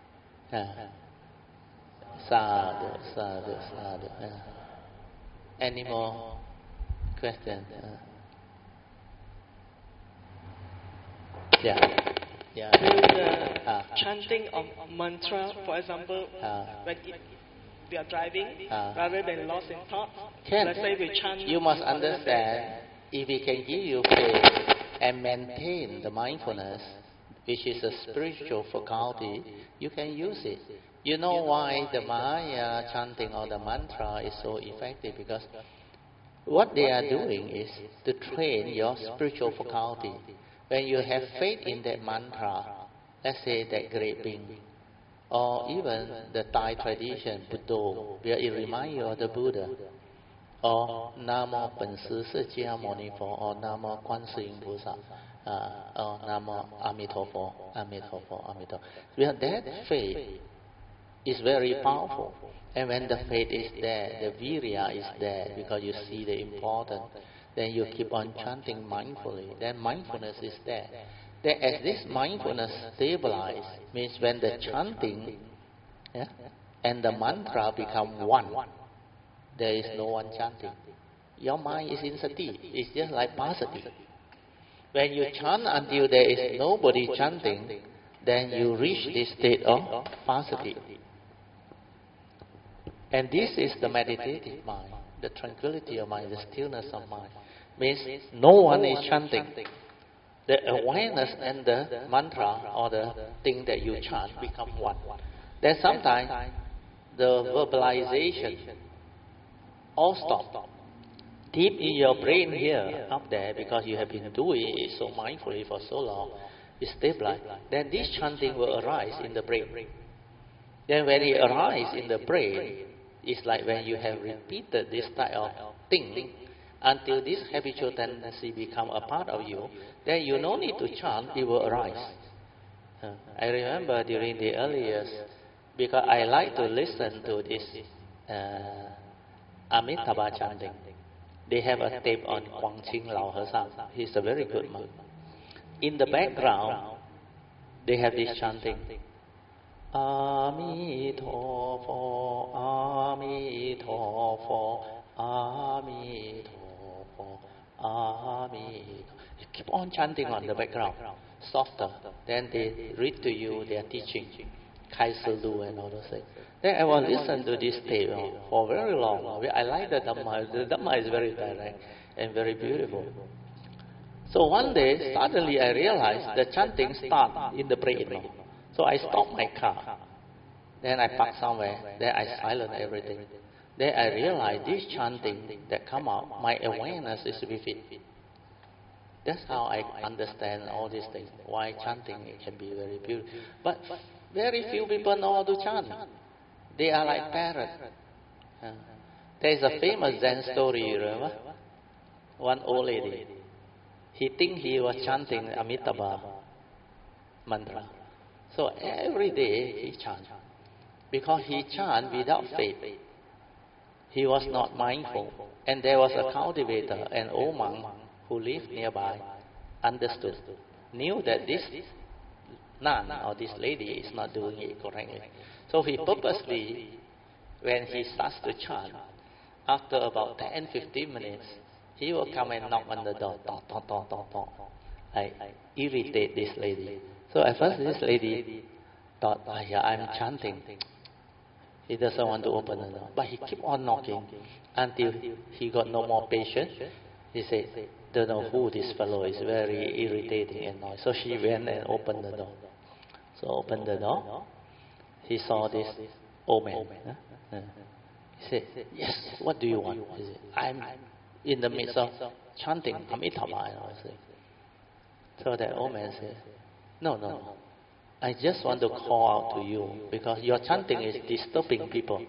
Sadhu, sadhu, sadhu. Any more questions? Yeah.
The chanting of mantra, for example, when we are driving, rather than lost in thought, let's say we chant.
You must understand, if we can give you faith and maintain the mindfulness, which is a spiritual faculty, you can use it. You know why the Maya chanting or the mantra is so effective? Because what they are doing is to train your spiritual faculty. When you have faith in that mantra, let's say that great being, or even the Thai tradition, Buddha, where it reminds you of the Buddha, or Namo Pansi Sechia Monifo, or Namo Kwansin Pusa, or Namo Amitofo, Amitofo. Well, that faith is very powerful. And when the faith is there, the virya is there, because you see the importance, then you keep on chanting mindfully. Then mindfulness is there. Then as this mindfulness stabilizes, means when the chanting and the mantra become one, there is no one chanting. Your mind is in sati. It's just like pasati. When you chant until there is nobody chanting, then you reach this state of pasati. And this is the meditative mind, the tranquility of mind, the stillness of mind. Means no one is chanting. The awareness and the mantra or the thing that you chant become one. Then sometimes the verbalization all stop. Deep in your brain here, up there, because you have been doing it so mindfully for so long, it's stabilized. Then this chanting will arise in the brain. Then when it arises in the brain, it's like when you have repeated this type of thing Until this habitual tendency become a part of you, then you no need to chant, it will arise. I remember during the early years, because I like to listen to this Amitabha chanting. They have a tape on Guangqing Lao Hesang. He's a very good monk. In the background, they have this chanting. Amitofo, Amitofo, Amitofo, Amitofo. Keep on chanting on the background, softer. Then they read to you their teaching, Kai Lu and all those things. Then I will listen to this tape for very long. I like the Dhamma. The Dhamma is very direct and very beautiful. So one day, suddenly I realized the chanting starts in the brain. So I stopped my car. Then I parked somewhere. Then I silent everything. Then I realized this chanting that come out, my awareness is with it. That's how I understand all these things. Why chanting it can be very beautiful. But very few people know how to chant. They are like parrots. There is a famous Zen story, you remember? One old lady. He think he was chanting Amitabha mantra. So every day he chant. Because he chant without faith. He was not mindful. And there was a cultivator, an old monk who lived nearby, understood, knew that this nun or this lady is not doing it correctly. So he purposely, when he starts to chant, after about 10-15 minutes, he will come and knock on the door, I irritate this lady. So at first this lady thought, I'm chanting. He doesn't want to open the door. But he kept on knocking until he got no more patience. He said, don't know who this fellow is, very irritating and annoying. So she went and opened the door. So opened the door. He saw this old man. He said, yes, what do you want? He said, I'm in the midst of chanting Amitabha. So that old man said, no. I just want to call out to you because your chanting is disturbing people.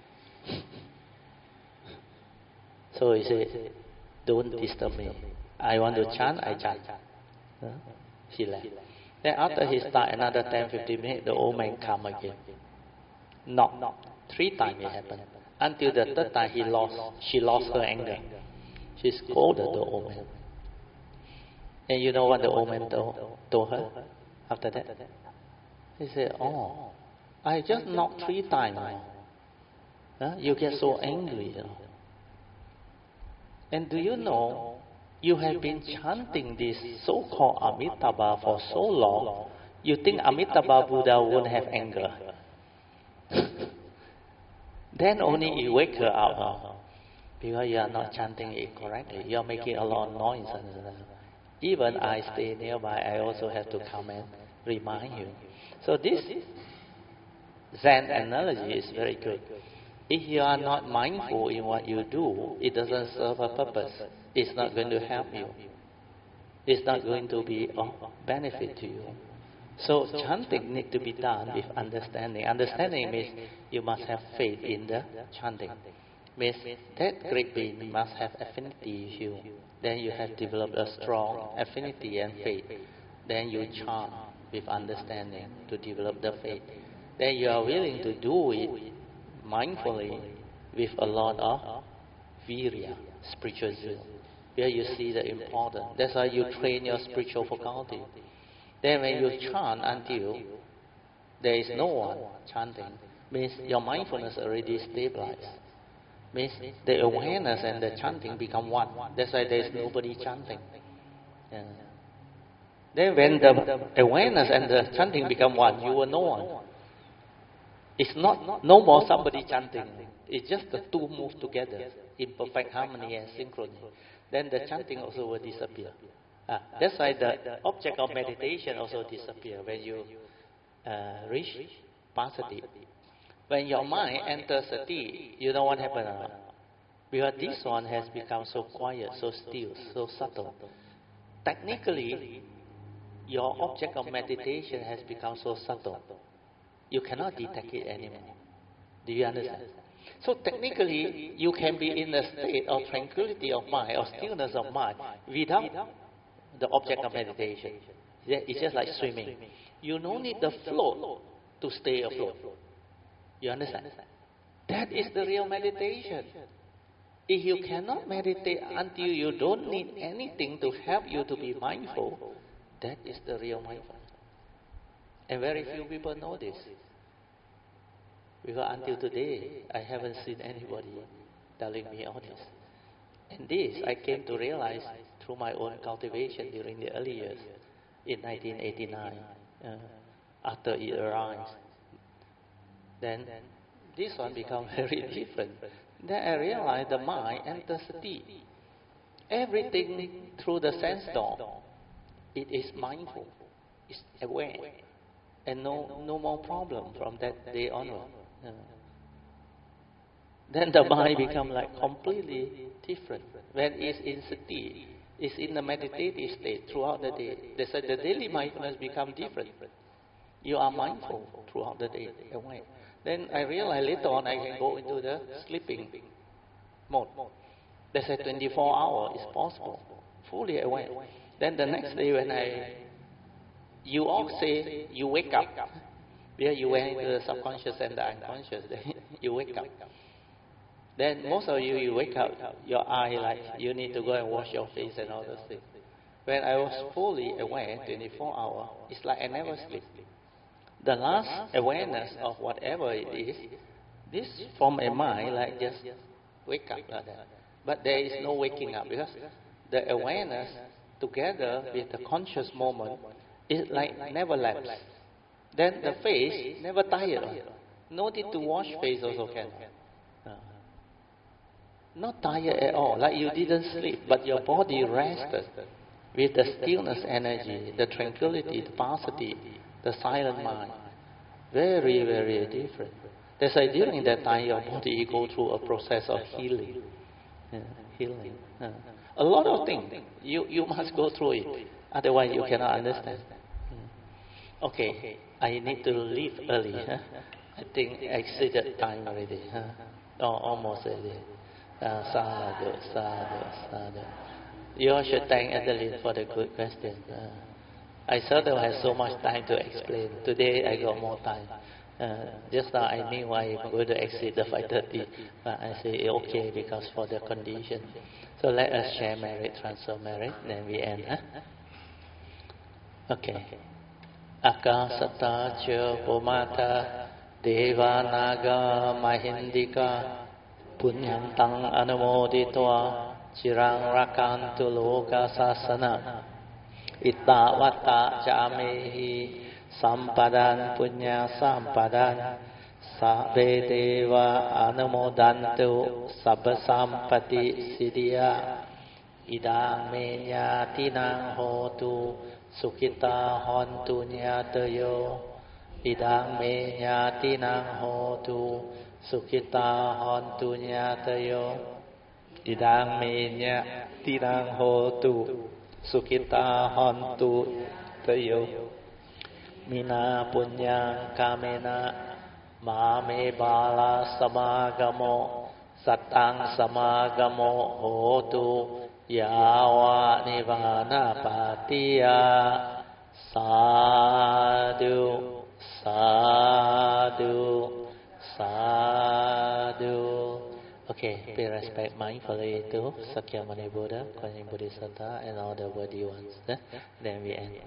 So he said, don't disturb me. I want to chant, I chant. He left. Then after he started another 10-15 minutes, the old man come again. Knock. 3 times it happened. Until the 3rd time she lost her anger. She scolded the old man. And you know what the old man told her after that? He said, I just knocked 3 times. You get so angry. And do you know, you have been chanting this so-called Amitabha for so long, you think Amitabha Buddha won't have anger. Then only you wake her up. Because you are not chanting it correctly. You are making a lot of noise. Even I stay nearby, I also have to come and remind you. So this Zen analogy is very good. If you are not mindful in what you do, it doesn't serve a purpose. It's not going to help you. It's not going to be of benefit to you. So chanting needs to be done with understanding. Understanding means you must have faith in the chanting. Means that great being must have affinity with you. Then you have developed a strong affinity and faith. Then you chant with understanding to develop the faith. Then you are willing to do it mindfully with a lot of virya, spiritual zeal. Where you see the importance. That's why you train your spiritual faculty. Then when you chant until there is no one chanting, means your mindfulness already stabilized. Means the awareness and the chanting become one. That's why there is nobody chanting. Then when the awareness and the chanting become one, you will know one. It's not no more somebody chanting. It's just the two move together in perfect harmony and synchrony. Then the chanting also will disappear. That's why the object of meditation also disappear when you reach passaddhi. When your mind enters sati, you know what happens? Because this one has become so quiet, so still, so subtle. Technically, your object of meditation has become so subtle. You cannot detect it anymore. Do you understand? So technically, you can be in a state of tranquility of mind or stillness of mind without the object of meditation. It's just like swimming. You don't need the float to stay afloat. You understand? That is the real meditation. If you cannot meditate until you don't need anything to help you to be mindful, that is the real mindfulness. And very few people know this. Because until today, I haven't seen anybody telling me all this. And this I came to realize through my own cultivation during the early years in 1989, after it arrived. Then this one became very different. Then I realized the mind enters sati. Everything through the sense door, it is mindful, it's aware, and no more problem from that day onward. Then the mind becomes like completely different. When it's in sati, it's in the meditative state throughout the day. They said the daily mindfulness becomes different. You are mindful throughout the day, aware. Then I realized later on I can go into the sleeping mode. They said 24 hours is possible, fully aware. Then the next day when you all say you wake up, because you went into the subconscious and the unconscious, you wake up. Then most of you wake up, your eye like you need to go and wash your face and all those things. When I was fully aware, 24 hours, it's like I never sleep. The last awareness of whatever it is, this from a mind like just wake up like that. But there is no waking up because the awareness together with the conscious moment is like never lapse. Then the face never tired. No need to wash face also can. Not tired at all, like you didn't sleep, but your body rested with the stillness energy, the tranquility, the paucity, the silent mind. Very, very different. That's why during that time your body go through a process of healing. Healing. A lot of things. You must go through it. Otherwise you cannot understand. Okay, I need to leave early. I think I exceeded time already. Almost already. Sadhu, sadhu, sadhu. You all should thank Adeline for the good question. I seldom have so much time to explain. Today I got more time. Just now I knew I'm going to exceed the 5:30, but I say okay because for the condition. So let us share merit, transfer merit, then we end. Okay. Akasata cha pomata deva naga mahindika punyam tang anumoditva chirang rakantu loka sasana itta vatta jamehi sampadan punya sampadan sabbe deva anumodantu sabba sampati siddhya idang me nyatinang hotu sukita hontu nyatayo idang me nyatinang hotu sukita hontu nyatayo idang me nyatinang hotu sukita hontu tayo mina punyang kamena mame bala samagamo satang samagamo hotu yawa nivana patiya sadhu sadhu sadhu. Okay, pay respect mindfully to Sakyamuni Buddha, Kuan Yin Bodhisattva, and all the worthy ones. Then we end.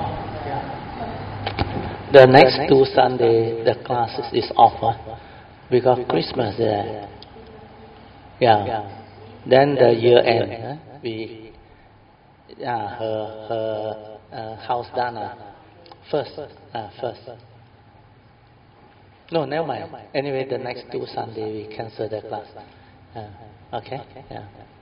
The next 2 Sunday, the classes is offered because Christmas there. Yeah. Then the year end, we her house done first. No, never mind. Anyway, the next 2 Sunday we cancel the class. Okay. Yeah.